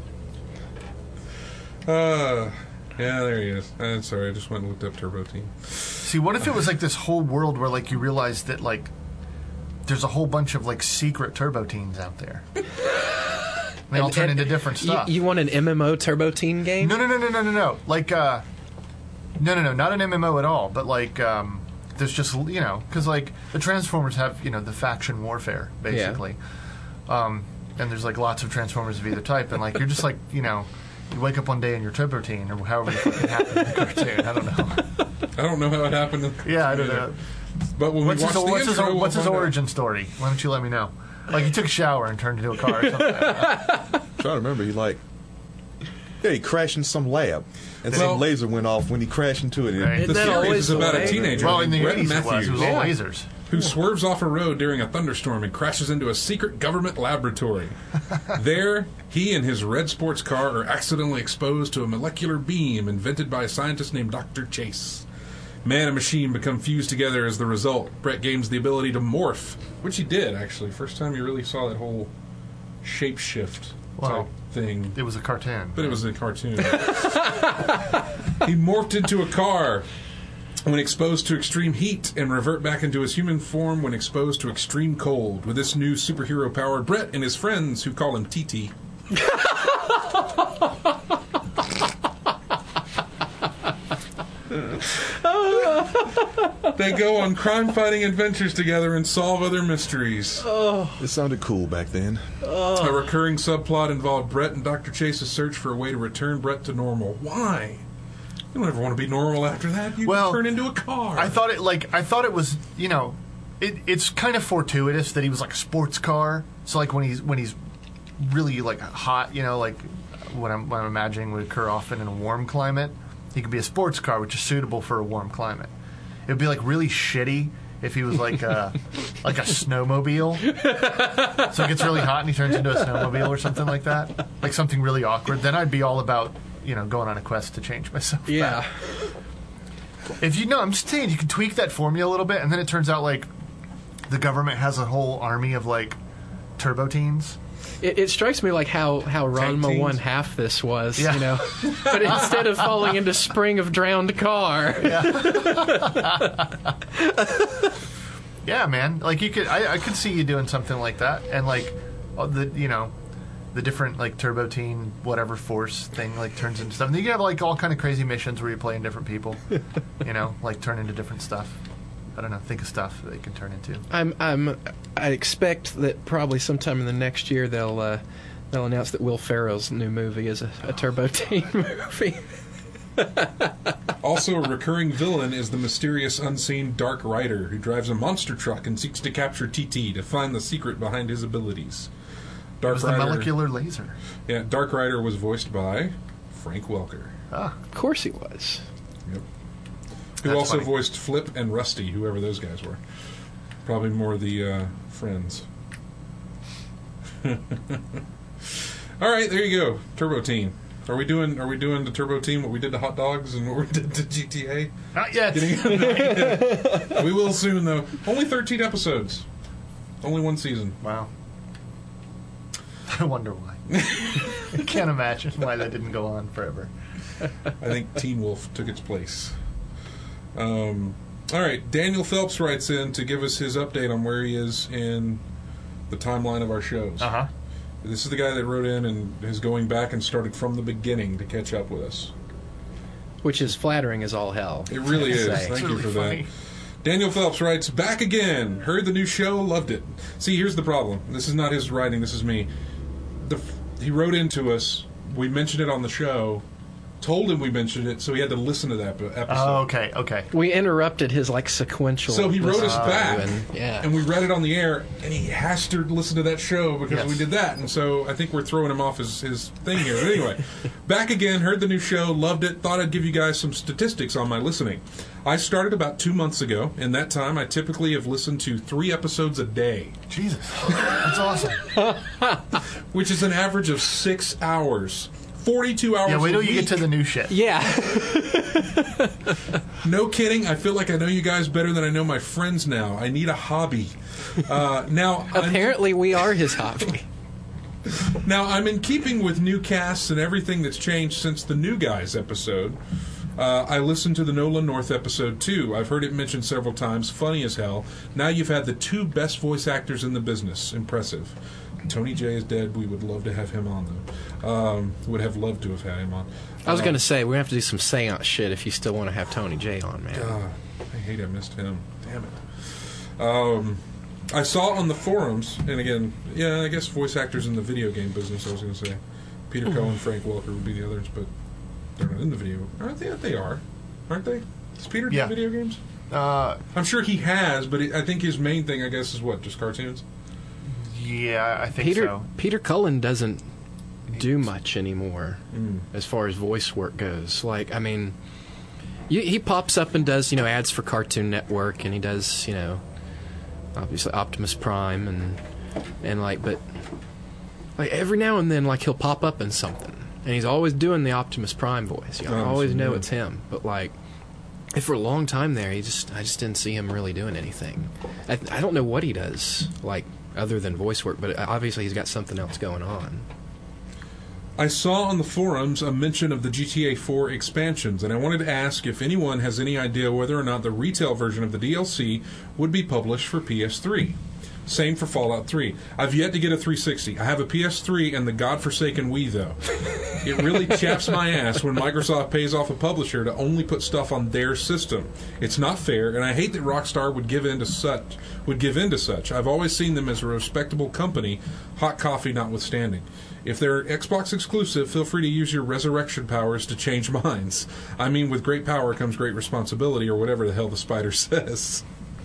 Yeah, there he is. I'm sorry, I just went and looked up Turbo Team. See, what if it was like this whole world where like you realize that like there's a whole bunch of like secret Turbo Teens out there. They all turn into different stuff. You want an MMO Turbo Teen game? No. Like, no, not an MMO at all. But like, there's just because like the Transformers have the faction warfare basically, and there's like lots of Transformers of either type, and like you're just like you wake up one day and you're Turbo Teen or however it fucking happened in the cartoon. I don't know. I don't know how it happened. Yeah, I don't know. But when what's we watch the intro, what's his we'll find origin story? Why don't you let me know? Like he took a shower and turned into a car or something. I'm trying to remember. He crashed in some lab, and some laser went off when he crashed into it. Right. The series is about a teenager Well, in the named 80s Brett it was all Matthews, lasers. who swerves off a road during a thunderstorm and crashes into a secret government laboratory. There, he and his red sports car are accidentally exposed to a molecular beam invented by a scientist named Dr. Chase. Man and machine become fused together as the result. Brett gains the ability to morph, which he did, actually. First time you really saw that whole shapeshift type thing. It was a cartoon. But it was a cartoon. He morphed into a car when exposed to extreme heat and revert back into his human form when exposed to extreme cold. With this new superhero power, Brett and his friends, who call him TT, They go on crime-fighting adventures together and solve other mysteries. It sounded cool back then. A recurring subplot involved Brett and Dr. Chase's search for a way to return Brett to normal. Why? You don't ever want to be normal after that. You turn into a car. I thought it was, it's kind of fortuitous that he was like a sports car. So like when he's really like hot, like what I'm imagining would occur often in a warm climate, he could be a sports car, which is suitable for a warm climate. It would be like really shitty if he was like a snowmobile. So it gets really hot and he turns into a snowmobile or something like that. Like something really awkward. Then I'd be all about, going on a quest to change myself. Yeah. Back. I'm just saying, you can tweak that formula a little bit, and then it turns out like the government has a whole army of like turbo teens. It strikes me like how Ranma 1 half this was, Yeah. But instead of falling into spring of drowned car. Yeah, man. Like you could, I could see you doing something like that, and like the different like turbo teen whatever force thing like turns into stuff. And you can have like all kind of crazy missions where you're playing different people, like turn into different stuff. I don't know. Think of stuff that they can turn into. I expect that probably sometime in the next year they'll announce that Will Ferrell's new movie is a Turbo Teen movie. Also, a recurring villain is the mysterious, unseen Dark Rider who drives a monster truck and seeks to capture TT to find the secret behind his abilities. Dark Rider, the molecular laser. Yeah, Dark Rider was voiced by Frank Welker. Of course he was. Yep. Who That's also funny. voiced Flip and Rusty, whoever those guys were. Probably more the friends. All right, there you go. Turbo Teen. Are we doing the Turbo Team what we did to Hot Dogs and what we did to GTA? Not yet. We will soon though. Only 13 episodes. Only one season. Wow. I wonder why. I can't imagine why that didn't go on forever. I think Teen Wolf took its place. All right, Daniel Phelps writes in to give us his update on where he is in the timeline of our shows. Uh-huh. This is the guy that wrote in and is going back and started from the beginning to catch up with us. Which is flattering as all hell. It really is. Say. Thank you really for funny. that. Daniel Phelps writes, back again. Heard the new show, loved it. See, here's the problem. This is not his writing, this is me. He wrote into us, we mentioned it on the show, told him we mentioned it, so he had to listen to that episode. Oh, okay. We interrupted his sequential. So he wrote us back, and and we read it on the air, and he has to listen to that show because Yes. we did that. And so I think we're throwing him off his thing here. But anyway, back again, heard the new show, loved it, thought I'd give you guys some statistics on my listening. I started about 2 months ago. In that time, I typically have listened to 3 episodes a day, Jesus. That's awesome. which is an average of 6 hours. 42 hours Yeah, wait a till week. you get to the new shit. yeah. No kidding. I feel like I know you guys better than I know my friends now. I need a hobby. Now, Apparently, we are his hobby. I'm in keeping with new casts and everything that's changed since the New Guys episode. I listened to the Nolan North episode too. I've heard it mentioned several times. Funny as hell. Now you've had the 2 best voice actors in the business. Impressive. Tony J is dead. We would love to have him on, though. Would have loved to have had him on. I was going to say, we're going to have to do some seance shit if you still want to have Tony J on, man. I hate I missed him. Damn it. I saw on the forums, and again, yeah, I guess voice actors in the video game business, I was going to say. Peter Cohen, Frank Welker would be the others, but they're not in the video. Aren't they? They are. Aren't they? Does Peter do Yeah. video games? I'm sure he has, but I think his main thing, I guess, is what? Just cartoons? Yeah, I think so. Peter Cullen doesn't do much anymore as far as voice work goes. Like, I mean, he pops up and does, ads for Cartoon Network, and he does, obviously Optimus Prime but like every now and then, like he'll pop up in something, and he's always doing the Optimus Prime voice. I always know it's him, but like. For a long time there, I just didn't see him really doing anything. I don't know what he does, like, other than voice work, but obviously he's got something else going on. I saw on the forums a mention of the GTA 4 expansions, and I wanted to ask if anyone has any idea whether or not the retail version of the DLC would be published for PS3. Same for Fallout 3. I've yet to get a 360. I have a PS3 and the godforsaken Wii, though. It really chaps my ass when Microsoft pays off a publisher to only put stuff on their system. It's not fair, and I hate that Rockstar would give in to such. I've always seen them as a respectable company, hot coffee notwithstanding. If they're Xbox exclusive, feel free to use your resurrection powers to change minds. I mean, with great power comes great responsibility, or whatever the hell the spider says.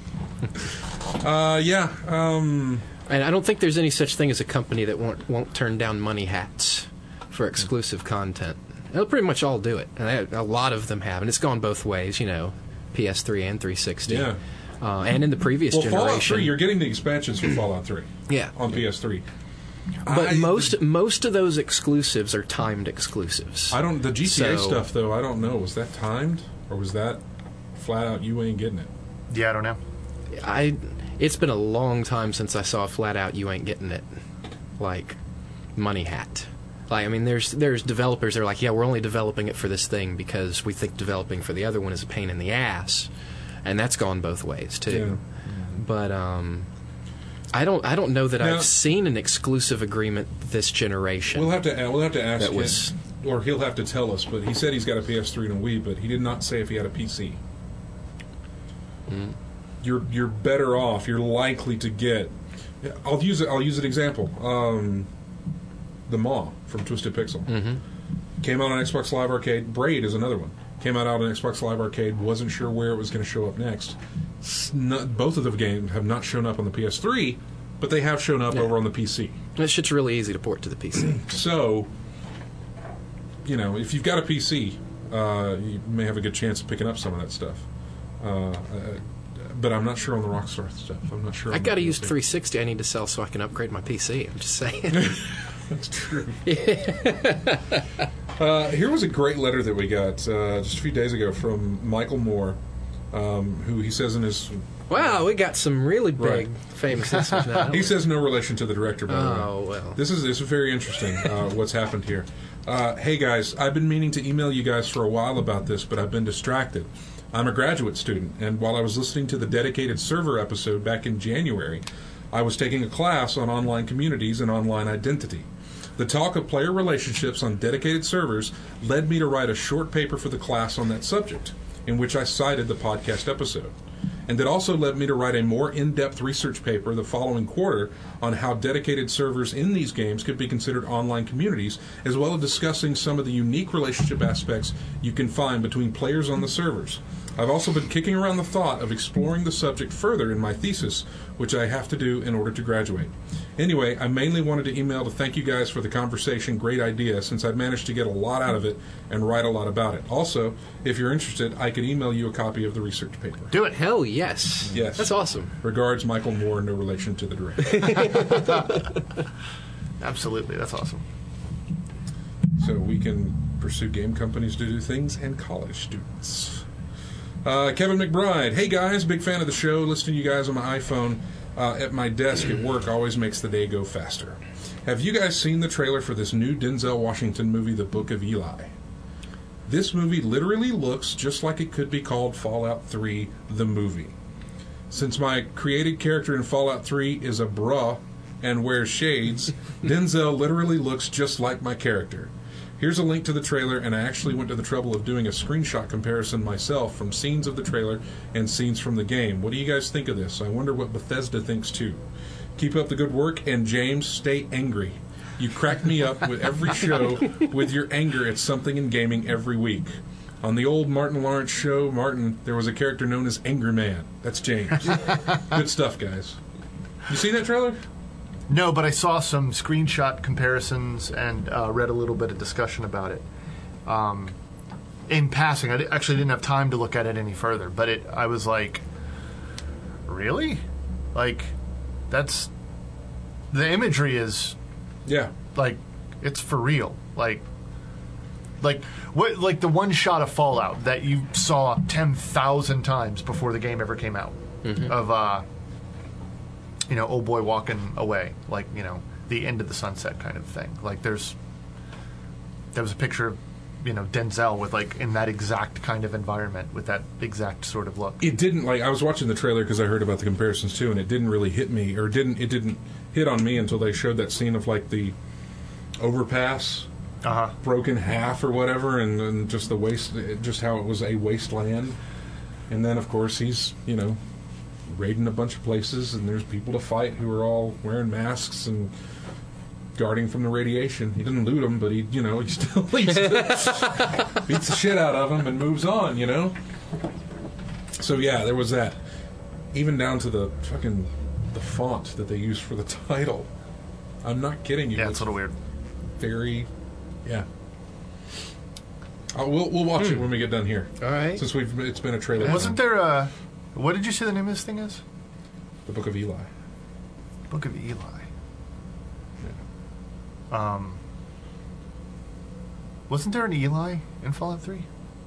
And I don't think there's any such thing as a company that won't turn down money hats for exclusive content. They'll pretty much all do it. And a lot of them have. And it's gone both ways, PS3 and 360. Yeah. And in the previous generation. Fallout 3, you're getting the expansions for Fallout 3. Yeah. On PS3. But most of those exclusives are timed exclusives. The GTA stuff, though, I don't know. Was that timed? Or was that flat out, you ain't getting it? Yeah, I don't know. It's been a long time since I saw flat out you ain't getting it, like, money hat. Like, I mean, there's developers that are like, yeah, we're only developing it for this thing because we think developing for the other one is a pain in the ass, and that's gone both ways too. Yeah. But I don't know that I've seen an exclusive agreement this generation. We'll have to ask him, or he'll have to tell us. But he said he's got a PS3 and a Wii, but he did not say if he had a PC. You're better off. You're likely to get. I'll use an example. The Maw from Twisted Pixel came out on Xbox Live Arcade. Braid is another one. Came out on Xbox Live Arcade. Wasn't sure where it was going to show up next. Both of the games have not shown up on the PS3, but they have shown up over on the PC. That shit's really easy to port to the PC. So, if you've got a PC, you may have a good chance of picking up some of that stuff. But I'm not sure on the Rockstar stuff. I'm not sure. I got to use 360. I need to sell so I can upgrade my PC. I'm just saying. That's true. Here was a great letter that we got just a few days ago from Michael Moore, who he says in his... Wow, we got some really big famous listeners now. He says no relation to the director, by the way. Oh, well. This is very interesting, what's happened here. Hey, guys, I've been meaning to email you guys for a while about this, but I've been distracted. I'm a graduate student, and while I was listening to the Dedicated Server episode back in January, I was taking a class on online communities and online identity. The talk of player relationships on dedicated servers led me to write a short paper for the class on that subject, in which I cited the podcast episode. And it also led me to write a more in-depth research paper the following quarter on how dedicated servers in these games could be considered online communities, as well as discussing some of the unique relationship aspects you can find between players on the servers. I've also been kicking around the thought of exploring the subject further in my thesis, which I have to do in order to graduate. Anyway, I mainly wanted to email to thank you guys for the conversation. Great idea, since I've managed to get a lot out of it and write a lot about it. Also, if you're interested, I could email you a copy of the research paper. Do it. Hell yes. Yes. That's awesome. Regards, Michael Moore, no relation to the director. Absolutely, that's awesome. So we can pursue game companies to do things and college students. Kevin McBride. Hey guys, big fan of the show. Listening to you guys on my iPhone at my desk at work always makes the day go faster. Have you guys seen the trailer for this new Denzel Washington movie, The Book of Eli? This movie literally looks just like it could be called Fallout 3, the movie. Since my created character in Fallout 3 is a bruh and wears shades, Denzel literally looks just like my character. Here's a link to the trailer, and I actually went to the trouble of doing a screenshot comparison myself from scenes of the trailer and scenes from the game. What do you guys think of this? I wonder what Bethesda thinks too. Keep up the good work, and James, stay angry. You crack me up with every show with your anger at something in gaming every week. On the old Martin Lawrence show, there was a character known as Angry Man. That's James. Good stuff, guys. You seen that trailer? No, but I saw some screenshot comparisons and read a little bit of discussion about it. In passing, I actually didn't have time to look at it any further, but I was like, really? Like, the imagery is, like, it's for real. Like the one shot of Fallout that you saw 10,000 times before the game ever came out of old boy walking away, like, the end of the sunset kind of thing. Like, there was a picture of, Denzel with, like, in that exact kind of environment with that exact sort of look. It didn't, like, I was watching the trailer because I heard about the comparisons too, and it didn't really hit me, or it didn't hit on me until they showed that scene of, like, the overpass broke in half or whatever, and just the waste, just how it was a wasteland. And then, of course, he's, raiding a bunch of places, and there's people to fight who are all wearing masks and guarding from the radiation. He didn't loot them, but he still beats the shit out of them and moves on, So, yeah, there was that. Even down to the font that they used for the title. I'm not kidding you. Yeah, it's a little weird. Very, yeah. We'll watch it when we get done here. All right. Since it's been a trailer. Wasn't there a... What did you say the name of this thing is? The Book of Eli. Book of Eli. Yeah. Wasn't there an Eli in Fallout 3?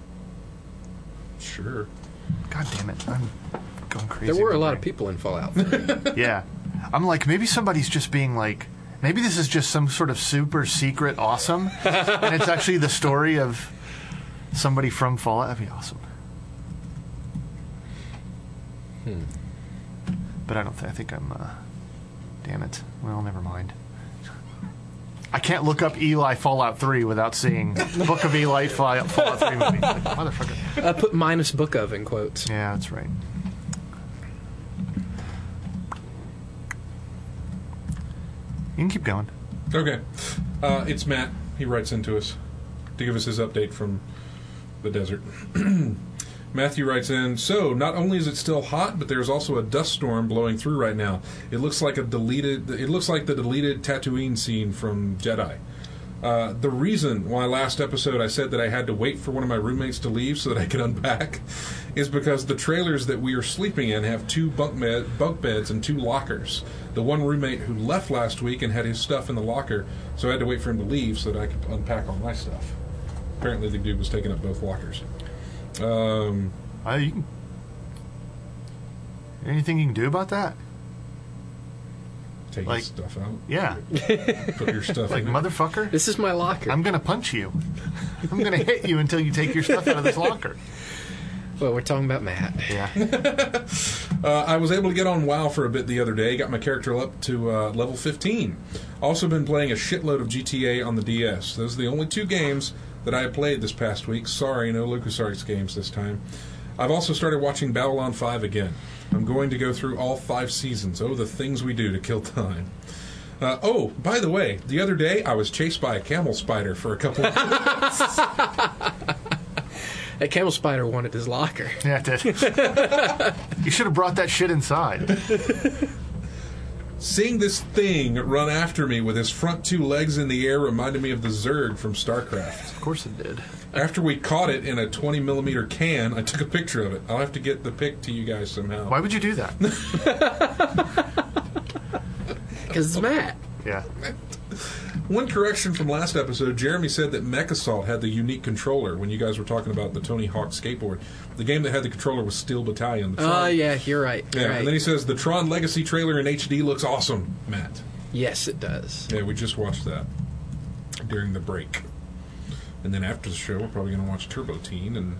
Sure. God damn it. I'm going crazy. There were a lot of people in Fallout 3. Yeah. I'm like, maybe somebody's just being like... Maybe this is just some sort of super secret awesome, and it's actually the story of somebody from Fallout. That'd be awesome. But I don't think... I think I'm... damn it. Well, never mind. I can't look up Eli Fallout 3 without seeing Book of Eli Fallout 3 movie. Like, motherfucker. Put minus book of in quotes. Yeah, that's right. You can keep going. Okay. It's Matt. He writes into us to give us his update from the desert. Matthew writes in, so, not only is it still hot, but there's also a dust storm blowing through right now. It looks like the deleted Tatooine scene from Jedi. The reason why last episode I said that I had to wait for one of my roommates to leave so that I could unpack is because the trailers that we are sleeping in have 2 bunk beds and 2 lockers. The one roommate who left last week and had his stuff in the locker, so I had to wait for him to leave so that I could unpack all my stuff. Apparently the dude was taking up both lockers. You can, anything you can do about that? Take his stuff out. Yeah. Put your stuff like, in motherfucker. This is my locker. I'm going to punch you. I'm going to hit you until you take your stuff out of this locker. Well, we're talking about Matt. Yeah. I was able to get on WoW for a bit the other day. Got my character up to level 15. Also been playing a shitload of GTA on the DS. Those are the only 2 games that I have played this past week. Sorry, no LucasArts games this time. I've also started watching Babylon 5 again. I'm going to go through all 5 seasons. Oh, the things we do to kill time. By the way, the other day I was chased by a camel spider for a couple of minutes. That camel spider wanted his locker. Yeah, it did. You should have brought that shit inside. Seeing this thing run after me with his front 2 legs in the air reminded me of the Zerg from StarCraft. Of course it did. After we caught it in a 20mm can, I took a picture of it. I'll have to get the pic to you guys somehow. Why would you do that? Because it's Matt. Yeah. One correction from last episode, Jeremy said that MechAssault had the unique controller when you guys were talking about the Tony Hawk skateboard. The game that had the controller was Steel Battalion. Oh, yeah, you're right. Yeah, right. And then he says the Tron Legacy trailer in HD looks awesome, Matt. Yes, it does. Yeah, we just watched that during the break. And then after the show, we're probably going to watch Turbo Teen and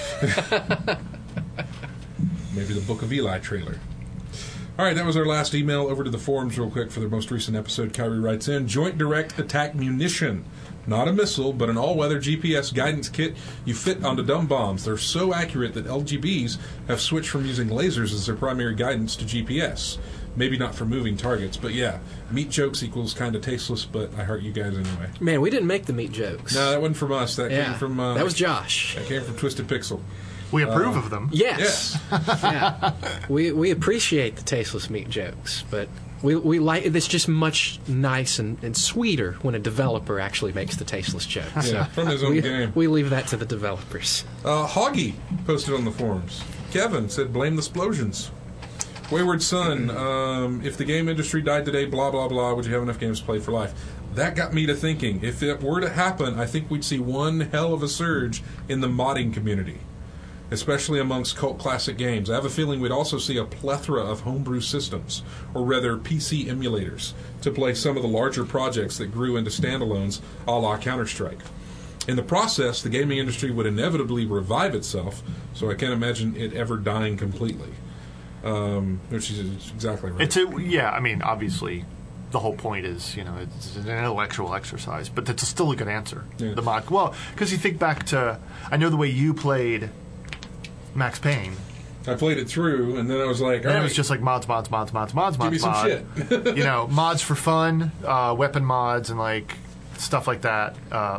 maybe the Book of Eli trailer. All right, that was our last email. Over to the forums real quick for the most recent episode. Kyrie writes in, Joint Direct Attack Munition. Not a missile, but an all-weather GPS guidance kit you fit onto dumb bombs. They're so accurate that LGBs have switched from using lasers as their primary guidance to GPS. Maybe not for moving targets, but yeah. Meat jokes equals kind of tasteless, but I heart you guys anyway. Man, we didn't make the meat jokes. No, that wasn't from us. That came from... that was Josh. That came from Twisted Pixel. We approve of them. Yes. Yeah. We appreciate the tasteless meat jokes, but we like it's just much nice and sweeter when a developer actually makes the tasteless joke. Yeah, So from his own game. We leave that to the developers. Hoggy posted on the forums. Kevin said, blame the explosions. Wayward Son, if the game industry died today, blah, blah, blah, would you have enough games to play for life? That got me to thinking. If it were to happen, I think we'd see one hell of a surge in the modding community, especially amongst cult classic games. I have a feeling we'd also see a plethora of homebrew systems, or rather PC emulators, to play some of the larger projects that grew into standalones a la Counter-Strike. In the process, the gaming industry would inevitably revive itself, so I can't imagine it ever dying completely. Which is exactly right. I mean, obviously, the whole point is, it's an intellectual exercise, but that's still a good answer. Yeah. The mod, well, because you think back to, I know the way you played Max Payne. I played it through, and then I was like, And it was just like mods. give me some shit. Mods for fun, weapon mods, and like stuff like that.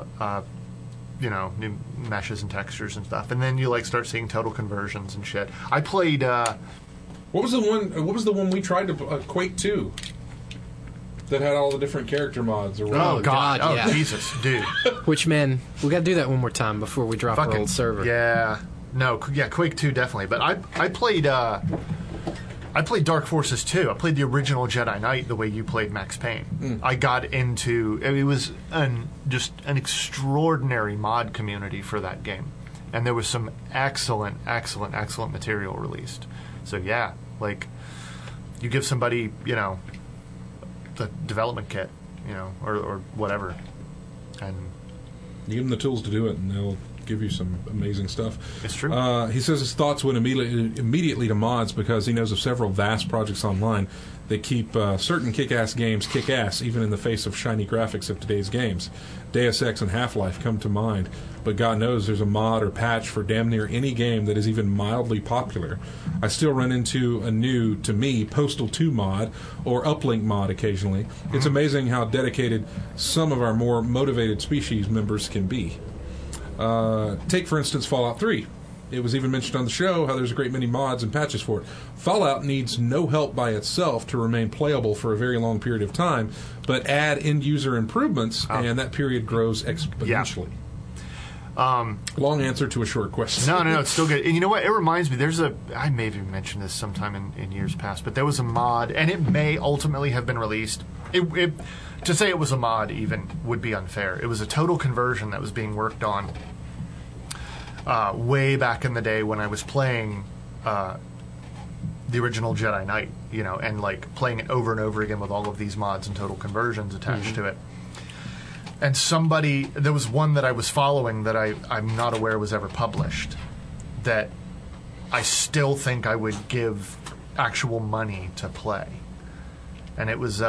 New meshes and textures and stuff, and then you like start seeing total conversions and shit. I played. What was the one we tried to Quake 2 that had all the different character mods? Or Oh, God, oh yeah. Jesus, dude. Which, man, we got to do that one more time before we drop our old server. Yeah, Quake 2 definitely. But I played Dark Forces 2. I played the original Jedi Knight the way you played Max Payne. I got into it was just an extraordinary mod community for that game, and there was some excellent material released. So yeah, like you give somebody the development kit, or whatever, and you give them the tools to do it, and they'll give you some amazing stuff. It's true. He says his thoughts went immediately to mods because he knows of several vast projects online that keep certain kick-ass games kick-ass, even in the face of shiny graphics of today's games. Deus Ex and Half-Life come to mind, but God knows there's a mod or patch for damn near any game that is even mildly popular. I still run into a new, to me, Postal 2 mod or Uplink mod occasionally. It's amazing how dedicated some of our more motivated species members can be. Take, for instance, Fallout 3. It was even mentioned on the show how there's a great many mods and patches for it. Fallout needs no help by itself to remain playable for a very long period of time, but add end-user improvements, and that period grows exponentially. Long answer to a short question. No, it's still good. And you know what? It reminds me, I may have even mentioned this sometime in years past, but there was a mod, and it may ultimately have been released. To say it was a mod even would be unfair. It was a total conversion that was being worked on way back in the day when I was playing the original Jedi Knight, and like playing it over and over again with all of these mods and total conversions attached to it. And there was one that I was following that I'm not aware was ever published, that I still think I would give actual money to play. And it was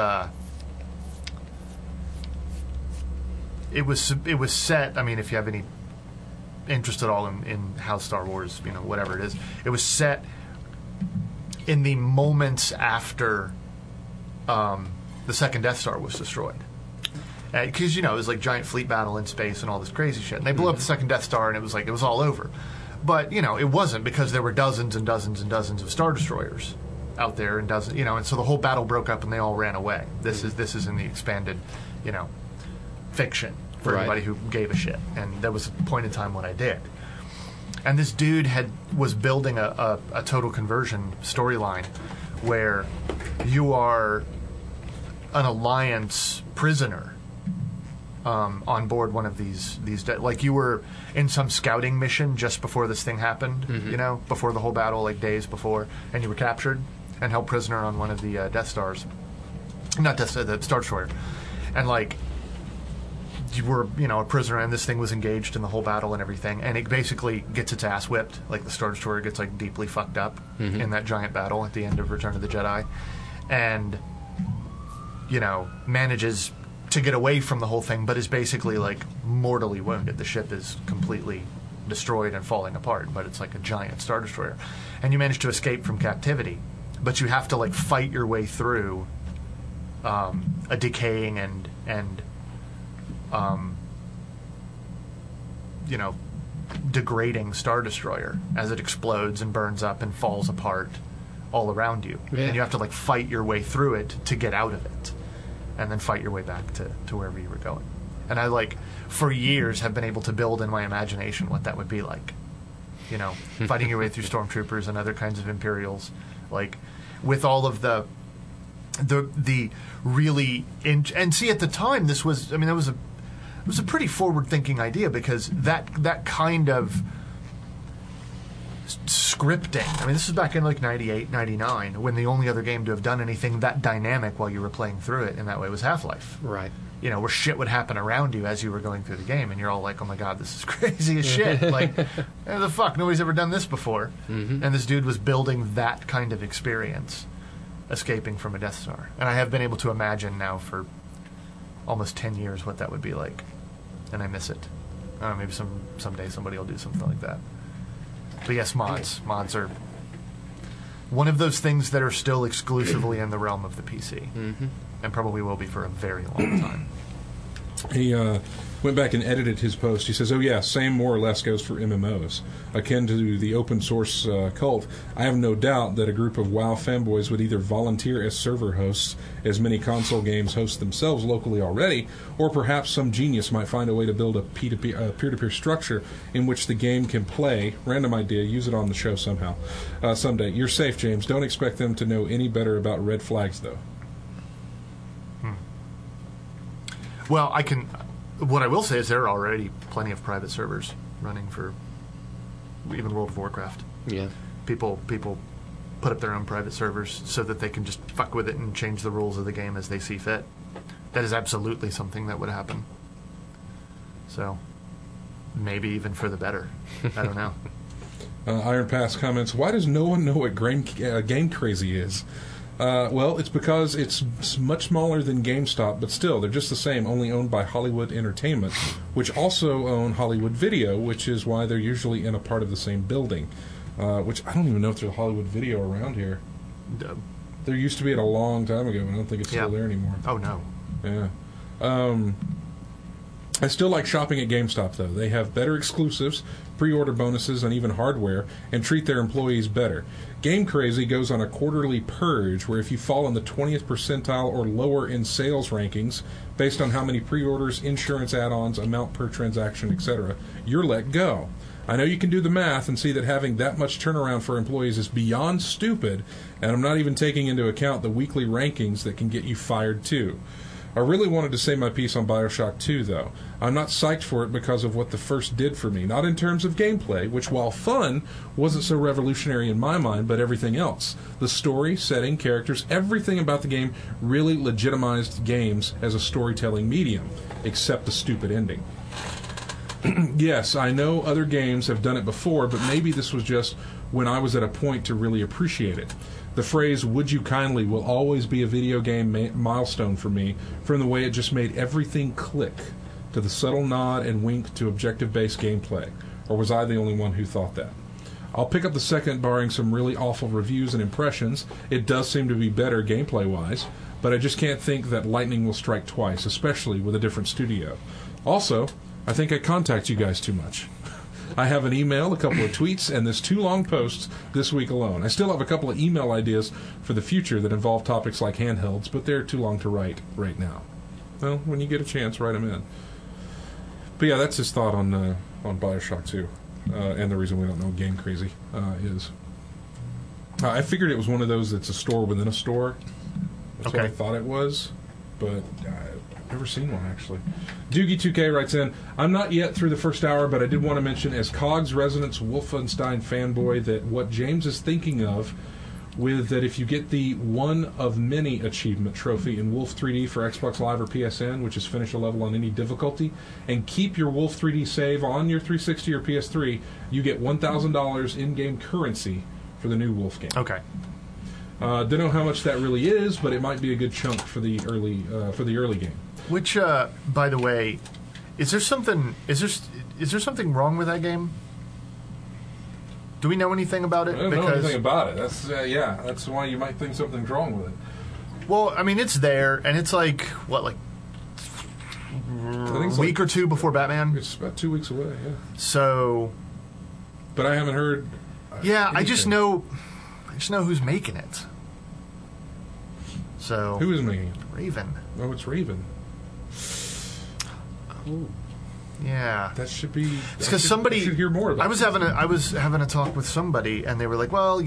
set, I mean, if you have any interest at all in how Star Wars, whatever it is, it was set in the moments after the second Death Star was destroyed. Because, it was like giant fleet battle in space and all this crazy shit. And they blew up the second Death Star, and it was all over. But, it wasn't, because there were dozens and dozens and dozens of Star Destroyers out there, and dozens, and so the whole battle broke up and they all ran away. This is in the expanded, fiction for anybody who gave a shit. And there was a point in time when I did. And this dude was building a total conversion storyline where you are an Alliance prisoner on board one of these like you were in some scouting mission just before this thing happened, before the whole battle, like days before, and you were captured and held prisoner on one of the Death Stars. Not Death Star, the Star Destroyer. And like you were, a prisoner, and this thing was engaged in the whole battle and everything, and it basically gets its ass whipped. Like the Star Destroyer gets like deeply fucked up in that giant battle at the end of Return of the Jedi, and manages to get away from the whole thing, but is basically like mortally wounded. The ship is completely destroyed and falling apart, but it's like a giant Star Destroyer, and you manage to escape from captivity, but you have to like fight your way through a decaying and degrading Star Destroyer as it explodes and burns up and falls apart all around you. Yeah. And you have to like fight your way through it to get out of it, and then fight your way back to wherever you were going. And I for years have been able to build in my imagination what that would be like. Fighting your way through stormtroopers and other kinds of Imperials, like with all of the really and see, at the time this was, it was a pretty forward-thinking idea, because that kind of scripting, this is back in like 98, 99, when the only other game to have done anything that dynamic while you were playing through it in that way was Half-Life. Right. Where shit would happen around you as you were going through the game, and you're all like, oh my god, this is crazy as shit. Like, the fuck, nobody's ever done this before. And this dude was building that kind of experience escaping from a Death Star. And I have been able to imagine now for almost 10 years what that would be like. And I miss it. Maybe someday somebody will do something like that. But yes, mods. Mods are one of those things that are still exclusively in the realm of the PC. Mm-hmm. And probably will be for a very long time. He went back and edited his post. He says, oh yeah, same more or less goes for MMOs. Akin to the open source cult, I have no doubt that a group of WoW fanboys would either volunteer as server hosts, as many console games host themselves locally already, or perhaps some genius might find a way to build a peer-to-peer structure in which the game can play. Random idea, use it on the show somehow. Someday. You're safe, James. Don't expect them to know any better about red flags, though. Well, what I will say is there are already plenty of private servers running for even World of Warcraft. Yeah. People put up their own private servers so that they can just fuck with it and change the rules of the game as they see fit. That is absolutely something that would happen. So, maybe even for the better. I don't know. Iron Pass comments, why does no one know what Game Crazy is? Well, it's because it's much smaller than GameStop, but still, they're just the same, only owned by Hollywood Entertainment, which also own Hollywood Video, which is why they're usually in a part of the same building. Which I don't even know if there's Hollywood Video around here. There used to be it a long time ago, and I don't think it's still there anymore. Oh, no. Yeah. I still like shopping at GameStop, though. They have better exclusives, pre-order bonuses, and even hardware, and treat their employees better. Game Crazy goes on a quarterly purge where if you fall in the 20th percentile or lower in sales rankings, based on how many pre-orders, insurance add-ons, amount per transaction, etc., you're let go. I know you can do the math and see that having that much turnaround for employees is beyond stupid, and I'm not even taking into account the weekly rankings that can get you fired, too. I really wanted to say my piece on Bioshock 2, though. I'm not psyched for it because of what the first did for me. Not in terms of gameplay, which, while fun, wasn't so revolutionary in my mind, but everything else. The story, setting, characters, everything about the game really legitimized games as a storytelling medium, except the stupid ending. Yes, I know other games have done it before, but maybe this was just when I was at a point to really appreciate it. The phrase, would you kindly, will always be a video game milestone for me, from the way it just made everything click, to the subtle nod and wink to objective-based gameplay. Or was I the only one who thought that? I'll pick up the second, barring some really awful reviews and impressions. It does seem to be better gameplay-wise, but I just can't think that lightning will strike twice, especially with a different studio. Also, I think I contact you guys too much. I have an email, a couple of tweets, and there's 2 long posts this week alone. I still have a couple of email ideas for the future that involve topics like handhelds, but they're too long to write right now. Well, when you get a chance, write them in. But yeah, that's his thought on Bioshock 2, and the reason we don't know what Game Crazy is. I figured it was one of those that's a store within a store. That's what I thought it was, but I've never seen one, actually. Doogie2K writes in, I'm not yet through the first hour, but I did want to mention, as COG's Resonance Wolfenstein fanboy, that what James is thinking of with that if you get the one of many achievement trophy in Wolf 3D for Xbox Live or PSN, which is finish a level on any difficulty, and keep your Wolf 3D save on your 360 or PS3, you get $1,000 in-game currency for the new Wolf game. Okay. Don't know how much that really is, but it might be a good chunk for the early game. Which, by the way, is there something wrong with that game? Do we know anything about it? I don't know anything about it. That's why you might think something's wrong with it. Well, I mean, it's there, and it's like a week or two before Batman. It's about 2 weeks away. Yeah. So, but I haven't heard. Yeah, anything. I just know who's making it. So who is making it? Raven. Oh, it's Raven. Oh. Yeah, that should be. It's because somebody should hear more about. I was having a talk with somebody, and they were like, "Well,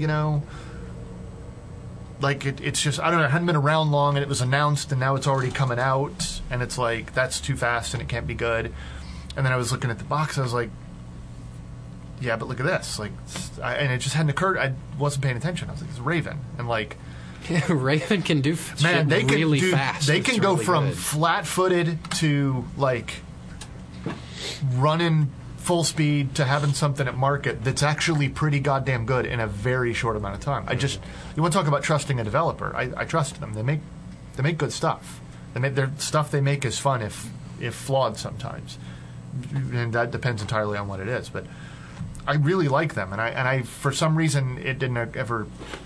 like it's just I don't know. It hadn't been around long, and it was announced, and now it's already coming out, and it's like that's too fast, and it can't be good." And then I was looking at the box, I was like, "Yeah, but look at this!" Like, and it just hadn't occurred. I wasn't paying attention. I was like, "It's Raven," and like. Yeah, Raven can do really fast. They can go from flat-footed to like running full speed to having something at market that's actually pretty goddamn good in a very short amount of time. You want to talk about trusting a developer? I trust them. They make good stuff. Their stuff they make is fun if flawed sometimes, and that depends entirely on what it is. But I really like them, and I for some reason it didn't ever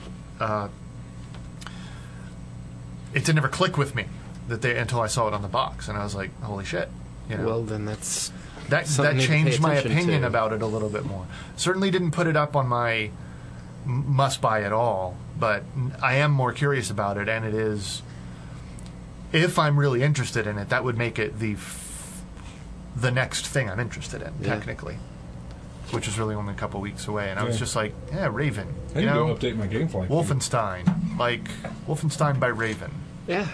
click with me until I saw it on the box, and I was like, holy shit. Well, then that changed my opinion about it a little bit more. Certainly didn't put it up on my must buy at all, but I am more curious about it, and it is, if I'm really interested in it, that would make it the next thing I'm interested in, technically, which is really only a couple weeks away. And I was just like, Raven. I need to go update my GameFly. Wolfenstein. Like, Wolfenstein by Raven. Yeah.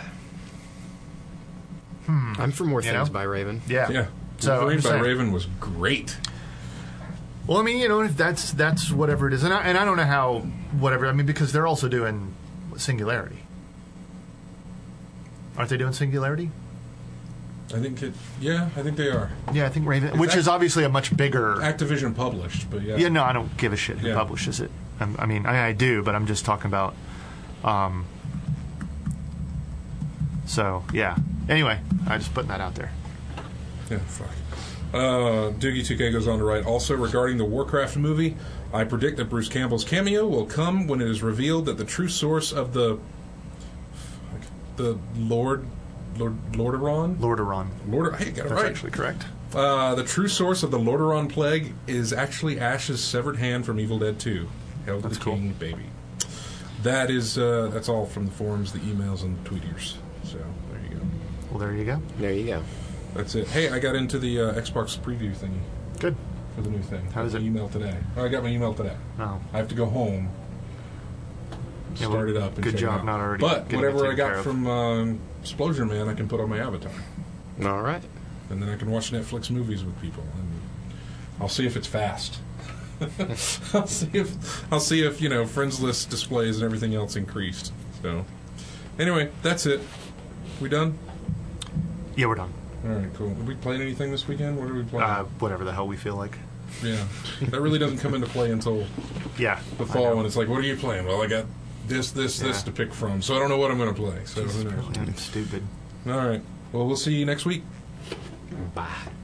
I'm for more things by Raven. Yeah. So Wolverine by Raven was great. Well, I mean, if that's whatever it is, and I don't know how whatever. I mean, because they're also doing Singularity. Aren't they doing Singularity? I think they are. Yeah, I think Raven, which is obviously a much bigger. Activision published, but yeah. Yeah, no, I don't give a shit who publishes it. I mean, I do, but I'm just talking about. So yeah. Anyway, I'm just putting that out there. Yeah, fuck. Doogie2K goes on to write, also regarding the Warcraft movie, I predict that Bruce Campbell's cameo will come when it is revealed that the true source of the Lordaeron? Hey, got it right. That's actually correct. The true source of the Lordaeron plague is actually Ash's severed hand from Evil Dead 2. Held to the king, baby. That is, that's all from the forums, the emails, and the tweeters. So, there you go. Well, there you go. There you go. That's it. Hey, I got into the Xbox preview thingy. Good. For the new thing. How is it? Email today. I got my email today. Oh. I have to go home, start it up, and good check job it out. not already. But whatever I taken got care of. from Explosion Man, I can put on my avatar, All right. and then I can watch Netflix movies with people, and I'll see if it's fast. I'll see if friends list displays and everything else increased. So, anyway, that's it. We done? Yeah, we're done. All right, cool. Are we playing anything this weekend? What are we playing? Whatever the hell we feel like. Yeah, that really doesn't come into play until the fall when it's like, what are you playing? Well, I got this to pick from, so I don't know what I'm going to play. So who knows? Stupid. All right. Well, we'll see you next week. Bye.